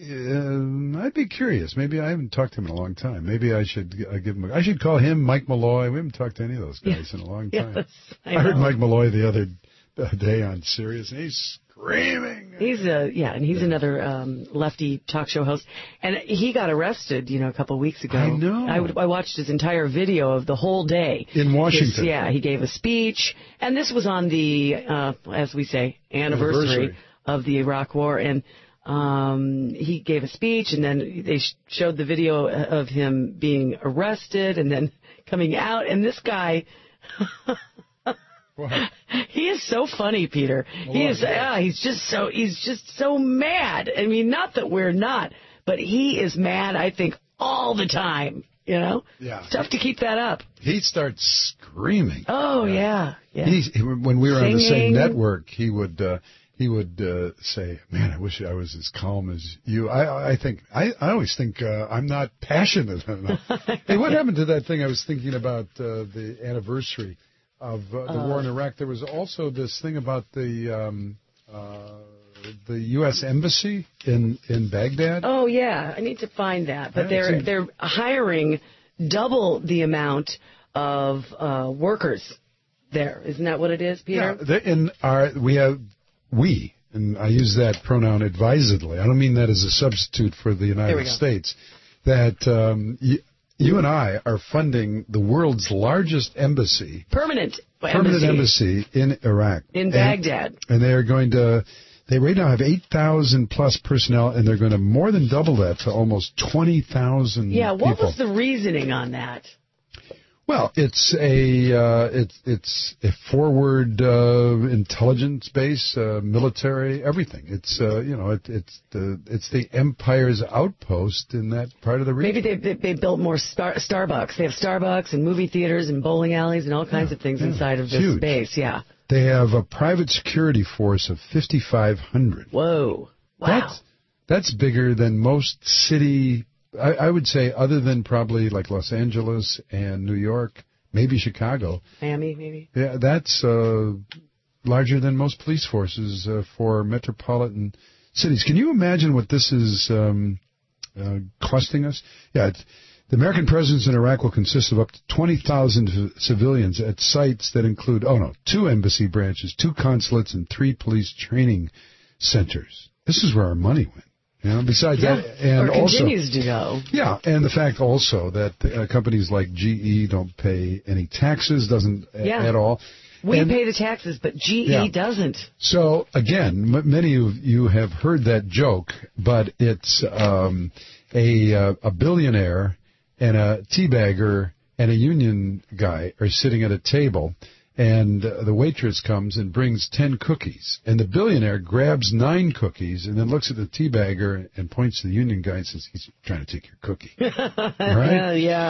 uh, I'd be curious. Maybe I haven't talked to him in a long time. Maybe I should uh, give him. A, I should call him Mike Malloy. We haven't talked to any of those guys in a long time. Yes, I, I heard know. Mike Malloy the other uh, day on Sirius, and he's screaming. He's a yeah, and he's another um, lefty talk show host, and he got arrested, you know, a couple of weeks ago. I know. I, would, I watched his entire video of the whole day In Washington. His- yeah, he gave a speech, and this was on the, uh, as we say, anniversary, Anniversary. of the Iraq War, and um, he gave a speech, and then they sh- showed the video of him being arrested, and then coming out, and this guy. What? He is so funny, Peter. He is. Yeah, he's just so. He's just so mad. I mean, not that we're not, but he is mad. I think all the time. You know. Yeah. It's tough to keep that up. He starts screaming. Oh yeah, yeah. He's, he, when we were on the same Singing. network, he would uh, he would uh, say, "Man, I wish I was as calm as you." I I think I, I always think uh, I'm not passionate enough. Hey, what happened to that thing I was thinking about uh, the anniversary of uh, the Uh, war in Iraq? There was also this thing about the um, uh, the U S embassy in in Baghdad. Oh yeah, I need to find that. But Yeah, they're it's in- they're hiring double the amount of uh, workers there. Isn't that what it is, Yeah, Peter? the- in our we have we, and I use that pronoun advisedly. I don't mean that as a substitute for the There we United go. States. That um, y- you and I are funding the world's largest embassy, Permanent. permanent embassy in Iraq, in And- Baghdad. and they are going to. They right now have eight thousand plus personnel, and they're going to more than double that to almost twenty thousand Yeah. What people. was the reasoning on that? Well, it's a uh, it's it's a forward uh, intelligence base, uh, military, everything. It's uh, you know it, it's the it's the empire's outpost in that part of the region. Maybe they, they they built more star, Starbucks. They have Starbucks and movie theaters and bowling alleys and all kinds of things inside of this huge. space. Yeah. They have a private security force of fifty-five hundred. Whoa. Wow. That's that's bigger than most city. I, I would say, other than probably like Los Angeles and New York, maybe Chicago. Miami, maybe. Yeah, that's uh, larger than most police forces uh, for metropolitan cities. Can you imagine what this is um, uh, costing us? Yeah, it's, the American presence in Iraq will consist of up to twenty thousand civilians at sites that include, oh no, two embassy branches, two consulates, and three police training centers. This is where our money went. You know, besides Yeah. that, and or also, continues to go. yeah, and the fact also that uh, companies like G E don't pay any taxes, doesn't a- Yeah. at all. We And- pay the taxes, but G E Yeah. doesn't. So again, m- many of you have heard that joke, but it's um, a uh, a billionaire and a teabagger and a union guy are sitting at a table, and uh, the waitress comes and brings ten cookies, and the billionaire grabs nine cookies and then looks at the teabagger and points to the union guy and says, "He's trying to take your cookie." Right? Yeah.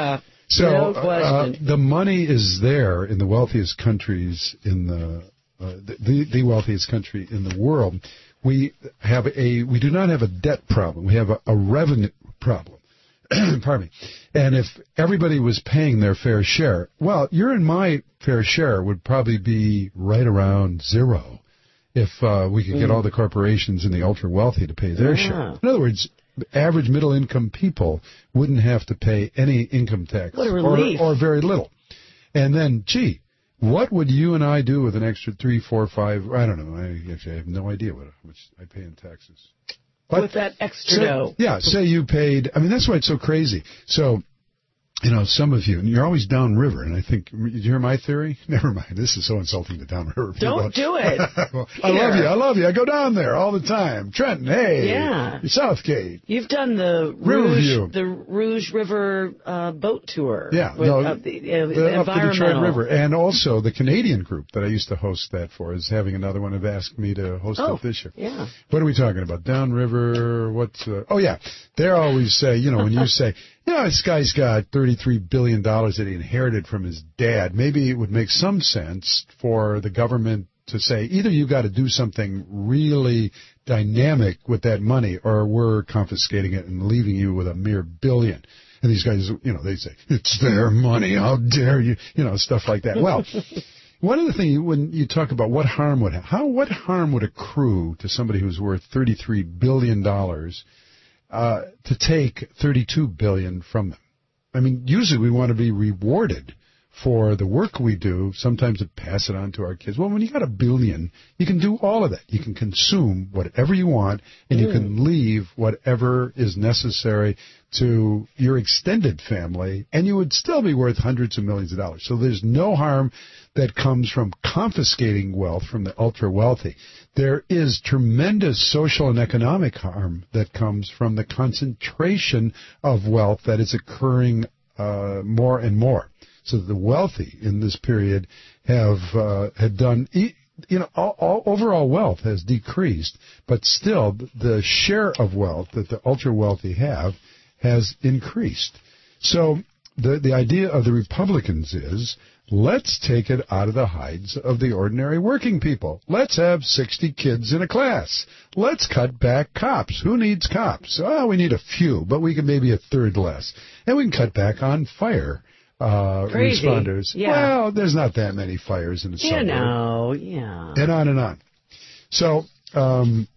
So No uh, question. the money is there in the wealthiest countries in the, uh, the the wealthiest country in the world. We have a we do not have a debt problem. We have a, a revenue problem. Pardon me. And if everybody was paying their fair share, well, your and my fair share would probably be right around zero if uh, we could get Mm. all the corporations and the ultra wealthy to pay their Yeah. share. In other words, average middle income people wouldn't have to pay any income tax What a or, relief. or very little. And then, gee, what would you and I do with an extra three, four, five? I don't know. I actually have no idea what how much I pay in taxes. But With that extra say, dough. yeah, say you paid. I mean, that's why it's so crazy. So, you know, some of you, and you're always downriver, and I think, did you hear my theory? Never mind. This is so insulting to downriver people. Don't do it. Well, I love you. I love you. I go down there all the time. Trenton, hey. Yeah. Southgate. You've done the Riverview. Rouge, the Rouge River uh, boat tour. Yeah, with, no, uh, the, uh, the, up the Detroit environmental. River. And also the Canadian group that I used to host that for is having another one. Have asked me to host Oh, it this year. yeah. What are we talking about? Downriver, what's, uh, oh yeah, they always say, you know, when you say, you know, this guy's got thirty-three billion dollars that he inherited from his dad, maybe it would make some sense for the government to say, either you got to do something really dynamic with that money, or we're confiscating it and leaving you with a mere billion. And these guys, you know, they say, it's their money, how dare you, you know, stuff like that. Well, one of the things, when you talk about what harm would, how, what harm would accrue to somebody who's worth thirty-three billion dollars uh, to take thirty-two billion dollars from them? I mean, usually we want to be rewarded for the work we do, sometimes to pass it on to our kids. Well, when you got a billion, you can do all of that. You can consume whatever you want, and you can leave whatever is necessary to your extended family, and you would still be worth hundreds of millions of dollars. So there's no harm that comes from confiscating wealth from the ultra-wealthy. There is tremendous social and economic harm that comes from the concentration of wealth that is occurring uh, more and more. So the wealthy in this period have uh, had done, you know, all, all, overall wealth has decreased, but still the share of wealth that the ultra wealthy have has increased. So the the idea of the Republicans is, let's take it out of the hides of the ordinary working people. Let's have sixty kids in a class. Let's cut back cops. Who needs cops? Well, we need a few, but we can maybe a third less. And we can cut back on fire. Uh, Crazy. responders. Yeah. Well, there's not that many fires in the You suburb. know, yeah. And on and on. So, um,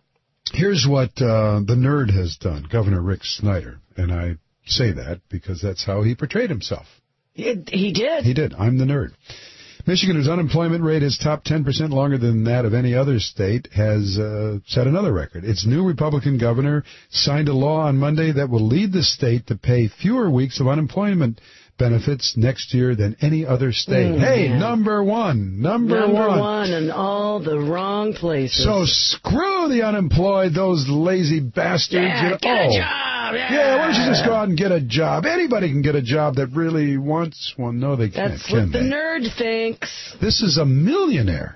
here's what uh, the nerd has done, Governor Rick Snyder. And I say that because that's how he portrayed himself. It, he did. He did. I'm the nerd. Michigan's unemployment rate is top ten percent longer than that of any other state, has uh, set another record. Its new Republican governor signed a law on Monday that will lead the state to pay fewer weeks of unemployment benefits next year than any other state. Mm, hey, man. number one, number, Number one. one in all the wrong places. So screw the unemployed, those lazy bastards. Yeah, you know, get a oh. job. Yeah. Yeah, why don't you just go out and get a job? Anybody can get a job that really wants one. No, they can't, That's can what the they? nerd thinks. This is a millionaire.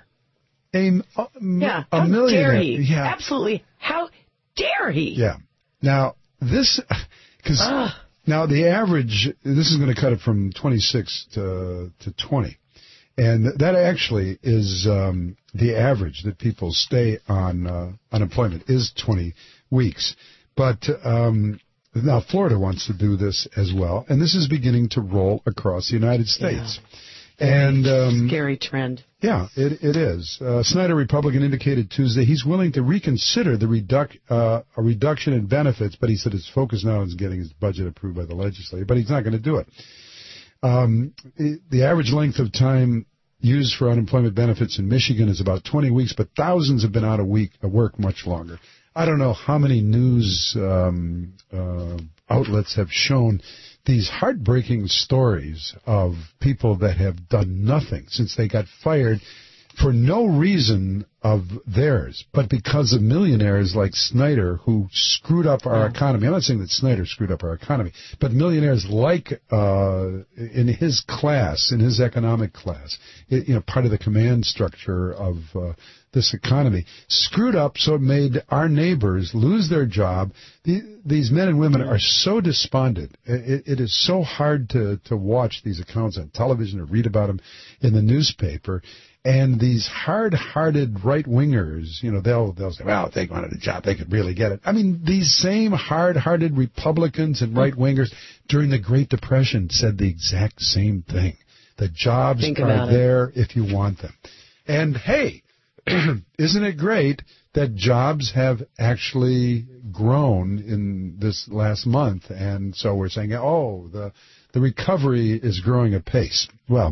A, a, Yeah, a how millionaire. dare he? Yeah. Absolutely. How dare he? Yeah. Now, this, because now the average, this is going to cut it from twenty-six to, to twenty. And that actually is um, the average that people stay on uh, unemployment is twenty weeks. But um, now Florida wants to do this as well, and this is beginning to roll across the United States. Yeah. And um, Scary trend. Yeah, it, it is. Uh, Snyder, Republican, indicated Tuesday he's willing to reconsider the reduc- uh, a reduction in benefits, but he said his focus now is getting his budget approved by the legislature, but he's not going to do it. Um, it. The average length of time used for unemployment benefits in Michigan is about twenty weeks, but thousands have been out of week of work much longer. I don't know how many news um, uh, outlets have shown these heartbreaking stories of people that have done nothing since they got fired for no reason of theirs, but because of millionaires like Snyder who screwed up our economy. I'm not saying that Snyder screwed up our economy, but millionaires like uh, in his class, in his economic class, you know, part of the command structure of uh, this economy, screwed up so it made our neighbors lose their job. The, these men and women are so despondent. It, it is so hard to, to watch these accounts on television or read about them in the newspaper. And these hard-hearted right-wingers, you know, they'll they'll say, well, if they wanted a job, they could really get it. I mean, these same hard-hearted Republicans and right-wingers during the Great Depression said the exact same thing. The jobs are there if you want them. And, hey, isn't it great that jobs have actually grown in this last month? And so we're saying, oh, the the recovery is growing apace. Well,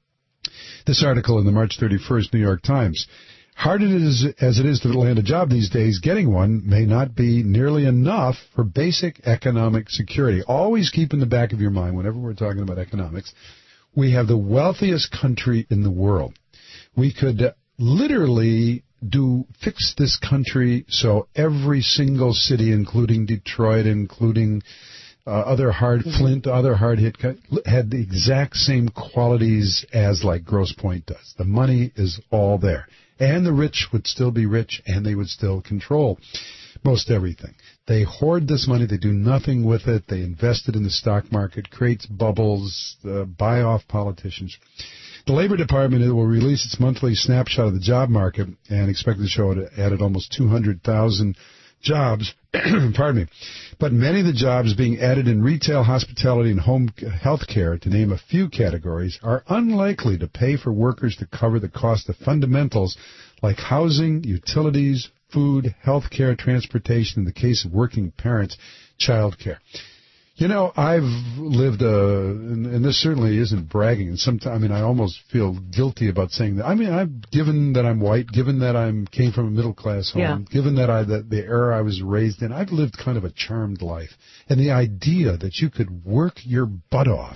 this article in the March thirty-first New York Times, hard it is as it is to land a job these days, getting one may not be nearly enough for basic economic security. Always keep in the back of your mind, whenever we're talking about economics, we have the wealthiest country in the world. We could literally do fix this country so every single city, including Detroit, including Uh, other hard, Flint, other hard-hit, had the exact same qualities as like Grosse Pointe does. The money is all there. And the rich would still be rich, and they would still control most everything. They hoard this money. They do nothing with it. They invest it in the stock market, creates bubbles, uh, buy off politicians. The Labor Department will release its monthly snapshot of the job market and expected to show it added almost two hundred thousand jobs, pardon me, but many of the jobs being added in retail, hospitality, and home health care, to name a few categories, are unlikely to pay for workers to cover the cost of fundamentals like housing, utilities, food, health care, transportation, in the case of working parents, child care. You know, I've lived a, and, and this certainly isn't bragging, and sometimes, I mean, I almost feel guilty about saying that. I mean, I've, given that I'm white, given that I came from a middle-class home, yeah. given that I, the, the era I was raised in, I've lived kind of a charmed life. And the idea that you could work your butt off,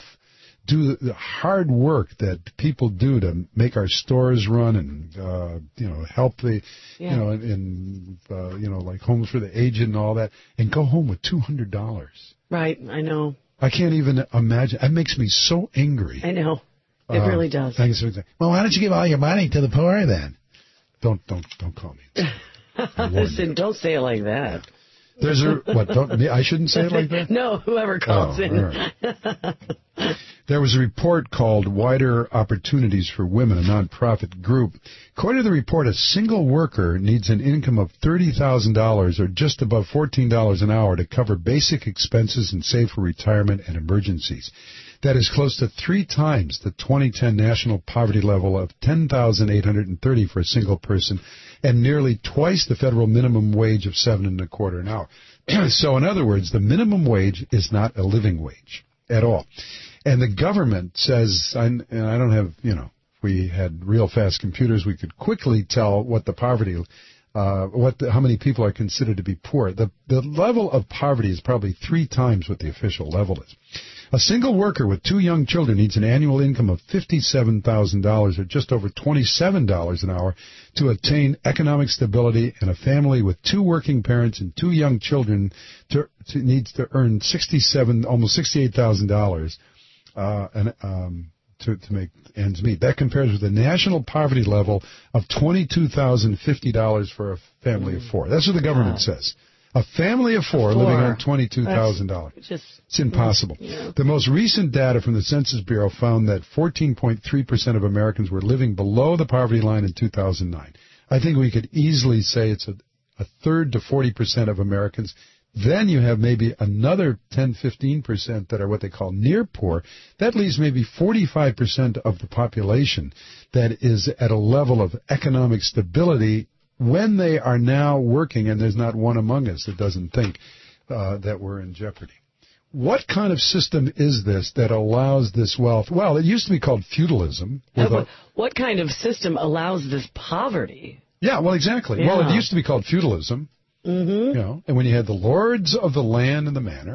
do the hard work that people do to make our stores run and, uh, you know, help the, yeah. you know, in, uh, you know, like homes for the aged and all that, and go home with two hundred dollars. Right, I know. I can't even imagine. That makes me so angry. I know. It uh, really does. I guess, well, why don't you give all your money to the poor then? Don't, don't, don't call me. Listen, you. Don't say it like that. There's a, what, don't, I shouldn't say it like that? No, whoever calls oh, in. Right. There was a report called Wider Opportunities for Women, a nonprofit group. According to the report, a single worker needs an income of thirty thousand dollars or just above fourteen dollars an hour to cover basic expenses and save for retirement and emergencies. That is close to three times the twenty ten national poverty level of ten thousand eight hundred thirty dollars for a single person, and nearly twice the federal minimum wage of seven and a quarter an hour. So, in other words, the minimum wage is not a living wage at all. And the government says, I, and I don't have, you know, if we had real fast computers, we could quickly tell what the poverty, uh, what the, how many people are considered to be poor. The the level of poverty is probably three times what the official level is. A single worker with two young children needs an annual income of fifty-seven thousand dollars or just over twenty-seven dollars an hour to attain economic stability, and a family with two working parents and two young children to, to needs to earn sixty-seven, almost sixty-eight thousand dollars uh, and, um, to, to make ends meet. That compares with the national poverty level of twenty-two thousand fifty dollars for a family of four. That's what the government wow. says. A family of four, four. living on twenty-two thousand dollars. It's impossible. Yeah. The most recent data from the Census Bureau found that fourteen point three percent of Americans were living below the poverty line in two thousand nine. I think we could easily say it's a, a third to forty percent of Americans. Then you have maybe another ten, fifteen percent that are what they call near poor. That leaves maybe forty-five percent of the population that is at a level of economic stability when they are now working, and there's not one among us that doesn't think uh, that we're in jeopardy. What kind of system is this that allows this wealth? Well, it used to be called feudalism. With a, what kind of system allows this poverty? Yeah, well, exactly. Yeah. Well, it used to be called feudalism. Mm-hmm. You know, and when you had the lords of the land and the manor,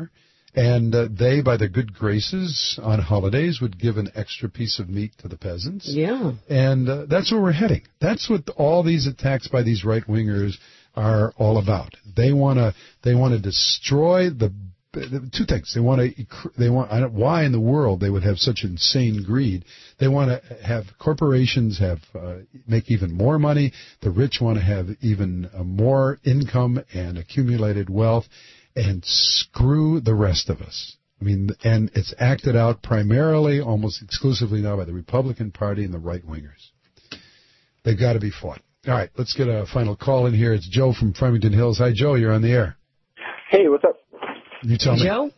And uh, they, by their good graces on holidays, would give an extra piece of meat to the peasants. Yeah. And uh, that's where we're heading. That's what all these attacks by these right-wingers are all about. They want to they want to destroy the two things. They want to they want I don't, why in the world they would have such insane greed. They want to have corporations have uh, make even more money. The rich want to have even uh, more income and accumulated wealth. And screw the rest of us. I mean, and it's acted out primarily, almost exclusively now by the Republican Party and the right-wingers. They've got to be fought. All right, let's get a final call in here. It's Joe from Farmington Hills. Hi, Joe. You're on the air. Hey, what's up? You tell me. Joe?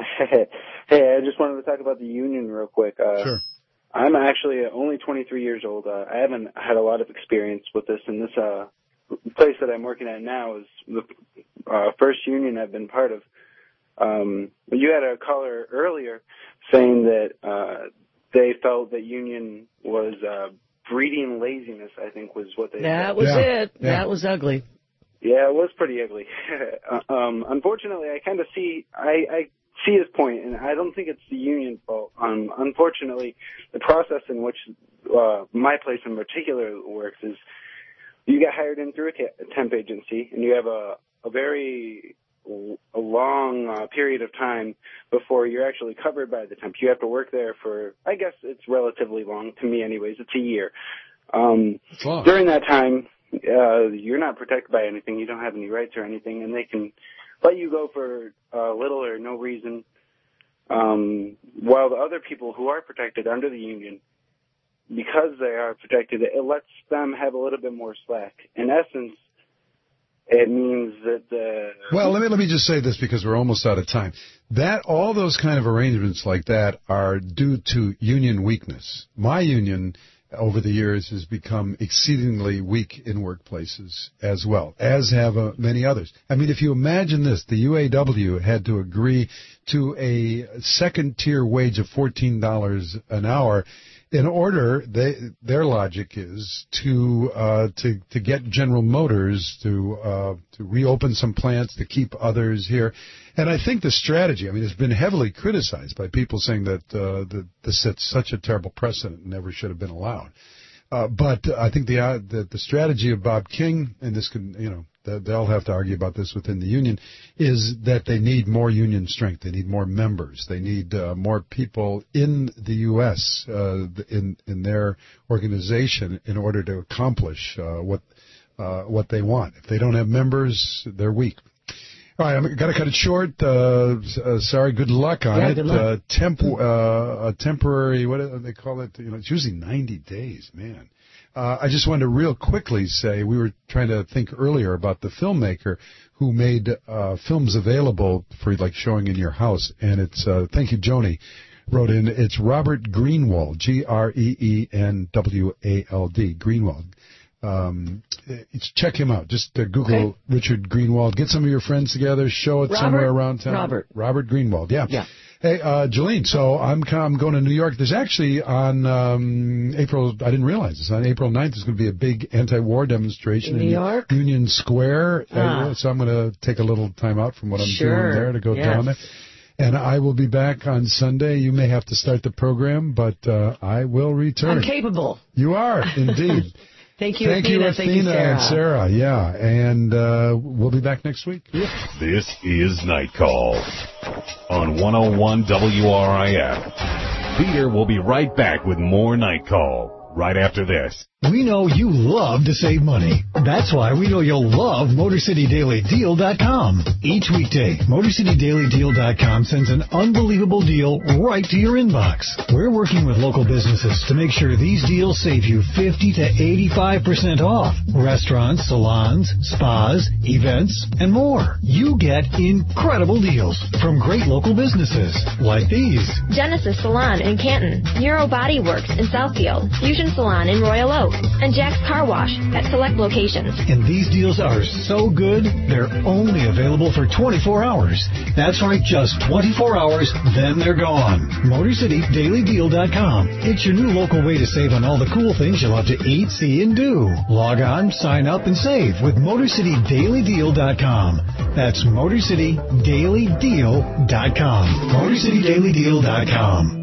Hey, I just wanted to talk about the union real quick. Uh, sure. I'm actually only twenty-three years old. Uh, I haven't had a lot of experience with this, and this uh, place that I'm working at now is the uh, first union I've been part of. Um, you had a caller earlier saying that uh, they felt that union was uh, breeding laziness, I think was what they that said. That was yeah. it. Yeah. That was ugly. Yeah, it was pretty ugly. um, unfortunately, I kind of see, I, I see his point, and I don't think it's the union's fault. Um, unfortunately, the process in which uh, my place in particular works is you get hired in through a, t- a temp agency, and you have a, a very a long uh, period of time before you're actually covered by the temp. You have to work there for, I guess it's relatively long, to me anyways, it's a year. Um, during that time, uh, you're not protected by anything. You don't have any rights or anything, and they can let you go for uh, little or no reason, um, while the other people who are protected under the union, because they are protected, it lets them have a little bit more slack. In essence, it means that the... Well, let me let me just say this because we're almost out of time. That all those kind of arrangements like that are due to union weakness. My union, over the years, has become exceedingly weak in workplaces as well, as have uh, many others. I mean, if you imagine this, the U A W had to agree to a second-tier wage of fourteen dollars an hour in order, they, their logic is to uh, to to get General Motors to uh, to reopen some plants, to keep others here. And I think the strategy, I mean, it's been heavily criticized by people saying that uh, that this sets such a terrible precedent and never should have been allowed. Uh, but I think the, uh, the the strategy of Bob King, and this could, you know, they'll have to argue about this within the union, is that they need more union strength. They need more members. They need uh, more people in the U S uh, in in their organization in order to accomplish uh, what uh, what they want. If they don't have members, they're weak. All right, I've got to cut it short. Uh, uh, sorry, good luck on yeah, it. Good luck. Uh, temp, uh, a temporary, what do they call it? You know, it's usually ninety days, man. Uh, I just wanted to real quickly say, we were trying to think earlier about the filmmaker who made uh, films available for like showing in your house, and it's, uh, thank you, Joni, wrote in, it's Robert Greenwald, G R E E N W A L D, Greenwald. Um, it's, check him out. Just uh, Google okay. Richard Greenwald. Get some of your friends together. Show it Robert, somewhere around town. Robert. Robert Greenwald. Yeah. Yeah. Hey, uh, Jolene. So I'm I'm going to New York. There's actually on um, April. I didn't realize this. On April ninth, there's going to be a big anti-war demonstration in New in York? Union Square. Ah. Uh, so I'm going to take a little time out from what I'm sure. doing there to go yes. down there. And I will be back on Sunday. You may have to start the program, but uh, I will return. I'm capable. You are indeed. Thank you, Thank Athena. you, Athena Thank you, Sarah. and Sarah. Yeah, and uh, we'll be back next week. This is Night Call on one oh one W R I F. Peter will be right back with more Night Call right after this. We know you love to save money. That's why we know you'll love Motor City Daily Deal dot com. Each weekday, Motor City Daily Deal dot com sends an unbelievable deal right to your inbox. We're working with local businesses to make sure these deals save you fifty to eighty-five percent off. Restaurants, salons, spas, events, and more. You get incredible deals from great local businesses like these. Genesis Salon in Canton, Neuro Body Works in Southfield, Fusion Salon in Royal Oak, and Jack's Car Wash at select locations. And these deals are so good, they're only available for twenty-four hours. That's right, just twenty-four hours, then they're gone. Motor City Daily Deal dot com. It's your new local way to save on all the cool things you love to eat, see, and do. Log on, sign up, and save with Motor City Daily Deal dot com. That's Motor City Daily Deal dot com. Motor City Daily Deal dot com.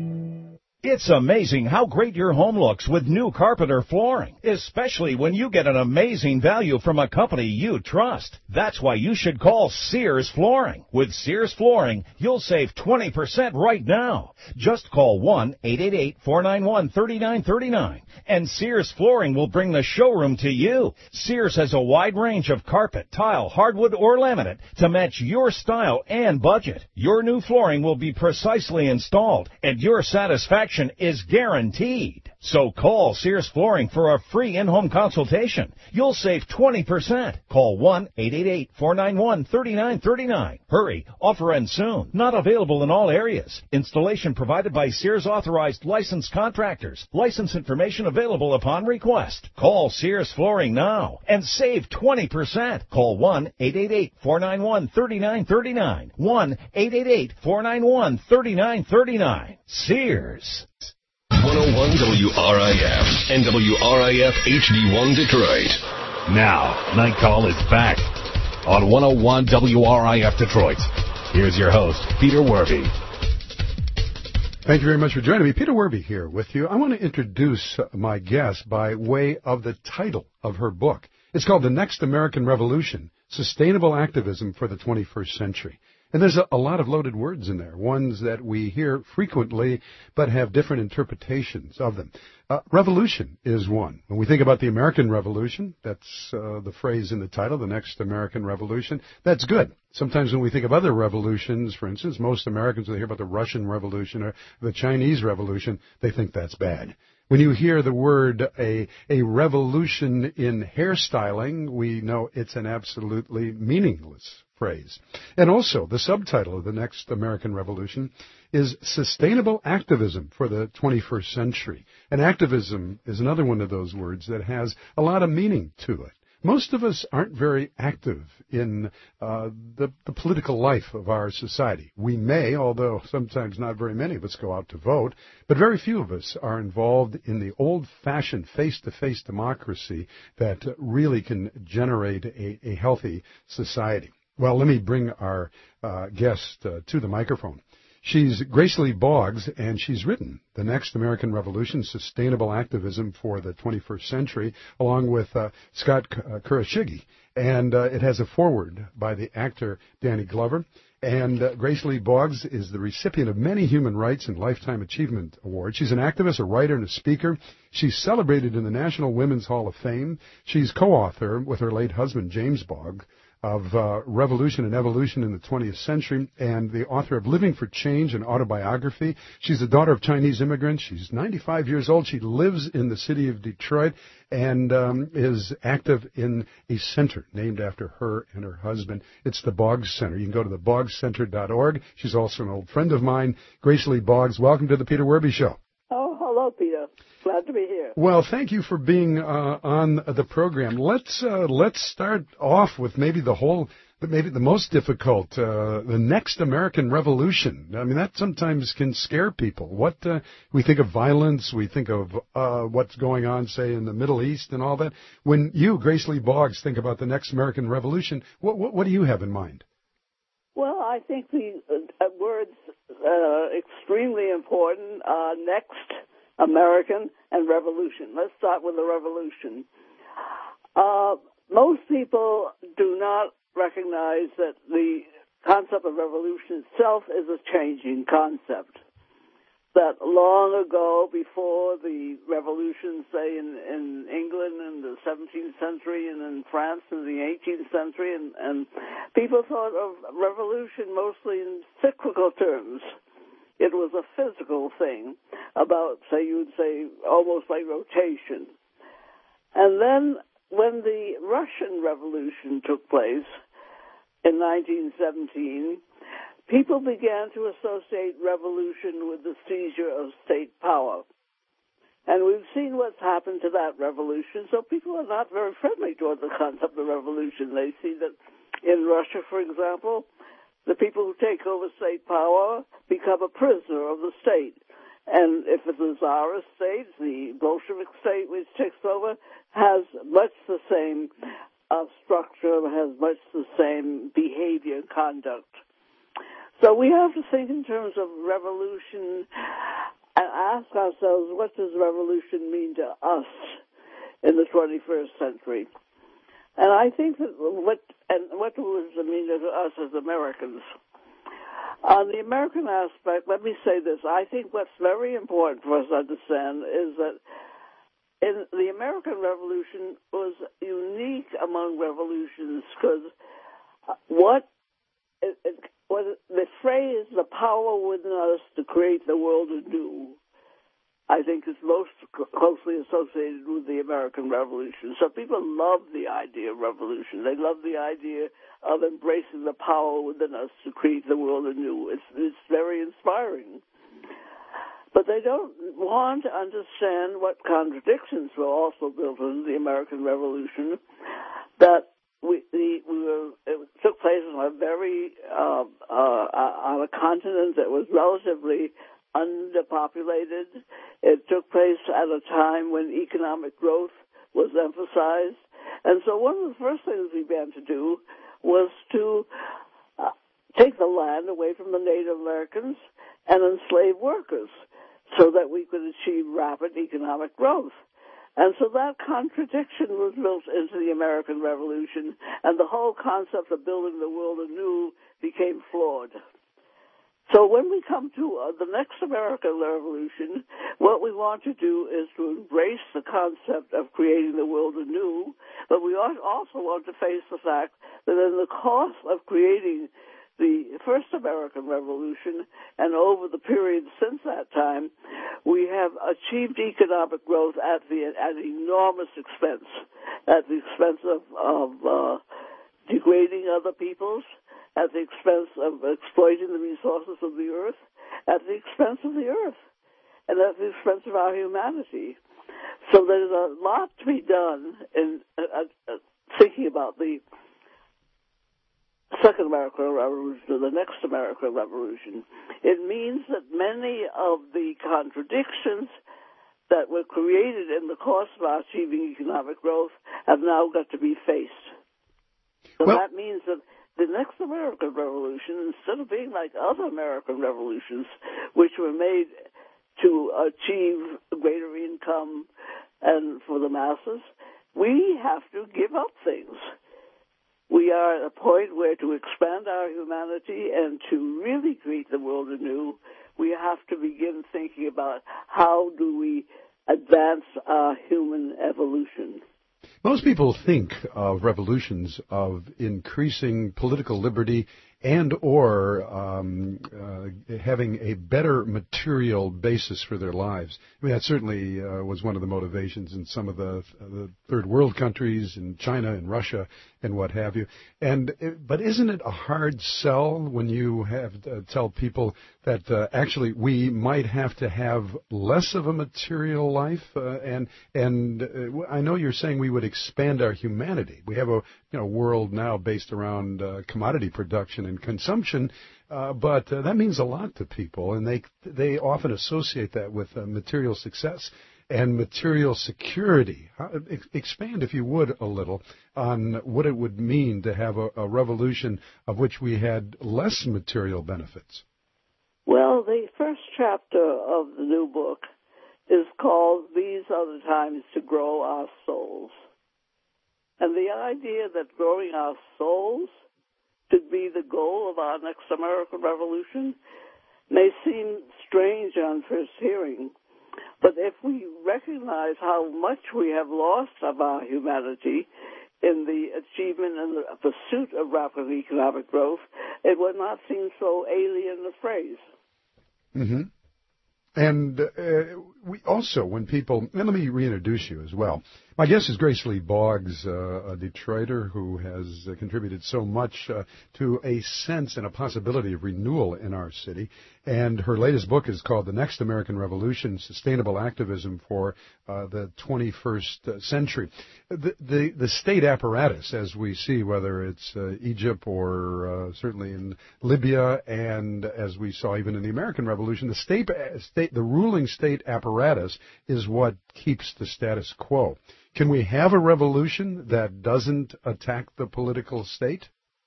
It's amazing how great your home looks with new Carpenter flooring, especially when you get an amazing value from a company you trust. That's why you should call Sears Flooring. With Sears Flooring, you'll save twenty percent right now. Just call one eight eight eight, four nine one, three nine three nine, and Sears Flooring will bring the showroom to you. Sears has a wide range of carpet, tile, hardwood, or laminate to match your style and budget. Your new flooring will be precisely installed, and your satisfaction is guaranteed. So call Sears Flooring for a free in-home consultation. You'll save twenty percent. Call one eight eight eight, four nine one, three nine three nine. Hurry, offer ends soon. Not available in all areas. Installation provided by Sears authorized licensed contractors. License information available upon request. Call Sears Flooring now and save twenty percent. Call one eight eight eight, four nine one, three nine three nine. one eight eight eight, four nine one, three nine three nine. Sears. one oh one W R I F and W R I F H D one Detroit. Now, Night Call is back on one oh one W R I F Detroit. Here's your host, Peter Werby. Thank you very much for joining me. Peter Werby here with you. I want to introduce my guest by way of the title of her book. It's called The Next American Revolution, Sustainable Activism for the twenty-first Century. And there's a, a lot of loaded words in there, ones that we hear frequently but have different interpretations of them. Uh, revolution is one. When we think about the American Revolution, that's uh, the phrase in the title, the next American Revolution, that's good. Sometimes when we think of other revolutions, for instance, most Americans, when they hear about the Russian Revolution or the Chinese Revolution, they think that's bad. When you hear the word a, a revolution in hairstyling, we know it's an absolutely meaningless phrase. And also, the subtitle of the next American Revolution is Sustainable Activism for the twenty-first Century. And activism is another one of those words that has a lot of meaning to it. Most of us aren't very active in uh, the, the political life of our society. We may, although sometimes not very many of us go out to vote, but very few of us are involved in the old-fashioned face-to-face democracy that really can generate a, a healthy society. Well, let me bring our uh, guest uh, to the microphone. She's Grace Lee Boggs, and she's written The Next American Revolution, Sustainable Activism for the twenty-first Century, along with uh, Scott Kurashige. And uh, it has a foreword by the actor Danny Glover. And uh, Grace Lee Boggs is the recipient of many human rights and lifetime achievement awards. She's an activist, a writer, and a speaker. She's celebrated in the National Women's Hall of Fame. She's co-author with her late husband, James Boggs, of uh, Revolution and Evolution in the twentieth Century, and the author of Living for Change, an autobiography. She's the daughter of Chinese immigrants. She's ninety-five years old. She lives in the city of Detroit and um, is active in a center named after her and her husband. It's the Boggs Center. You can go to the boggs center dot org. She's also an old friend of mine. Grace Lee Boggs, welcome to the Peter Werby Show. Oh, hello, Peter. Glad to be here. Well, thank you for being uh, on the program. Let's uh, let's start off with maybe the whole, maybe the most difficult, uh, the next American Revolution. I mean, that sometimes can scare people. What uh, we think of violence, we think of uh, what's going on, say, in the Middle East and all that. When you, Grace Lee Boggs, think about the next American Revolution, what what, what do you have in mind? Well, I think the uh, words uh, extremely important. Uh, next American and revolution. Let's start with the revolution. Uh, most people do not recognize that the concept of revolution itself is a changing concept. That long ago, before the revolution, say in, in England in the seventeenth century and in France in the eighteenth century, and, and people thought of revolution mostly in cyclical terms. It was a physical thing about, say, you'd say, almost like rotation. And then when the Russian Revolution took place in nineteen seventeen, people began to associate revolution with the seizure of state power. And we've seen what's happened to that revolution, so people are not very friendly toward the concept of revolution. They see that in Russia, for example, the people who take over state power become a prisoner of the state. And if it's the Tsarist state, the Bolshevik state which takes over, has much the same uh, structure, has much the same behavior and conduct. So we have to think in terms of revolution and ask ourselves, what does revolution mean to us in the twenty-first century? And I think that what, and what does it mean to us as Americans? On the American aspect, let me say this. I think what's very important for us to understand is that in the American Revolution was unique among revolutions because what, it, it, what the phrase, the power within us to create the world anew, I think is most closely associated with the American Revolution. So people love the idea of revolution. They love the idea of embracing the power within us to create the world anew. It's, it's very inspiring. But they don't want to understand what contradictions were also built into the American Revolution, that we, the, we were, it took place on a very, uh, uh, on a continent that was relatively underpopulated. It took place at a time when economic growth was emphasized. And so one of the first things we began to do was to uh, take the land away from the Native Americans and enslave workers so that we could achieve rapid economic growth. And so that contradiction was built into the American Revolution, and the whole concept of building the world anew became flawed. So when we come to uh, the next American Revolution, what we want to do is to embrace the concept of creating the world anew, but we also want to face the fact that in the course of creating the first American Revolution and over the period since that time, we have achieved economic growth at the at enormous expense, at the expense of, of uh, degrading other peoples, at the expense of exploiting the resources of the earth, at the expense of the earth, and at the expense of our humanity. So there's a lot to be done in uh, uh, thinking about the Second American Revolution or the next American Revolution. It means that many of the contradictions that were created in the course of our achieving economic growth have now got to be faced. So well, that means that the next American Revolution, instead of being like other American revolutions, which were made to achieve greater income and for the masses, we have to give up things. We are at a point where to expand our humanity and to really create the world anew, we have to begin thinking about how do we advance our human evolution. Most people think of revolutions of increasing political liberty and or um, uh, having a better material basis for their lives. I mean, that certainly uh, was one of the motivations in some of the, uh, the third world countries, in China and Russia and what have you. And but isn't it a hard sell when you have to tell people that uh, actually we might have to have less of a material life? Uh, and and uh, I know you're saying we would expand our humanity. We have a you know world now based around uh, commodity production and consumption, uh, but uh, that means a lot to people, and they they often associate that with uh, material success and material security. How, ex- expand, if you would, a little on what it would mean to have a, a revolution of which we had less material benefits. Well, the first chapter of the new book is called These Are the Times to Grow Our Souls. And the idea that growing our souls should be the goal of our next American Revolution may seem strange on first hearing, but if we recognize how much we have lost of our humanity in the achievement and the pursuit of rapid economic growth, it would not seem so alien a phrase. Mm-hmm. And uh, we also, when people, and let me reintroduce you as well. My guest is Grace Lee Boggs, uh, a Detroiter who has uh, contributed so much uh, to a sense and a possibility of renewal in our city. And her latest book is called The Next American Revolution, Sustainable Activism for uh, the twenty-first Century. The, the, the state apparatus, as we see, whether it's uh, Egypt or uh, certainly in Libya, and as we saw even in the American Revolution, the state, state, the ruling state apparatus is what keeps the status quo. Can we have a revolution that doesn't attack the political state?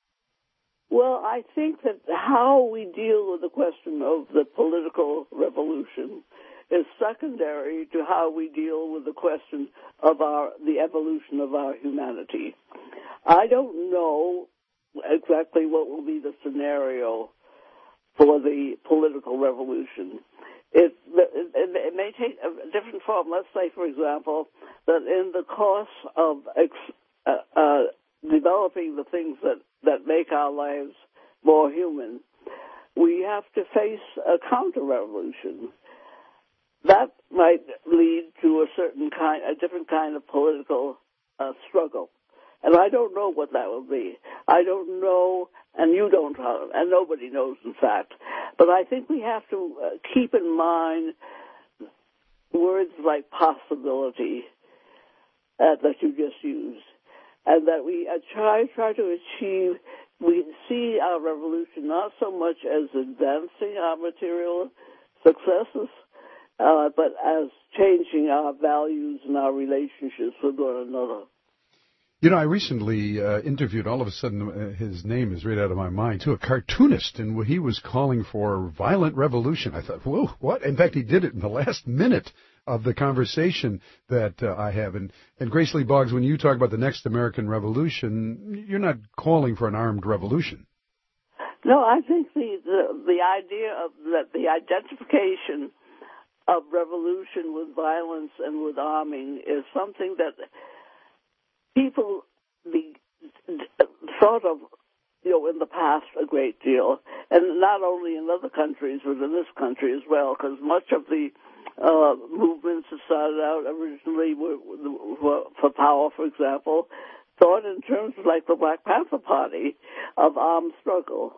Well, I think that how we deal with the question of the political revolution is secondary to how we deal with the question of our the evolution of our humanity. I don't know exactly what will be the scenario for the political revolution. It, it, it may take a different form. Let's say, for example, that in the course of ex, uh, uh, developing the things that, that make our lives more human, we have to face a counter-revolution. That might lead to a certain kind, a different kind of political uh, struggle. And I don't know what that will be. I don't know, and you don't, and nobody knows, in fact. But I think we have to uh, keep in mind words like possibility uh, that you just used, and that we uh, try try to achieve. We see our revolution not so much as advancing our material successes, uh, but as changing our values and our relationships with one another. You know, I recently uh, interviewed, all of a sudden uh, his name is right out of my mind, too, a cartoonist, and he was calling for violent revolution. I thought, whoa, what? In fact, he did it in the last minute of the conversation that uh, I have. And, and Grace Lee Boggs, when you talk about the next American Revolution, you're not calling for an armed revolution. No, I think the, the, the idea of that the identification of revolution with violence and with arming is something that people be, thought of, you know, in the past a great deal, and not only in other countries, but in this country as well, because much of the uh, movements that started out originally were, were for power, for example, thought in terms of like the Black Panther Party of armed struggle.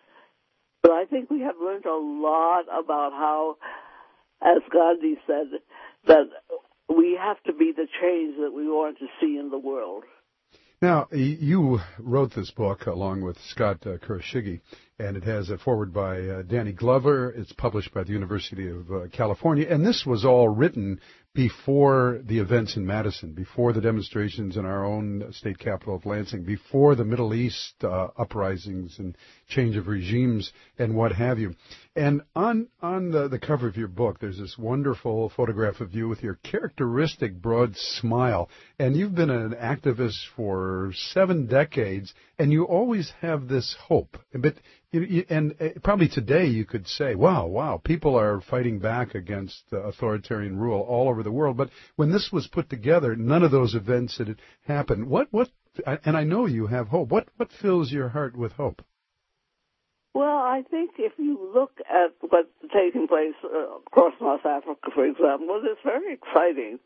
But I think we have learned a lot about how, as Gandhi said, that we have to be the change that we want to see in the world. Now, you wrote this book along with Scott uh, Kurashige, and it has a foreword by uh, Danny Glover. It's published by the University of uh, California, and this was all written before the events in Madison, before the demonstrations in our own state capital of Lansing, before the Middle East uh, uprisings and change of regimes and what have you. And on on the, the cover of your book, there's this wonderful photograph of you with your characteristic broad smile. And you've been an activist for seven decades, and you always have this hope. But you, you, and probably today you could say, wow, wow, people are fighting back against uh, authoritarian rule all over the world. But when this was put together, none of those events had happened. What what? And I know you have hope. What what fills your heart with hope? Well, I think if you look at what's taking place uh, across North Africa, for example, it's very exciting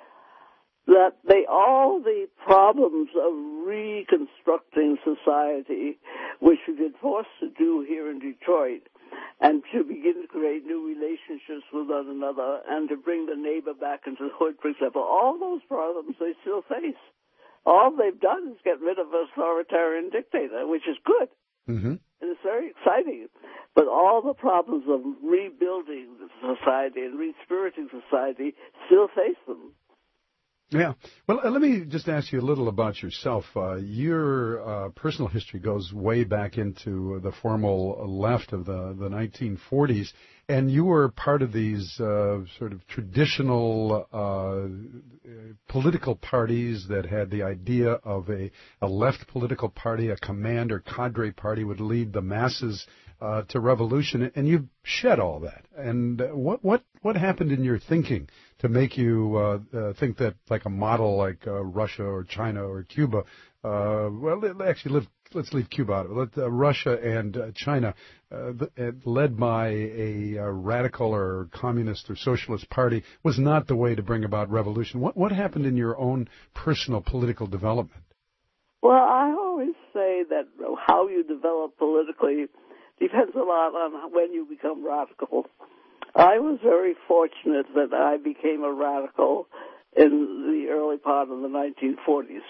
that they all the problems of reconstructing society, which we've been forced to do here in Detroit, and to begin to create new relationships with one another, and to bring the neighbor back into the hood, for example, all those problems they still face. All they've done is get rid of an authoritarian dictator, which is good. Mm-hmm. And it's very exciting. But all the problems of rebuilding society and re-spiriting society still face them. Yeah. Well, uh, let me just ask you a little about yourself. Uh, your uh, personal history goes way back into the formal left of the, the nineteen forties, and you were part of these uh, sort of traditional uh, political parties that had the idea of a, a left political party, a command or cadre party would lead the masses uh, to revolution, and you've shed all that. And what what what happened in your thinking to make you uh, uh, think that like a model like uh, Russia or China or Cuba uh, well, actually, let, let's leave Cuba out of it. Let, uh, Russia and uh, China, uh, the, uh, led by a, a radical or communist or socialist party, was not the way to bring about revolution. What, what happened in your own personal political development? Well, I always say that how you develop politically depends a lot on when you become radical. I was very fortunate that I became a radical in the early part of the nineteen forties.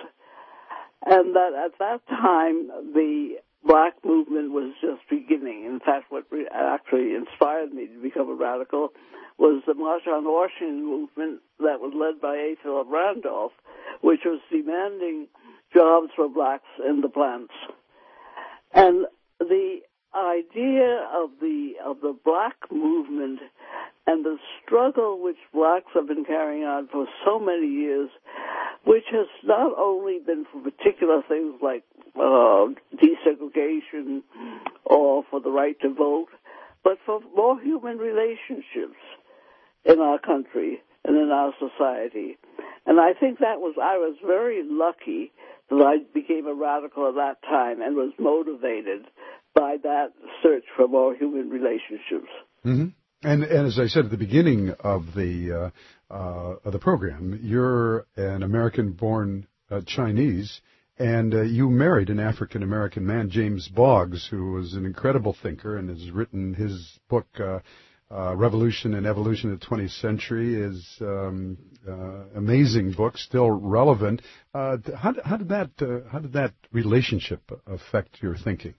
And that at that time, the black movement was just beginning. In fact, what actually inspired me to become a radical was the March on Washington movement that was led by A. Philip Randolph, which was demanding jobs for blacks in the plants. And the idea of the of the black movement and the struggle which blacks have been carrying on for so many years, which has not only been for particular things like uh, desegregation or for the right to vote, but for more human relationships in our country and in our society. And I think that was, I was very lucky that I became a radical at that time and was motivated by that search for more human relationships. Mm-hmm. And, and as I said at the beginning of the uh, uh, of the program, you're an American-born uh, Chinese, and uh, you married an African-American man, James Boggs, who was an incredible thinker and has written his book, uh, uh, Revolution and Evolution of the twentieth Century, is um, uh, amazing book, still relevant. Uh, how, how did that uh, how did that relationship affect your thinking?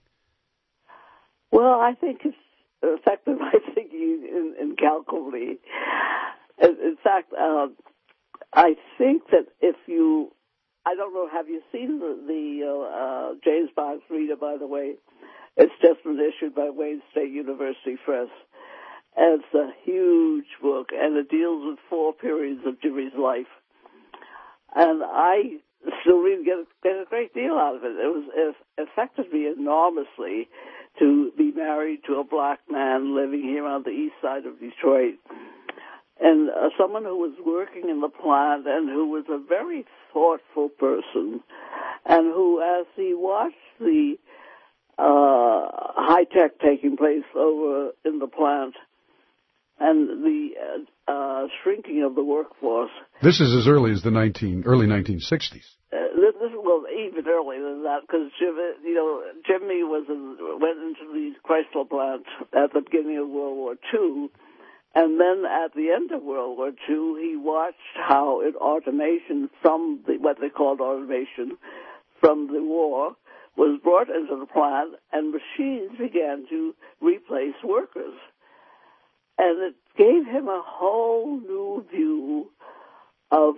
Well, I think it's affected my thinking in, incalculably. In, in fact, uh, I think that if you, I don't know, have you seen the, the uh, James Boggs Reader, by the way? It's just been issued by Wayne State University Press. And it's a huge book, and it deals with four periods of Jimmy's life. And I still really get, get a great deal out of it. It was it affected me enormously to be married to a black man living here on the east side of Detroit, and uh, someone who was working in the plant and who was a very thoughtful person, and who, as he watched the uh, high tech taking place over in the plant and the uh, uh, shrinking of the workforce. This is as early as the nineteen early nineteen sixties. Uh, this, this well, even earlier than that, because Jimmy, you know, Jimmy was in, went into the Chrysler plant at the beginning of World War Two, and then at the end of World War Two, he watched how it, automation from the, what they called automation from the war was brought into the plant, and machines began to replace workers, and it gave him a whole new view of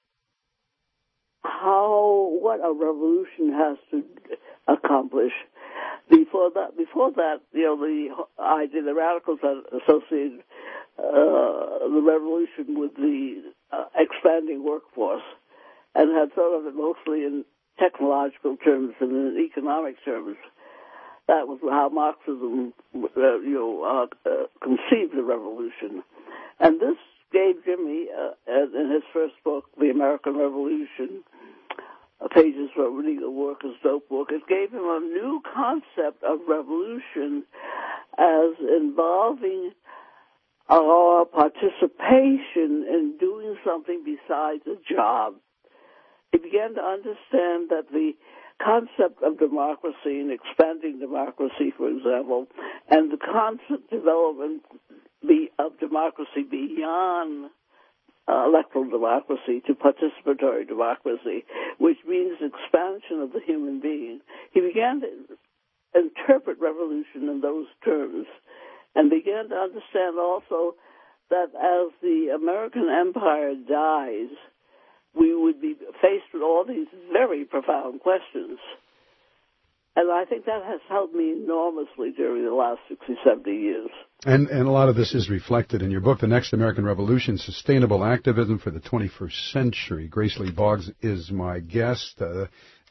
how, what a revolution has to accomplish. Before that, before that, you know, the idea, the radicals had associated uh, the revolution with the uh, expanding workforce, and had thought of it mostly in technological terms and in economic terms. That was how Marxism, uh, you know, uh, uh, conceived the revolution, and this gave Jimmy, uh, in his first book, The American Revolution, uh, Pages for Legal Workers, dope book, it gave him a new concept of revolution as involving our participation in doing something besides a job. He began to understand that the concept of democracy and expanding democracy, for example, and the constant development of democracy beyond uh, electoral democracy to participatory democracy, which means expansion of the human being. He began to interpret revolution in those terms and began to understand also that as the American empire dies, we would be faced with all these very profound questions. And I think that has helped me enormously during the last sixty, seventy years. And, and a lot of this is reflected in your book, The Next American Revolution, Sustainable Activism for the twenty-first Century. Grace Lee Boggs is my guest. Uh,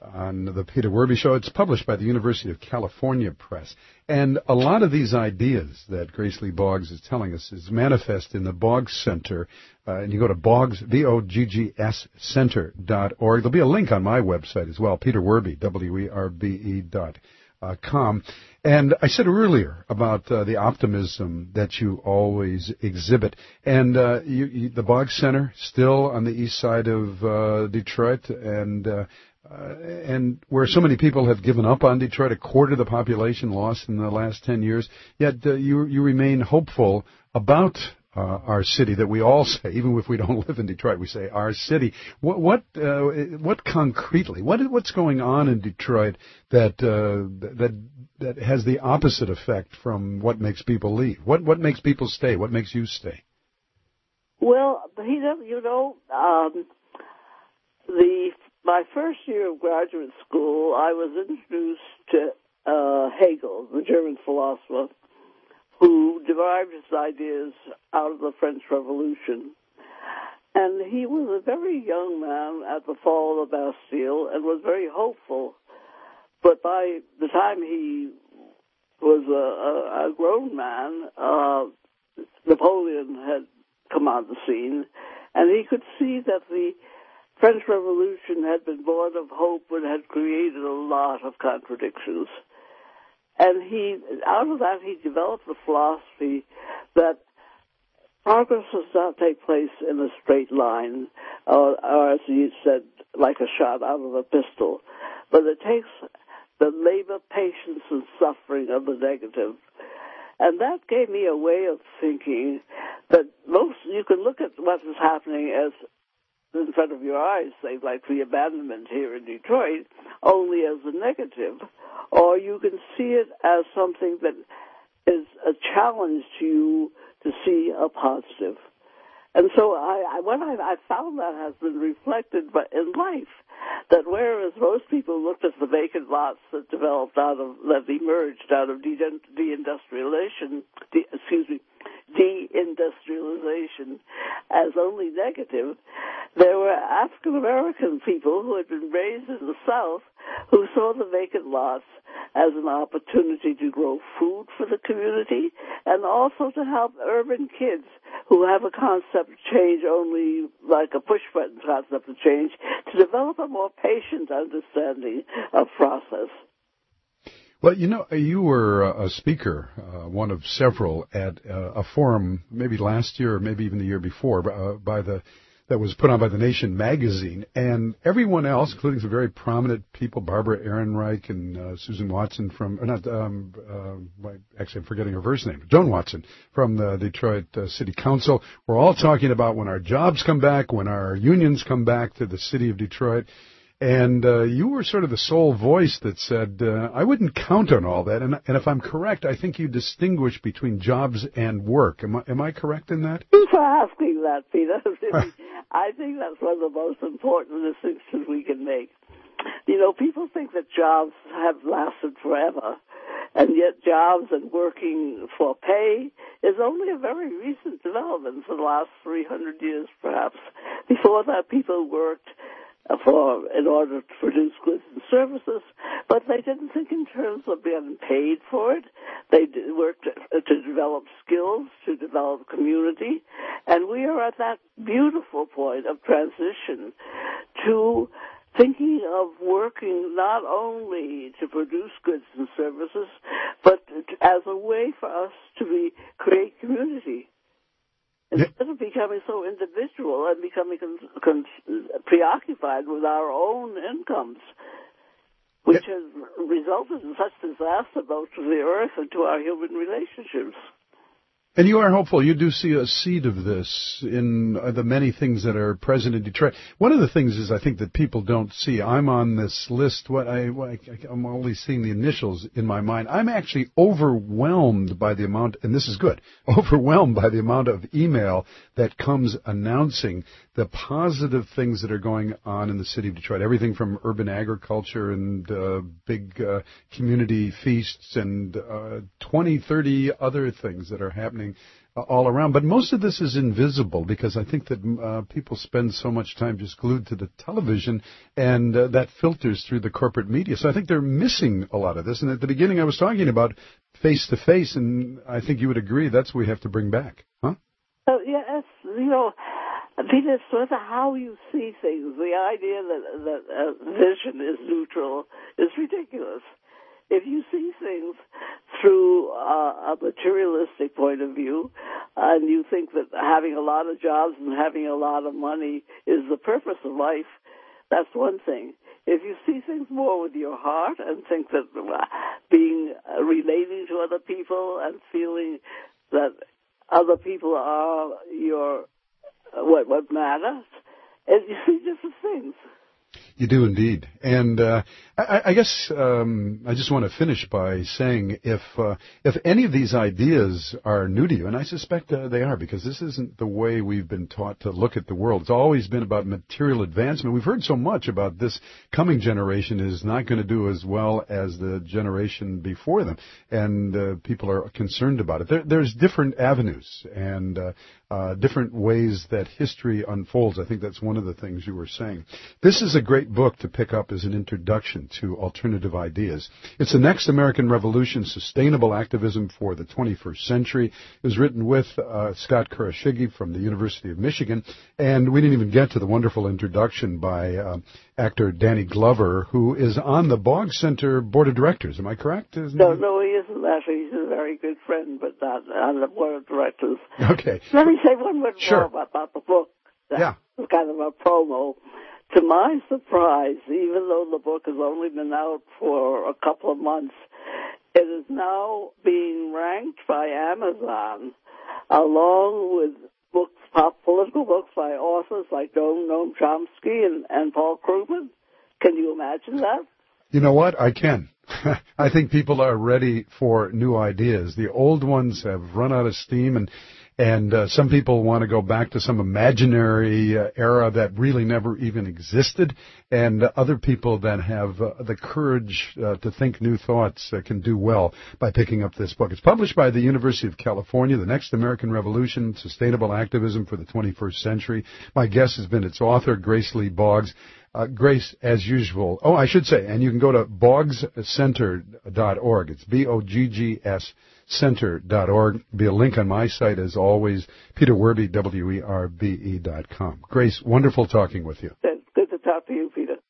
on the Peter Werby Show. It's published by the University of California Press. And a lot of these ideas that Grace Lee Boggs is telling us is manifest in the Boggs Center. Uh, and you go to Boggs, B O G G S Center dot org. There'll be a link on my website as well, Peter Werby, W E R B E dot com. And I said earlier about uh, the optimism that you always exhibit. And uh, you, you, the Boggs Center, still on the east side of uh, Detroit, and uh, uh, and where so many people have given up on Detroit, a quarter of the population lost in the last ten years, yet uh, you, you remain hopeful about Uh, our city, that we all say, even if we don't live in Detroit, we say our city. What what uh, what concretely? What what's going on in Detroit that uh, that that has the opposite effect from what makes people leave? What what makes people stay? What makes you stay? Well, you know, um, the my first year of graduate school, I was introduced to uh, Hegel, the German philosopher, who derived his ideas out of the French Revolution. And he was a very young man at the fall of the Bastille and was very hopeful. But by the time he was a, a, a grown man, uh, Napoleon had come on the scene, and he could see that the French Revolution had been born of hope and had created a lot of contradictions. And he, out of that, he developed the philosophy that progress does not take place in a straight line, or, or as he said, like a shot out of a pistol, but it takes the labor, patience, and suffering of the negative. And that gave me a way of thinking that most, you can look at what is happening as in front of your eyes, say, like the abandonment here in Detroit, only as a negative, or you can see it as something that is a challenge to you to see a positive. And so I, I what I, I found that has been reflected in life, that whereas most people looked at the vacant lots that developed out of, that emerged out of de- deindustrialization, de- excuse me, deindustrialization as only negative, there were African American people who had been raised in the South who saw the vacant lots as an opportunity to grow food for the community and also to help urban kids who have a concept of change only like a push-button concept of change to develop a more patient understanding of process. Well, you know, you were a speaker, uh, one of several, at uh, a forum maybe last year or maybe even the year before uh, by the that was put on by The Nation magazine, and everyone else, including some very prominent people, Barbara Ehrenreich and uh, Susan Watson from, or not, um, uh, actually I'm forgetting her first name, Joan Watson from the Detroit uh, City Council, were all talking about when our jobs come back, when our unions come back to the city of Detroit. And uh, you were sort of the sole voice that said, uh, I wouldn't count on all that. And, and if I'm correct, I think you distinguish between jobs and work. Am I, am I correct in that? Thanks for asking that, Peter. I think that's one of the most important distinctions we can make. You know, people think that jobs have lasted forever, and yet jobs and working for pay is only a very recent development for the last three hundred years, perhaps. Before that, people worked for in order to produce goods and services, but they didn't think in terms of being paid for it. They did work to, to develop skills, to develop community, and we are at that beautiful point of transition to thinking of working not only to produce goods and services, but as a way for us to be, create community. Instead of becoming so individual and becoming con- con- preoccupied with our own incomes, which has resulted in such disaster both to the earth and to our human relationships. And you are hopeful. You do see a seed of this in the many things that are present in Detroit. One of the things is I think that people don't see. I'm on this list. What I, what I I'm only seeing the initials in my mind. I'm actually overwhelmed by the amount, and this is good, overwhelmed by the amount of email that comes announcing the positive things that are going on in the city of Detroit. Everything from urban agriculture and uh, big uh, community feasts and uh, twenty, thirty other things that are happening uh, all around. But most of this is invisible because I think that uh, people spend so much time just glued to the television, and uh, that filters through the corporate media. So I think they're missing a lot of this. And at the beginning I was talking about face-to-face, and I think you would agree that's what we have to bring back, huh? Uh, yes, you know, Peter, it's sort of how you see things. The idea that, that uh, vision is neutral is ridiculous. If you see things through uh, a materialistic point of view, and you think that having a lot of jobs and having a lot of money is the purpose of life, that's one thing. If you see things more with your heart and think that being uh, relating to other people and feeling that other people are your uh, what what matters, and you see different things. You do indeed. And uh, I, I guess um, I just want to finish by saying if uh, if any of these ideas are new to you, and I suspect uh, they are, because this isn't the way we've been taught to look at the world. It's always been about material advancement. We've heard so much about this coming generation is not going to do as well as the generation before them, and uh, people are concerned about it. There, there's different avenues and uh, uh, different ways that history unfolds. I think that's one of the things you were saying. This is a great book to pick up as an introduction to alternative ideas. It's The Next American Revolution, Sustainable Activism for the twenty-first Century. It was written with uh, Scott Kurashige from the University of Michigan, and we didn't even get to the wonderful introduction by uh, actor Danny Glover, who is on the Boggs Center Board of Directors. Am I correct? Isn't no, he? no, he isn't actually. He's a very good friend, but not on the Board of Directors. Okay. Let me say one word Sure. more about, about the book. That's Yeah. kind of a promo. To my surprise, even though the book has only been out for a couple of months, it is now being ranked by Amazon along with books, pop political books by authors like Noam Noam Chomsky and, and Paul Krugman. Can you imagine that? You know what? I can. I think people are ready for new ideas. The old ones have run out of steam, and And uh, some people want to go back to some imaginary uh, era that really never even existed. And uh, other people that have uh, the courage uh, to think new thoughts uh, can do well by picking up this book. It's published by the University of California, The Next American Revolution, Sustainable Activism for the twenty-first Century. My guest has been its author, Grace Lee Boggs. Uh, Grace, as usual. Oh, I should say, and you can go to boggs center dot org. It's B O G G S center dot org. Be a link on my site, as always, Peter Werbe, W E R B E dot com. Grace, wonderful talking with you. It's good to talk to you, Peter.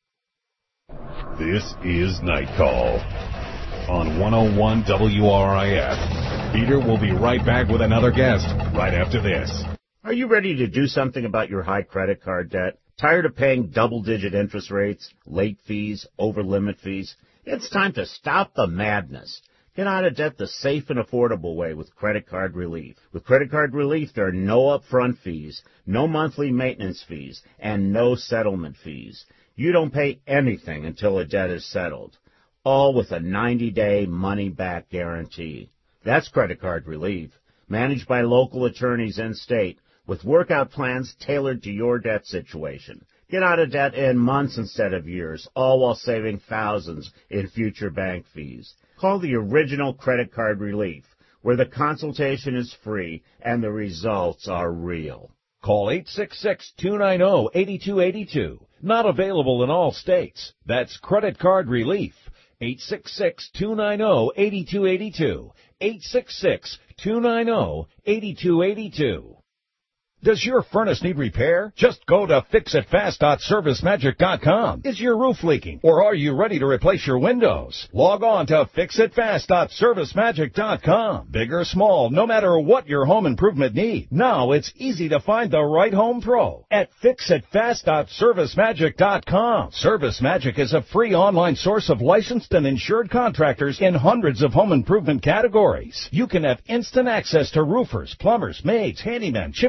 This is Night Call on one oh one W R I F. Peter will be right back with another guest right after this. Are you ready to do something about your high credit card debt? Tired of paying double-digit interest rates, late fees, over-limit fees? It's time to stop the madness. Get out of debt the safe and affordable way with Credit Card Relief. With Credit Card Relief, there are no upfront fees, no monthly maintenance fees, and no settlement fees. You don't pay anything until a debt is settled, all with a ninety-day money-back guarantee. That's Credit Card Relief, managed by local attorneys in-state, with workout plans tailored to your debt situation. Get out of debt in months instead of years, all while saving thousands in future bank fees. Call the original Credit Card Relief, where the consultation is free and the results are real. Call eight six six, two nine zero, eight two eight two. Not available in all states. That's Credit Card Relief. eight six six, two nine zero, eight two eight two. eight six six, two nine zero, eight two eight two. Does your furnace need repair? Just go to fix it fast dot service magic dot com. Is your roof leaking, or are you ready to replace your windows? Log on to fix it fast dot service magic dot com. Big or small, no matter what your home improvement need, now it's easy to find the right home pro at fix it fast dot service magic dot com. ServiceMagic is a free online source of licensed and insured contractors in hundreds of home improvement categories. You can have instant access to roofers, plumbers, maids, handymen, chimney sweeps,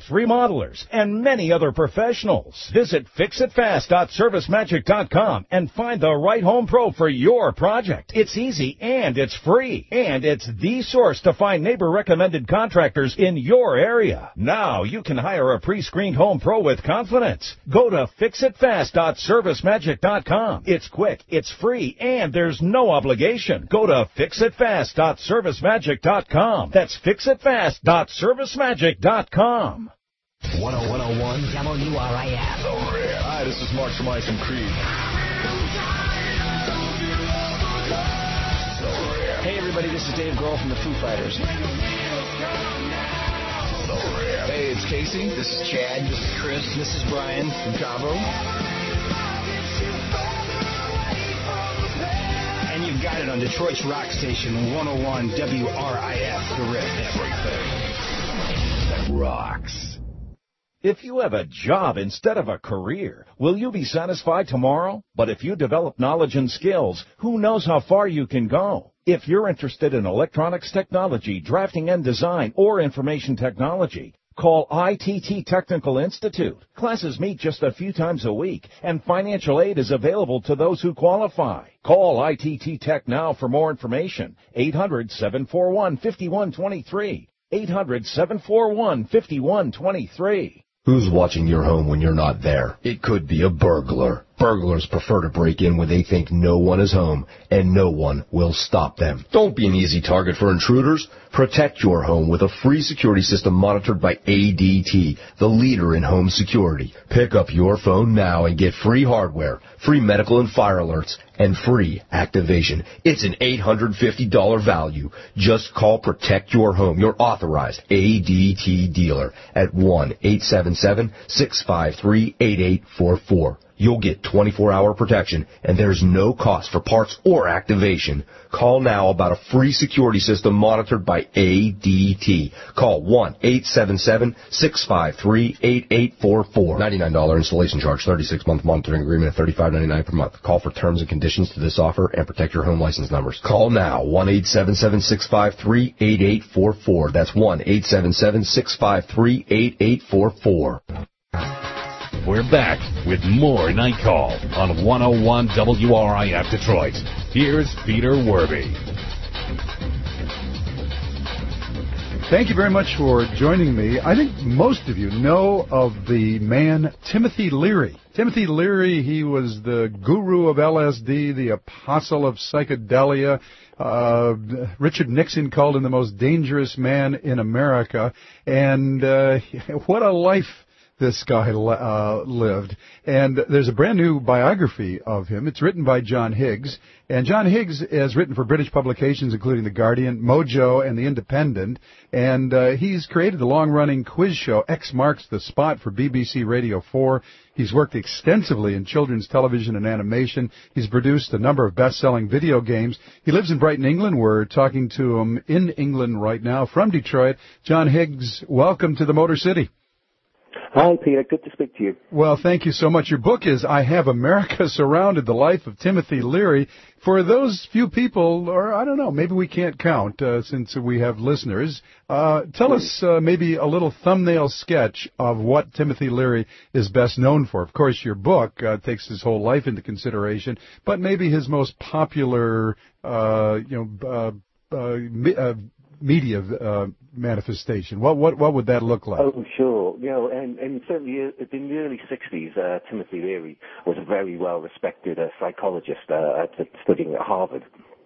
architects, remodelers, and many other professionals. Visit fix it fast dot service magic dot com and find the right home pro for your project. It's easy and it's free. And it's the source to find neighbor-recommended contractors in your area. Now you can hire a pre-screened home pro with confidence. Go to fix it fast dot service magic dot com. It's quick, it's free, and there's no obligation. Go to fix it fast dot service magic dot com. That's fix it fast dot service magic dot com. one oh one W R I F. Hi, this is Mark from Ice and Creed. Hey everybody, this is Dave Grohl from the Foo Fighters. Hey, it's Casey. This is Chad. This is Chris. This is Brian from Cabo. And you've got it on Detroit's rock station, one oh one W R I F. The Riff. Everything that rocks. If you have a job instead of a career, will you be satisfied tomorrow? But if you develop knowledge and skills, who knows how far you can go? If you're interested in electronics technology, drafting and design, or information technology, call I T T Technical Institute. Classes meet just a few times a week, and financial aid is available to those who qualify. Call I T T Tech now for more information. eight hundred, seven four one, five one two three. eight hundred, seven four one, five one two three. Who's watching your home when you're not there? It could be a burglar. Burglars prefer to break in when they think no one is home, and no one will stop them. Don't be an easy target for intruders. Protect your home with a free security system monitored by A D T, the leader in home security. Pick up your phone now and get free hardware, free medical and fire alerts, and free activation. It's an eight hundred fifty dollars value. Just call Protect Your Home, your authorized A D T dealer, at one eight seven seven, six five three, eight eight four four. You'll get twenty-four hour protection, and there's no cost for parts or activation. Call now about a free security system monitored by A D T. Call one eight seven seven, six five three, eight eight four four. ninety-nine dollars installation charge, thirty-six month monitoring agreement at thirty-five ninety-nine per month. Call for terms and conditions to this offer and protect your home license numbers. Call now, one eight seven seven, six five three, eight eight four four. That's one eight seven seven, six five three, eight eight four four. We're back with more Night Call on one oh one W R I F Detroit. Here's Peter Werby. Thank you very much for joining me. I think most of you know of the man Timothy Leary. Timothy Leary, he was the guru of L S D, the apostle of psychedelia. Uh, Richard Nixon called him the most dangerous man in America. And uh, what a life this guy uh, lived. And there's a brand new biography of him. It's written by John Higgs. And John Higgs has written for British publications, including The Guardian, Mojo, and The Independent. And uh, he's created the long-running quiz show X Marks the Spot for B B C Radio four. He's worked extensively in children's television and animation. He's produced a number of best-selling video games. He lives in Brighton, England. We're talking to him in England right now from Detroit. John Higgs, welcome to the Motor City. Hi, Peter. Good to speak to you. Well, thank you so much. Your book is I Have America Surrounded, The Life of Timothy Leary. For those few people, or I don't know, maybe we can't count uh, since we have listeners, uh, tell us uh, maybe a little thumbnail sketch of what Timothy Leary is best known for. Of course, your book uh, takes his whole life into consideration, but maybe his most popular, uh, you know, uh, uh, me, uh media uh, manifestation. What what what would that look like? Oh, sure. You know, and, and certainly in the early sixties, uh, Timothy Leary was a very well-respected uh, psychologist uh, at, studying at Harvard.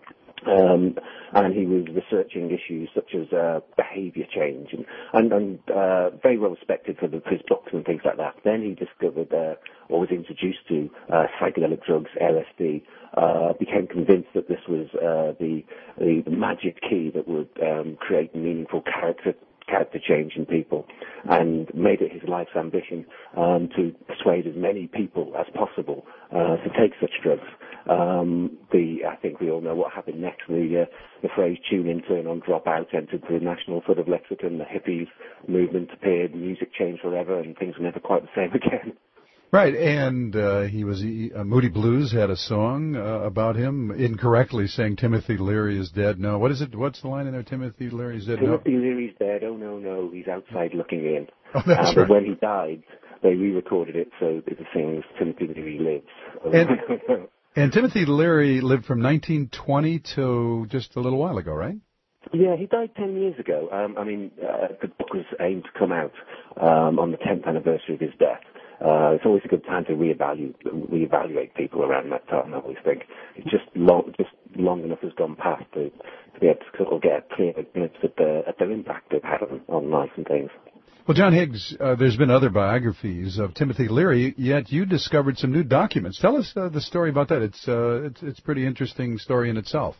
Um, and he was researching issues such as uh, behavior change and, and, and uh, very well respected for, the, for his books and things like that. Then he discovered uh, or was introduced to uh, psychedelic drugs, L S D, uh, became convinced that this was uh, the, the, the magic key that would um, create meaningful character character change in people, and made it his life's ambition um, to persuade as many people as possible uh, to take such drugs. Um, the I think we all know what happened next. The uh, the phrase "tune in, turn on, drop out" entered the national sort of lexicon. The hippies movement appeared, music changed forever, and things were never quite the same again. Right, and uh, he was he, uh, Moody Blues had a song uh, about him, incorrectly saying Timothy Leary is dead. No, what is it? What's the line in there? Timothy Leary is dead. Timothy no. Leary's dead. Oh no, no, he's outside looking in. Oh, that's uh, right. But when he died, they re-recorded it, so it sings Timothy Leary lives. And, and Timothy Leary lived from nineteen twenty to just a little while ago, right? Yeah, he died ten years ago. Um, I mean, uh, the book was aimed to come out um, on the tenth anniversary of his death. Uh, it's always a good time to reevaluate, reevaluate people around that time, I always think. It's just long, just long enough has gone past to, to be able to sort of get a clear glimpse at, the, at their impact they've had on, on life and things. Well, John Higgs, uh, there's been other biographies of Timothy Leary, yet you discovered some new documents. Tell us uh, the story about that. It's, uh, it's it's a pretty interesting story in itself.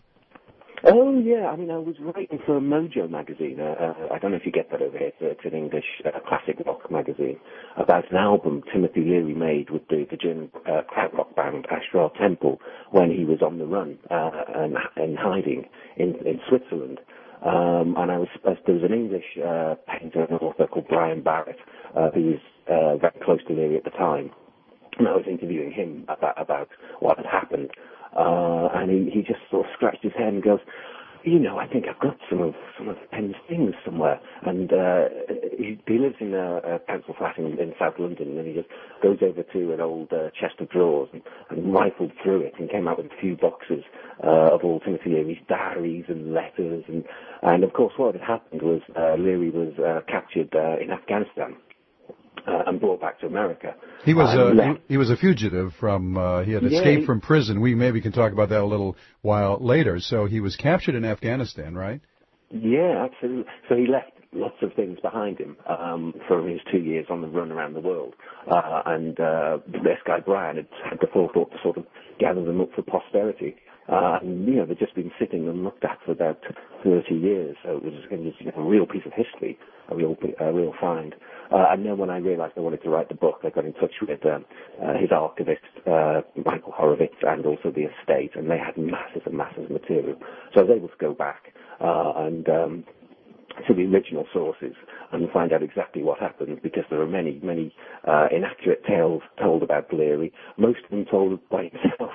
Oh, yeah. I mean, I was writing for Mojo magazine. Uh, uh, I don't know if you get that over here. It's, it's an English uh, classic rock magazine about an album Timothy Leary made with the, the German uh, krautrock band Ashra Temple when he was on the run uh, and, and hiding in, in Switzerland. Um, and I was uh, there was an English uh, painter and author called Brian Barrett uh, who was uh, very close to Leary at the time. And I was interviewing him about, about what had happened. Uh, and he, he just sort of scratched his head and goes, you know, I think I've got some of some of Penn's things somewhere. And uh, he, he lives in a, a council flat in, in South London, and he just goes over to an old uh, chest of drawers and, and rifled through it and came out with a few boxes uh, of all Timothy Leary's diaries and letters. And, and of course, what had happened was uh, Leary was uh, captured uh, in Afghanistan. Uh, and brought back to America. He was uh, a he, he was a fugitive from uh, he had yeah, escaped he, from prison. We maybe can talk about that a little while later. So he was captured in Afghanistan, right? Yeah, absolutely. So he left lots of things behind him um, from his two years on the run around the world. Uh, and uh, this guy Brian had had the forethought to sort of gather them up for posterity. Uh, and, you know, they'd just been sitting and looked at for about thirty years. So it was you know, a real piece of history, a real, a real find. Uh, and then when I realized I wanted to write the book, I got in touch with um, uh, his archivist, uh, Michael Horowitz, and also the estate, and they had masses and masses of material. So I was able to go back uh, and um, to the original sources and find out exactly what happened, because there are many, many uh, inaccurate tales told about Leary, most of them told by himself,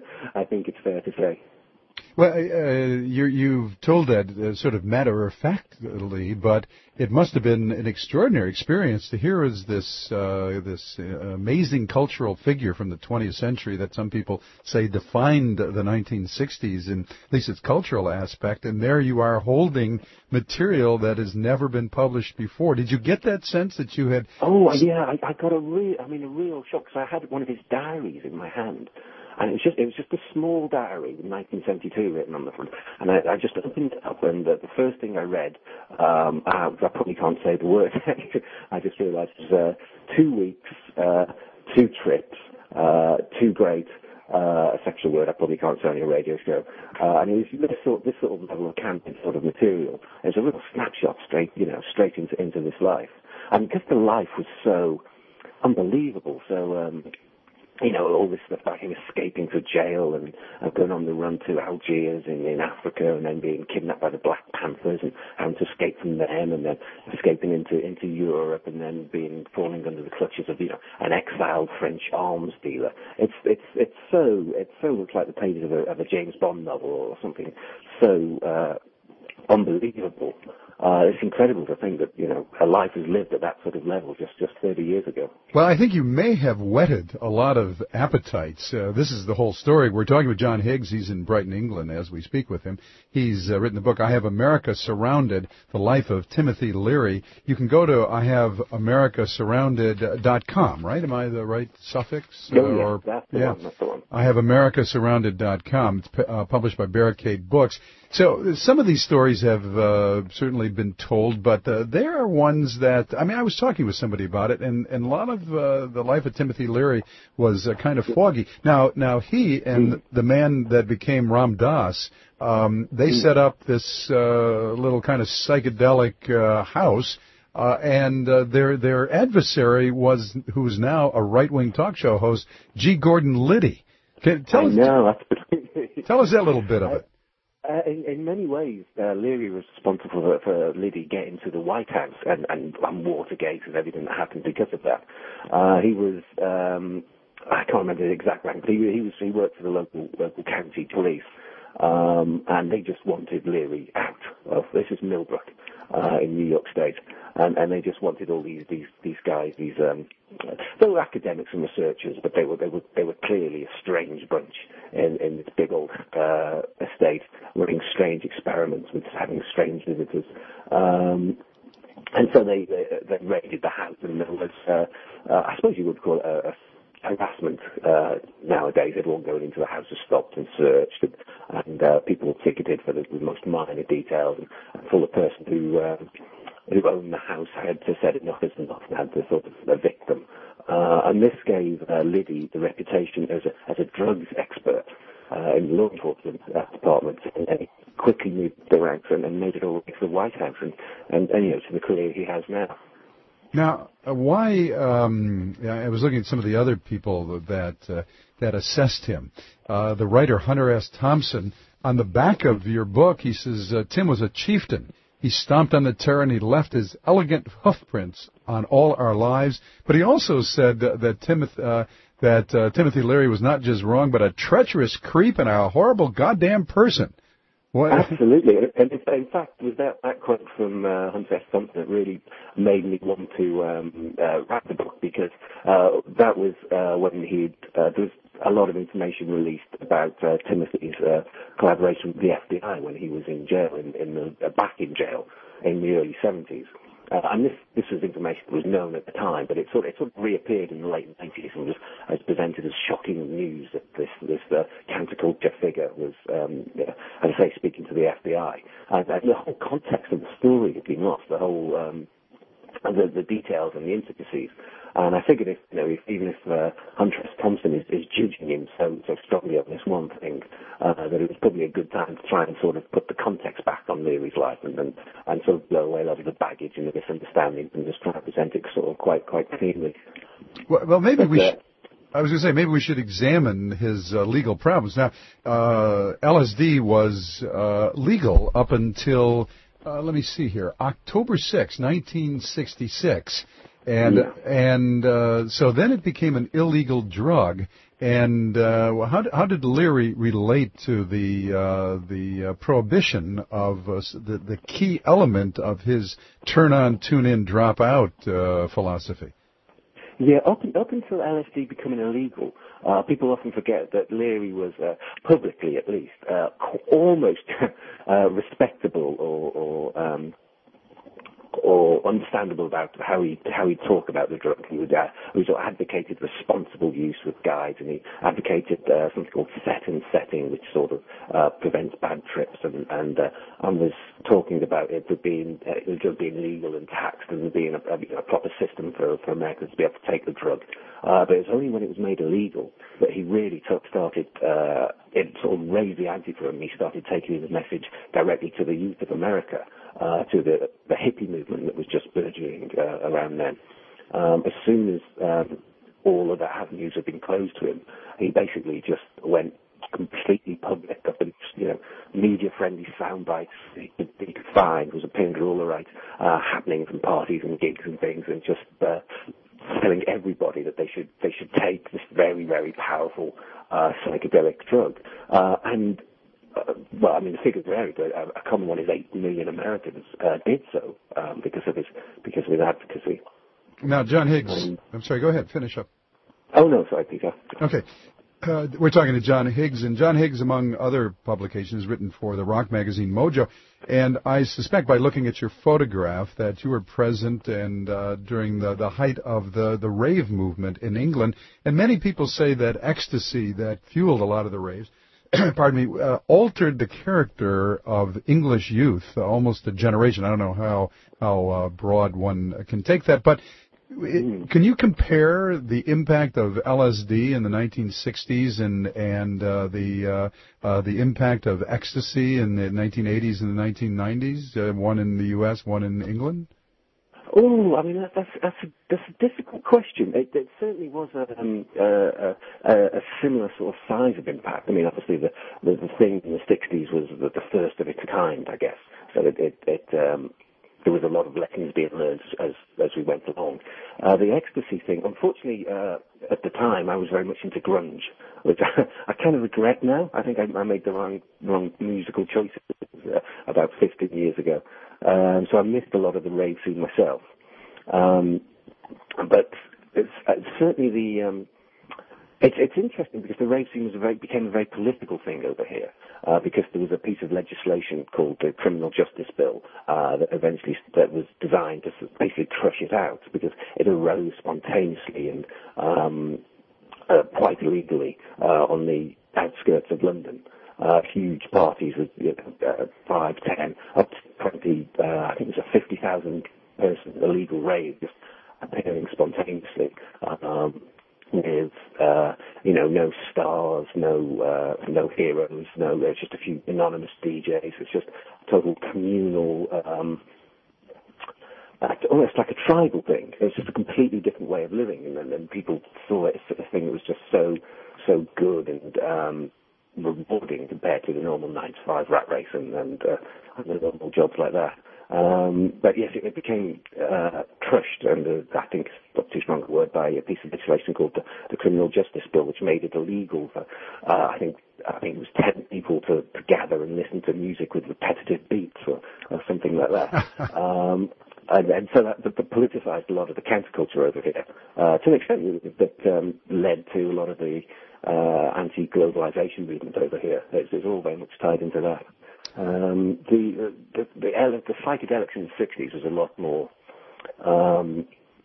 I think it's fair to say. Well, uh, you, you've told that uh, sort of matter-of-factly, but it must have been an extraordinary experience to hear as this uh, this uh, amazing cultural figure from the twentieth century that some people say defined the nineteen sixties, in at least its cultural aspect, and there you are holding material that has never been published before. Did you get that sense that you had... Oh, yeah, I, I got a real, I mean, a real shock, because I had one of his diaries in my hand. And it was just it was just a small diary with nineteen seventy-two written on the front. And I, I just opened it up, and uh, the first thing I read, um, I, I probably can't say the word. I just realized it was uh, two weeks, uh, two trips, uh, two great, uh, a sexual word I probably can't say on your radio show. Uh, and it was this sort, this sort of level of camping sort of material. It was a real snapshot straight, you know, straight into, into this life. And because the life was so unbelievable, so, um, you know, all this stuff about him escaping to jail and uh, going on the run to Algiers in, in Africa, and then being kidnapped by the Black Panthers and having to escape from them, and then escaping into into Europe, and then being falling under the clutches of, you know, an exiled French arms dealer. It's it's it's so it so looks like the pages of a, of a James Bond novel or something so uh, unbelievable. Uh, it's incredible to think that, you know, a life is lived at that sort of level just, just thirty years ago. Well, I think you may have whetted a lot of appetites. Uh, this is the whole story. We're talking with John Higgs. He's in Brighton, England, as we speak with him. He's uh, written the book, I Have America Surrounded, The Life of Timothy Leary. You can go to I have america surrounded dot com, right? Am I the right suffix? Oh, yeah, or, that's the yeah. one, that's the one. I have america surrounded dot com. It's uh, published by Barricade Books. So some of these stories have uh, certainly been told, but uh, there are ones that, I mean, I was talking with somebody about it, and, and a lot of uh, the life of Timothy Leary was uh, kind of foggy. Now, now he and mm. the man that became Ram Dass, um, they mm. set up this uh, little kind of psychedelic uh, house, uh, and uh, their their adversary was, who is now a right-wing talk show host, G. Gordon Liddy. Can, tell I us, know. tell us that little bit of it. Uh, in, in many ways, uh, Leary was responsible for, for Liddy getting to the White House and, and, and Watergate and everything that happened because of that. Uh, he was, um, I can't remember the exact rank, but he, he was he worked for the local local county police, um, and they just wanted Leary out of this is Millbrook uh, in New York State, and, and they just wanted all these these these guys these um, they were academics and researchers, but they were they were they were clearly a strange bunch in, in this big old uh, estate, running strange experiments with having strange visitors. Um, and so they, they they raided the house, and there was uh, uh, I suppose you would call it a, a harassment uh, nowadays. Everyone going into the house is stopped and searched, and, and uh, people were ticketed for the, the most minor details. And, and for the person who uh, who owned the house had to said enough is enough and had to sort of evict them. Uh, and this gave uh, Liddy the reputation as a as a drugs expert uh, in the law enforcement uh, department, and he quickly moved the ranks and, and made it all the way to the White House, and, and, and you know, to the career he has now. Now, uh, why? Um, I was looking at some of the other people that uh, that assessed him. Uh, the writer Hunter S. Thompson, on the back of your book, he says uh, Tim was a chieftain. He stomped on the terror and he left his elegant hoofprints on all our lives. But he also said uh, that Timothy uh, that uh, Timothy Leary was not just wrong, but a treacherous creep and a horrible goddamn person. What? Absolutely, and in, in fact, with that, that quote from uh, Hunter S. Thompson, it really made me want to um, uh, write the book, because uh, that was uh, when he'd uh, there was a lot of information released about uh, Timothy's uh, collaboration with the F B I when he was in jail, in, in the uh, back in jail in the early seventies. Uh, and this this was information that was known at the time, but it sort of, it sort of reappeared in the late nineties and was, was presented as shocking news that this this uh, counterculture figure was, um, yeah, as I say, speaking to the F B I. And, and the whole context of the story had been lost, the whole um, the, the details and the intricacies. And I figured if, you know, if, even if uh, Hunter S. Thompson is, is judging him so, so strongly on this one thing, uh, that it was probably a good time to try and sort of put the context back on Leary's life and, and, and sort of blow away a lot of the baggage and the misunderstandings and just try to present it sort of quite, quite cleanly. Well, well maybe but, we uh, should... I was going to say, maybe we should examine his uh, legal problems. Now, uh, L S D was uh, legal up until, uh, let me see here, October sixth, nineteen sixty-six. And yeah. and uh, so then it became an illegal drug. And uh, how how did Leary relate to the uh, the uh, prohibition of uh, the the key element of his turn on, tune in, drop out uh, philosophy? Yeah, up, up until L S D becoming illegal, uh, people often forget that Leary was, uh, publicly at least, uh, almost uh, respectable or, or um, or understandable about how he how he talked about the drug. He would uh, he sort of advocated responsible use with guides, and he advocated uh, something called set and setting, which sort of uh, prevents bad trips, and and, uh, and was talking about it being uh, the drug being legal and taxed, and there being a, a, a proper system for for Americans to be able to take the drug. Uh, but it was only when it was made illegal that he really took, started uh, it sort of raised the ante for him. He started taking his message directly to the youth of America. Uh, to the, the hippie movement that was just burgeoning uh, around then. Um, as soon as um, all of the avenues had been closed to him, he basically just went completely public. Up and, you know, media-friendly sound bites he could, he could find was appearing to all the right uh, happening from parties and gigs and things, and just uh, telling everybody that they should they should take this very very powerful uh, psychedelic drug. Uh, and Uh, well, I mean, the figures vary, but a, a common one is eight million Americans uh, did so um, because of his because of his advocacy. Now, John Higgs, um, I'm sorry, go ahead, finish up. Oh, no, sorry, Peter. Okay. Uh, we're talking to John Higgs, and John Higgs, among other publications, written for the rock magazine Mojo. And I suspect by looking at your photograph that you were present and uh, during the, the height of the, the rave movement in England. And many people say that ecstasy that fueled a lot of the raves pardon me, uh, altered the character of English youth, uh, almost a generation. I don't know how how uh, broad one can take that, but it, can you compare the impact of L S D in the nineteen sixties and and uh, the uh, uh, the impact of ecstasy in the nineteen eighties and the nineteen nineties? Uh, one in the U S, one in England. Oh, I mean, that, that's, that's, a, that's a difficult question. It, it certainly was a, um, a, a, a similar sort of size of impact. I mean, obviously the, the, the thing in the sixties was the, the first of its kind, I guess. So it, it, it um, there was a lot of lessons being learned as, as we went along. Uh, the ecstasy thing, unfortunately, uh, at the time, I was very much into grunge, which I, I kind of regret now. I think I, I made the wrong, wrong musical choices uh, about fifteen years ago. Um, so I missed a lot of the rave scene myself. Um, but it's, it's certainly the, um, it's, it's interesting because the rave scene was a very, became a very political thing over here, uh, because there was a piece of legislation called the Criminal Justice Bill, uh, that eventually, that was designed to basically crush it out because it arose spontaneously and, um, uh, quite illegally, uh, on the outskirts of London. Uh, huge parties with you know, uh, five, ten, up to twenty, uh, I think it was a fifty thousand person illegal rave just appearing spontaneously, um, with, uh, you know, no stars, no, uh, no heroes, no, there's just a few anonymous D Js. It's just total communal, um, almost like a tribal thing. It's just a completely different way of living, and then people saw it as a thing that was just so, so good and, um, rewarding compared to the normal nine to five rat race and, and, uh, and the normal jobs like that. Um, but yes, it, it became uh, crushed, and uh, I think, not too strong a word, by a piece of legislation called the, the Criminal Justice Bill, which made it illegal for, uh, I think, I think it was ten people to, to gather and listen to music with repetitive beats or, or something like that. um, and, and so that, that, that politicized a lot of the counterculture over here, uh, to an extent that um, led to a lot of the uh, anti-globalization movement over here. It's, it's all very much tied into that. Um, the, the, the, the psychedelics in the sixties was a lot more, um,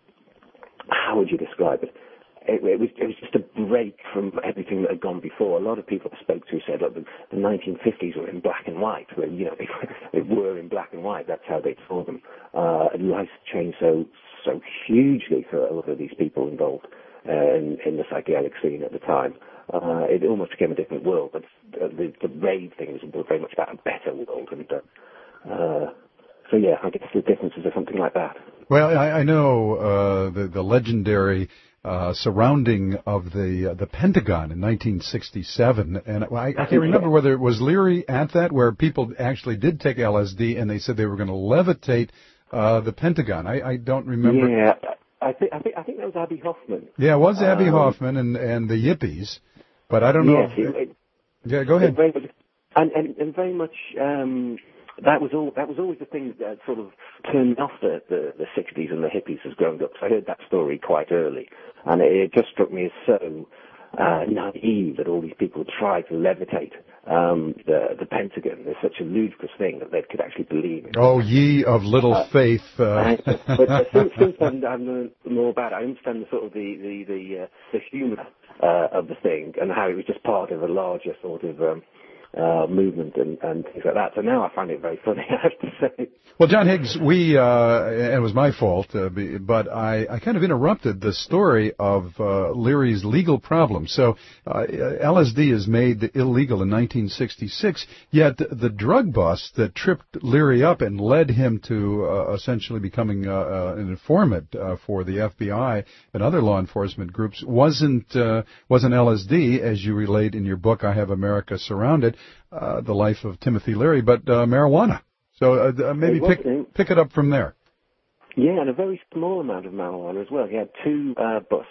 how would you describe it? It, it, was, it was just a break from everything that had gone before. A lot of people I spoke to said, look, the, the nineteen fifties were in black and white. Where, you know, they, they were in black and white. That's how they saw them. Uh, and life changed so, so hugely for a lot of these people involved uh, in, in the psychedelic scene at the time. Uh, it almost became a different world, but uh, the, the rave thing was very much about a better world. And uh, uh, so, yeah, I guess the differences are something like that. Well, I, I know uh, the, the legendary uh, surrounding of the uh, the Pentagon in nineteen sixty-seven, and I, I can't remember whether it was Leary at that, where people actually did take L S D, and they said they were going to levitate uh, the Pentagon. I, I don't remember. Yeah, I think I think I think that was Abbie Hoffman. Yeah, it was Abbie um, Hoffman and and the Yippies. But I don't know. Yes, if, it, it, yeah, go ahead. Very much, and, and, and very much um, that was all. That was always the thing that sort of turned off the, the, the sixties and the hippies as grown ups. I heard that story quite early, and it, it just struck me as so uh, naive that all these people tried to levitate um, the the Pentagon. It's such a ludicrous thing that they could actually believe in. Oh, ye of little uh, faith! Uh. But uh, since, since I've learned more about it, I understand the sort of the the the, uh, the humour Uh, of the thing, and how it was just part of a larger sort of um, uh, movement and, and things like that. So now I find it very funny, I have to say. Well, John Higgs, we, uh, and it was my fault, uh, but I, I kind of interrupted the story of uh, Leary's legal problem. So uh, L S D is made illegal in nineteen sixty-six, yet the drug bust that tripped Leary up and led him to uh, essentially becoming uh, uh, an informant uh, for the F B I and other law enforcement groups wasn't uh, wasn't L S D, as you relate in your book, I Have America Surrounded, uh, the life of Timothy Leary, but uh, marijuana. So uh, maybe pick pick it up from there. Yeah, and a very small amount of marijuana as well. He had two uh, busts,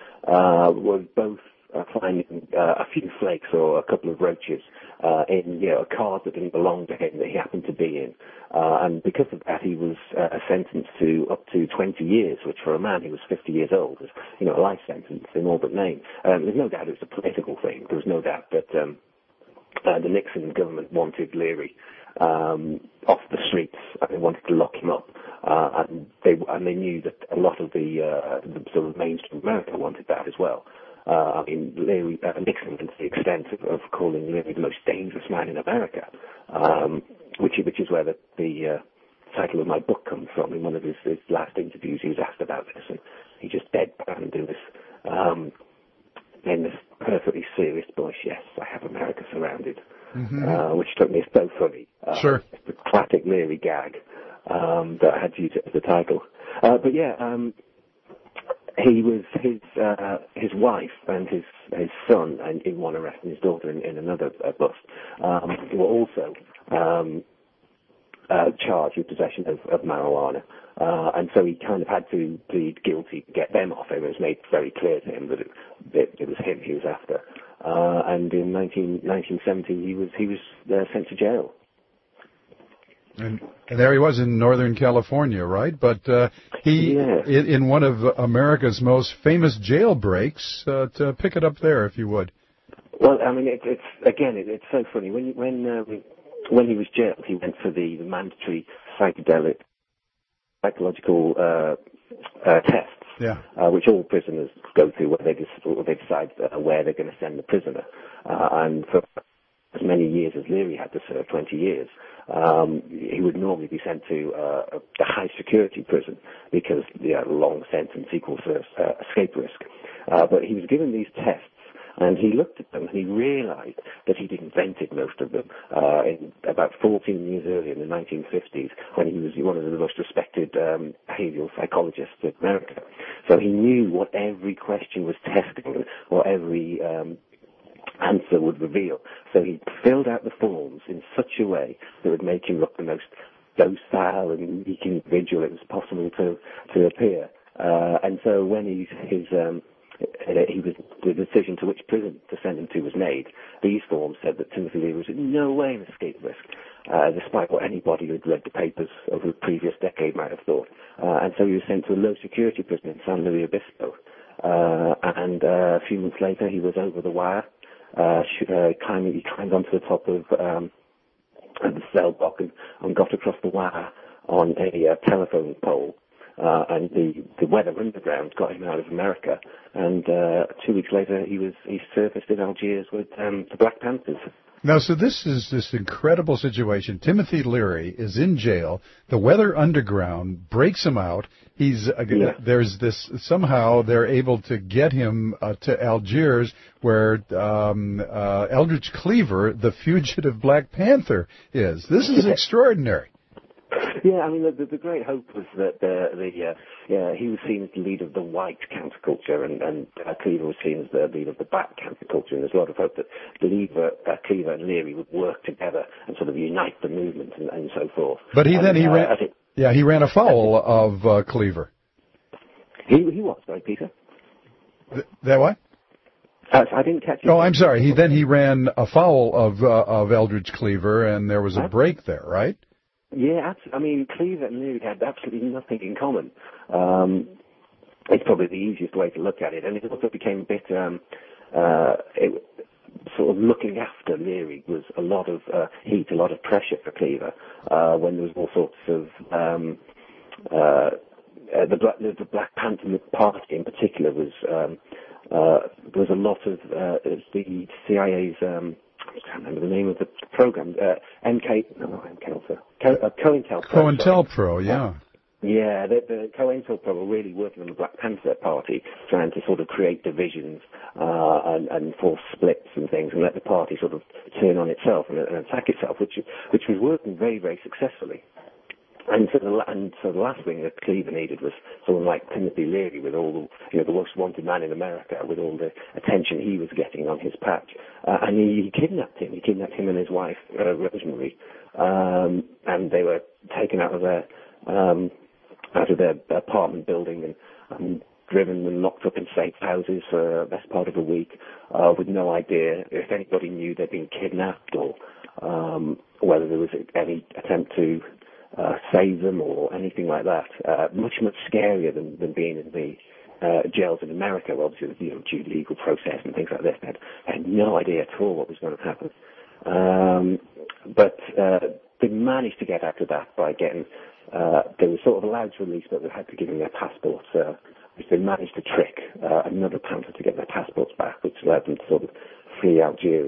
uh, with both uh, finding uh, a few flakes or a couple of roaches uh, in you know, a car that didn't belong to him that he happened to be in. Uh, and because of that, he was uh, sentenced to up to twenty years, which for a man who was fifty years old is, you know, a life sentence in all but name. Um, there's no doubt it was a political thing. There was no doubt that um, uh, the Nixon government wanted Leary um, off the streets, and they wanted to lock him up. Uh, and they and they knew that a lot of the, uh, the sort of mainstream America wanted that as well. Uh, I mean, Leary, uh, Nixon went to the extent of, of calling Leary the most dangerous man in America, um, which, which is where the, the uh, title of my book comes from. In one of his, his last interviews, he was asked about this, and he just deadpanned in this, um, in this perfectly serious voice, yes, I have America surrounded, mm-hmm. uh, which struck me as so funny. Uh, sure. It's the classic Leary gag. Um, that I had to use it as the title. Uh, but yeah, um, he was his uh, his wife and his his son, and in one arrest, and his daughter in, in another uh, bust, um, were also um, uh, charged with possession of, of marijuana. Uh, and so he kind of had to plead guilty to get them off him. It was made very clear to him that it, it, it was him he was after. Uh, and in nineteen seventy, he was he was uh, sent to jail. And, and there he was in Northern California, right? But uh, he, yeah. in, in one of America's most famous jailbreaks, uh, to pick it up there, if you would. Well, I mean, it, it's again, it, it's so funny. When when um, when he was jailed, he went for the, the mandatory psychedelic psychological uh, uh, tests, yeah. uh, which all prisoners go through, where they just where they decide uh, where they're going to send the prisoner. Uh, and for as many years as Leary had to serve, twenty years, um, he would normally be sent to uh, a high security prison because the uh, long sentence equals uh, escape risk. Uh, but he was given these tests, and he looked at them and he realized that he'd invented most of them uh, in about fourteen years earlier in the nineteen fifties, when he was one of the most respected um, behavioral psychologists in America. So he knew what every question was testing, what every um, answer would reveal. So he filled out the forms in such a way that would make him look the most docile and meek individual it was possible to to appear. Uh, and so when he, his um, he was the decision to which prison to send him to was made, these forms said that Timothy Leary was in no way an escape risk, uh, despite what anybody who had read the papers over the previous decade might have thought. Uh, and so he was sent to a low security prison in San Luis Obispo. Uh, and uh, a few months later, he was over the wire. Uh, uh, climbing, he climbed onto the top of um, the cell block and, and got across the wire on a uh, telephone pole. Uh, and the, the weather underground got him out of America. And uh, two weeks later, he was he surfaced in Algiers with um, the Black Panthers. Now, so this is this incredible situation. Timothy Leary is in jail. The weather underground breaks him out. He's uh, yeah. there's this somehow they're able to get him uh, to Algiers, where um, uh, Eldridge Cleaver, the fugitive Black Panther, is. This is extraordinary. Yeah, I mean, the, the, the great hope was that uh, the uh, yeah, he was seen as the leader of the white counterculture, and, and uh, Cleaver was seen as the leader of the black counterculture. And there's a lot of hope that Cleaver, uh, Cleaver and Leary would work together and sort of unite the movement and, and so forth. But he and, then he uh, ran, it, yeah, he ran afoul of uh, Cleaver. He he was, sorry, Peter. Th- that what? Uh, I didn't catch you. Oh, I'm sorry. He then he ran afoul of uh, of Eldridge Cleaver, and there was a break there, right? Yeah, I mean, Cleaver and Leary had absolutely nothing in common. Um, it's probably the easiest way to look at it, and it also became a bit um, uh, it, sort of looking after Leary was a lot of uh, heat, a lot of pressure for Cleaver uh, when there was all sorts of um, uh, uh, the, Black, the Black Panther Party in particular was um, uh, there was a lot of uh, the C I A's. Um, I can't remember the name of the program. Uh, M K, no, not M K, also. Co, uh, COINTELPRO. COINTELPRO, yeah. Uh, yeah, the, the COINTELPRO were really working on the Black Panther Party, trying to sort of create divisions uh, and, and force splits and things, and let the party sort of turn on itself and, and attack itself, which which was working very, very successfully. And so, the, and so the last thing that Cleaver needed was someone like Timothy Leary, with all the, you know, the most wanted man in America, with all the attention he was getting on his patch. Uh, and he, he kidnapped him. He kidnapped him and his wife, uh, Rosemary. Um, and they were taken out of their, um, out of their apartment building and, and driven and locked up in safe houses for the best part of a week, uh, with no idea if anybody knew they'd been kidnapped or, um, whether there was any attempt to, Uh, save them or anything like that. Uh, much, much scarier than, than being in the uh, jails in America, where obviously you know, due legal process and things like this. They had, had no idea at all what was going to happen. Um, but uh, they managed to get out of that by getting, uh, they were sort of allowed to release, but they had to give them their passports, uh, which they managed to trick uh, another Panther to get their passports back, which allowed them to sort of flee Algeria.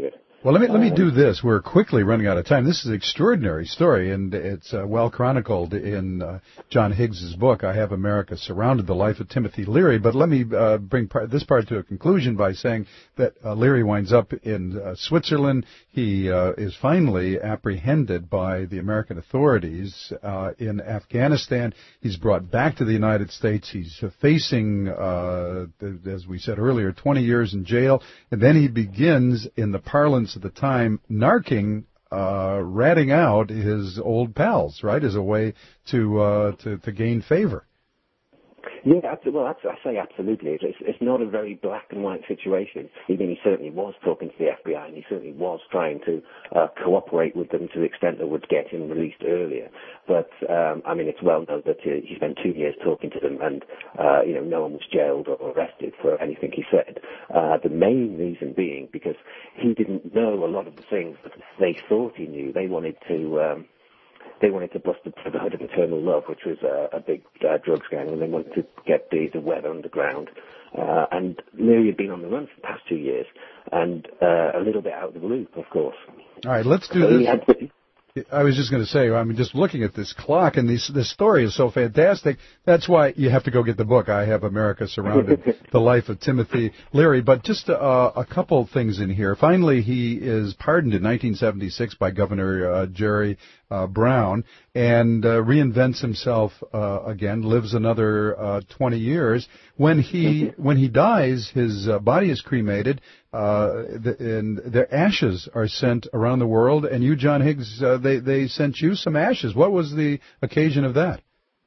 Well, let me let me do this. We're quickly running out of time. This is an extraordinary story, and it's uh, well chronicled in uh, John Higgs's book, I Have America Surrounded, The Life of Timothy Leary. But let me uh, bring part, this part to a conclusion by saying that uh, Leary winds up in uh, Switzerland. He uh, is finally apprehended by the American authorities uh, in Afghanistan. He's brought back to the United States. He's uh, facing, uh, as we said earlier, twenty years in jail, and then he begins, in the parlance at the time, narking, uh, ratting out his old pals, right, as a way to uh, to, to gain favor. Yeah, well, that's, I say absolutely. It's, it's not a very black and white situation. I mean, he certainly was talking to the F B I, and he certainly was trying to uh, cooperate with them to the extent that would get him released earlier. But, um, I mean, it's well known that uh, he spent two years talking to them, and, uh, you know, no one was jailed or arrested for anything he said. Uh, the main reason being because he didn't know a lot of the things that they thought he knew. They wanted to... Um, They wanted to bust the Brotherhood of Eternal Love, which was a, a big uh, drugs gang, and they wanted to get the, the weather underground. Uh, and Leary had been on the run for the past two years, and uh, a little bit out of the loop, of course. All right, let's do so this. He had, I was just going to say, I mean, just looking at this clock, and this, this story is so fantastic. That's why you have to go get the book, I Have America Surrounded, The Life of Timothy Leary. But just uh, a couple things in here. Finally, he is pardoned in nineteen seventy-six by Governor uh, Jerry uh, Brown, and uh, reinvents himself uh, again, lives another uh, twenty years. When he when he dies, his uh, body is cremated, uh, the, and the ashes are sent around the world. And you, John Higgs, uh, they they sent you some ashes. What was the occasion of that?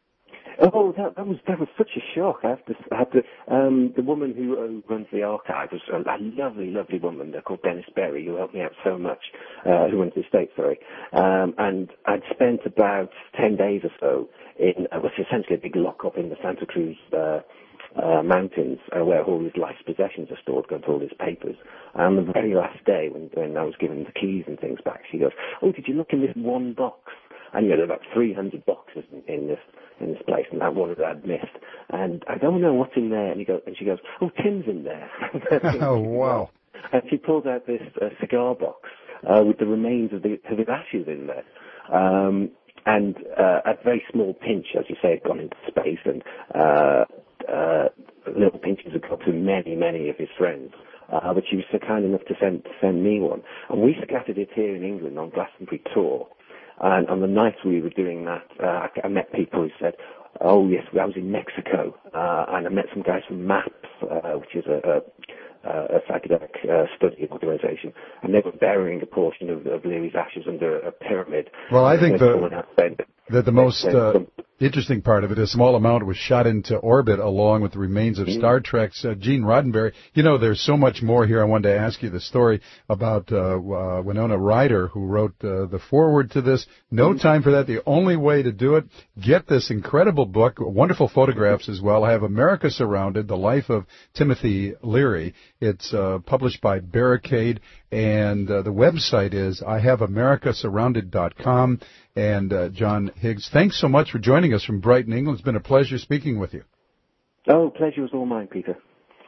Oh, that, that was that was such a shock. I have to, I have to. Um, the woman who uh, runs the archive was a, a lovely, lovely woman. They're called Dennis Berry, who helped me out so much. Uh, who runs the estate, sorry. Um, and I'd spent about ten days or so in uh, what's essentially a big lockup in the Santa Cruz uh, uh, mountains, uh, where all his life's possessions are stored, got all his papers. And the very last day, when when I was given the keys and things back, she goes, "Oh, did you look in this one box?" And you know, there are about three hundred boxes in, in this in this place, and that one that I'd missed. And I don't know what's in there. And he goes, and she goes, "Oh, Tim's in there." Oh, wow! And she pulls out this uh, cigar box uh, with the remains of, the, of his ashes in there. Um, and uh, a very small pinch, as you say, had gone into space, and uh, uh, little pinches had gone to many, many of his friends. Uh, but she was so kind enough to send to send me one, and we scattered it here in England on Glastonbury tour. And on the night we were doing that, uh, I met people who said, "Oh yes, I was in Mexico, uh, and I met some guys from MAPS, uh, which is a, a, a psychedelic uh, study organisation, and they were burying a portion of, of Leary's ashes under a pyramid." Well, I think the that the most uh, interesting part of it, a small amount was shot into orbit along with the remains of Star Trek's uh, Gene Roddenberry. You know, there's so much more here. I wanted to ask you the story about uh, uh, Winona Ryder, who wrote uh, the foreword to this. No time for that. The only way to do it, get this incredible book, wonderful photographs as well. I Have America Surrounded, The Life of Timothy Leary. It's uh, published by Barricade, and uh, the website is I have america surrounded dot com. And uh, John Higgs, thanks so much for joining us from Brighton, England. It's been a pleasure speaking with you. Oh, pleasure was all mine, Peter.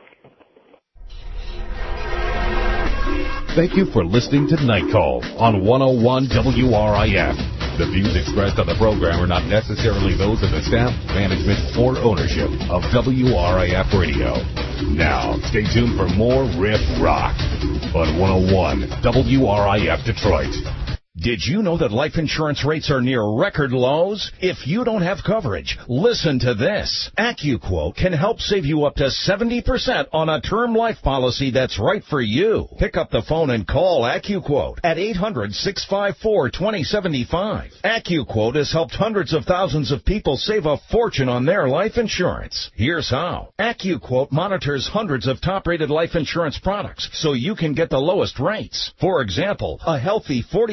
Thank you for listening to Night Call on one oh one W R I F. The views expressed on the program are not necessarily those of the staff, management, or ownership of W R I F Radio. Now, stay tuned for more Riff Rock on one oh one W R I F Detroit. Did you know that life insurance rates are near record lows? If you don't have coverage, listen to this. AccuQuote can help save you up to seventy percent on a term life policy that's right for you. Pick up the phone and call AccuQuote at eight hundred, six five four, two oh seven five. AccuQuote has helped hundreds of thousands of people save a fortune on their life insurance. Here's how. AccuQuote monitors hundreds of top-rated life insurance products so you can get the lowest rates. For example, a healthy forty-year-old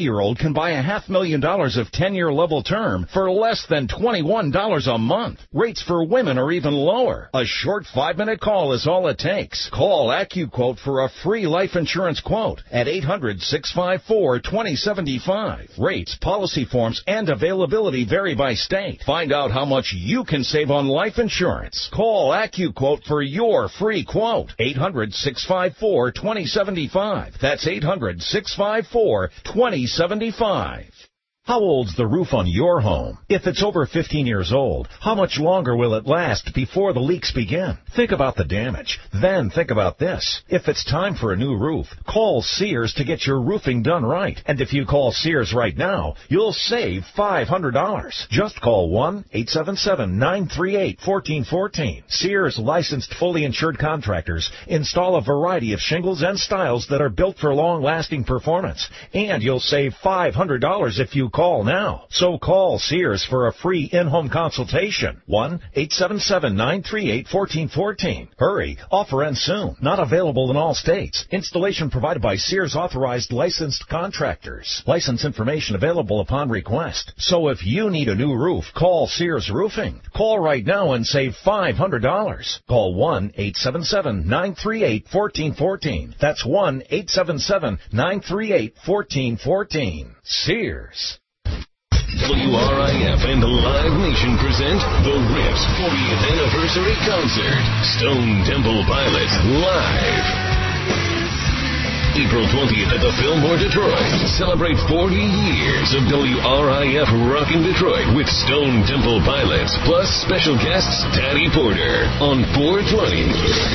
can buy a half million dollars of ten-year level term for less than twenty-one dollars a month. Rates for women are even lower. A short five-minute call is all it takes. Call AccuQuote for a free life insurance quote at eight hundred, six five four, two zero seven five. Rates, policy forms, and availability vary by state. Find out how much you can save on life insurance. Call AccuQuote for your free quote. eight hundred, six five four, two zero seven five. That's eight hundred, six five four, two zero seven five. How old's the roof on your home? If it's over fifteen years old, how much longer will it last before the leaks begin? Think about the damage. Then think about this. If it's time for a new roof, call Sears to get your roofing done right. And if you call Sears right now, you'll save five hundred dollars. Just call one eight seven seven, nine three eight, one four one four. Sears licensed fully insured contractors install a variety of shingles and styles that are built for long-lasting performance. And you'll save five hundred dollars if you call now. So call Sears for a free in-home consultation. one eight seven seven, nine three eight, one four one four. Hurry. Offer ends soon. Not available in all states. Installation provided by Sears authorized licensed contractors. License information available upon request. So if you need a new roof, call Sears Roofing. Call right now and save five hundred dollars. Call one eight seven seven, nine three eight, one four one four. That's one eight seven seven, nine three eight, one four one four. Sears. W R I F and Live Nation present the Riff's fortieth Anniversary Concert. Stone Temple Pilots live. April twentieth at the Fillmore, Detroit. Celebrate forty years of W R I F Rockin' Detroit with Stone Temple Pilots, plus special guests Taddy Porter on four twenty.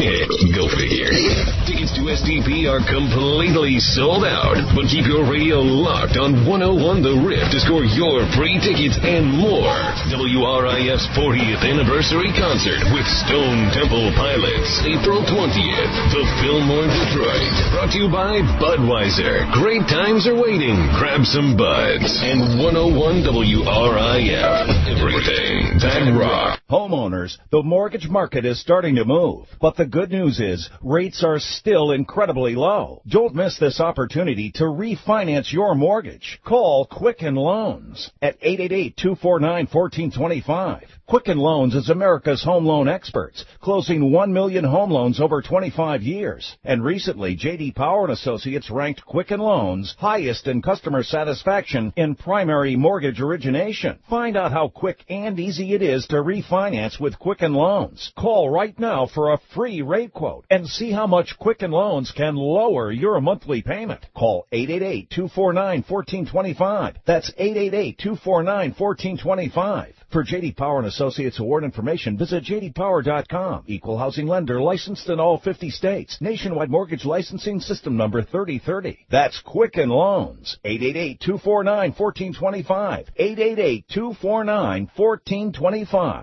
Go figure. Tickets to S T P are completely sold out, but keep your radio locked on one oh one The Riff to score your free tickets and more. W R I F's fortieth Anniversary Concert with Stone Temple Pilots, April twentieth, the Fillmore, Detroit. Brought to you by Budweiser. Great times are waiting. Grab some buds. And one oh one W R I F. Everything that rock. Homeowners, the mortgage market is starting to move. But the good news is rates are still incredibly low. Don't miss this opportunity to refinance your mortgage. Call Quicken Loans at eight eight eight, two four nine, one four two five. Quicken Loans is America's home loan experts, closing one million home loans over twenty-five years. And recently, J D Power and Associates ranked Quicken Loans highest in customer satisfaction in primary mortgage origination. Find out how quick and easy it is to refinance with Quicken Loans. Call right now for a free rate quote and see how much Quicken Loans can lower your monthly payment. Call eight eight eight, two four nine, one four two five. That's eight eight eight, two four nine, one four two five. For J D Power and Associates award information, visit j d power dot com. Equal housing lender licensed in all fifty states. Nationwide mortgage licensing system number thirty thirty. That's Quicken Loans. eight eight eight, two four nine, one four two five. eight eight eight, two four nine, one four two five.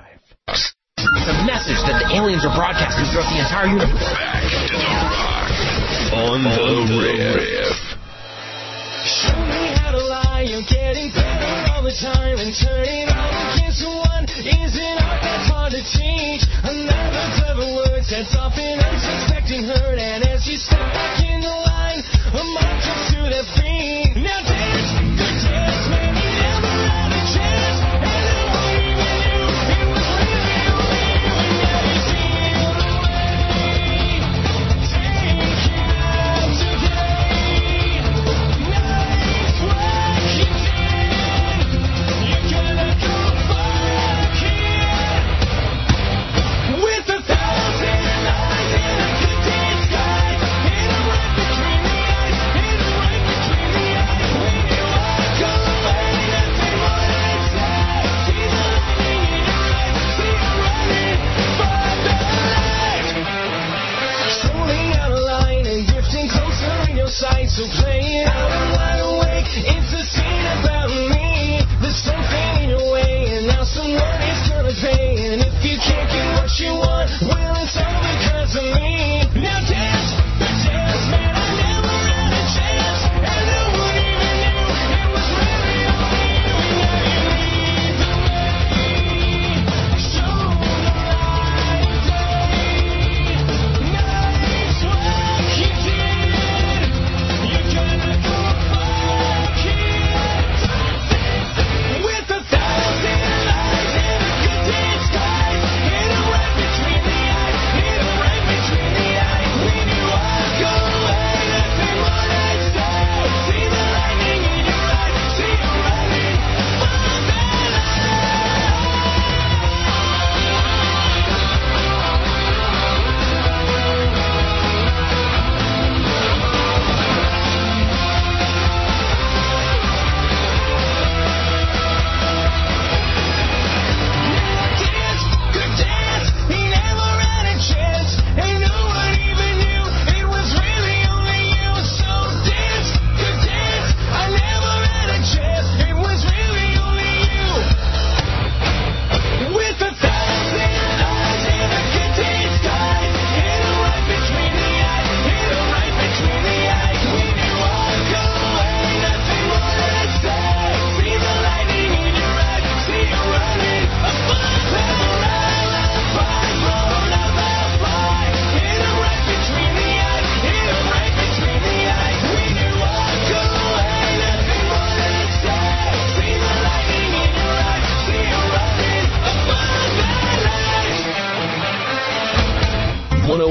The message that the aliens are broadcasting throughout the entire universe. Back to the rock. On, On the, the riff. riff. Show me how to lie. You're getting better all the time, and turning all against one is an art that's hard to teach. Another clever word sets off an unsuspecting hurt, and as you step back in the line, a mob jumps to their feet. Now dance, the dance, maybe never had a chance, and I won't even knew it was really only you, and now you feel the way. Take it out today. Nice work you did. You're gonna go far here. With a thousand eyes in a good day sky, in a right between the eyes, in a right between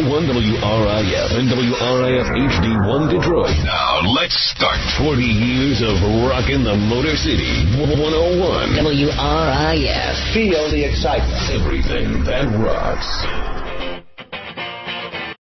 oh one W R I F and W R I F H D one Detroit. Now, let's start forty years of rockin' the Motor City. one oh one W R I F. Feel the excitement. Everything that rocks.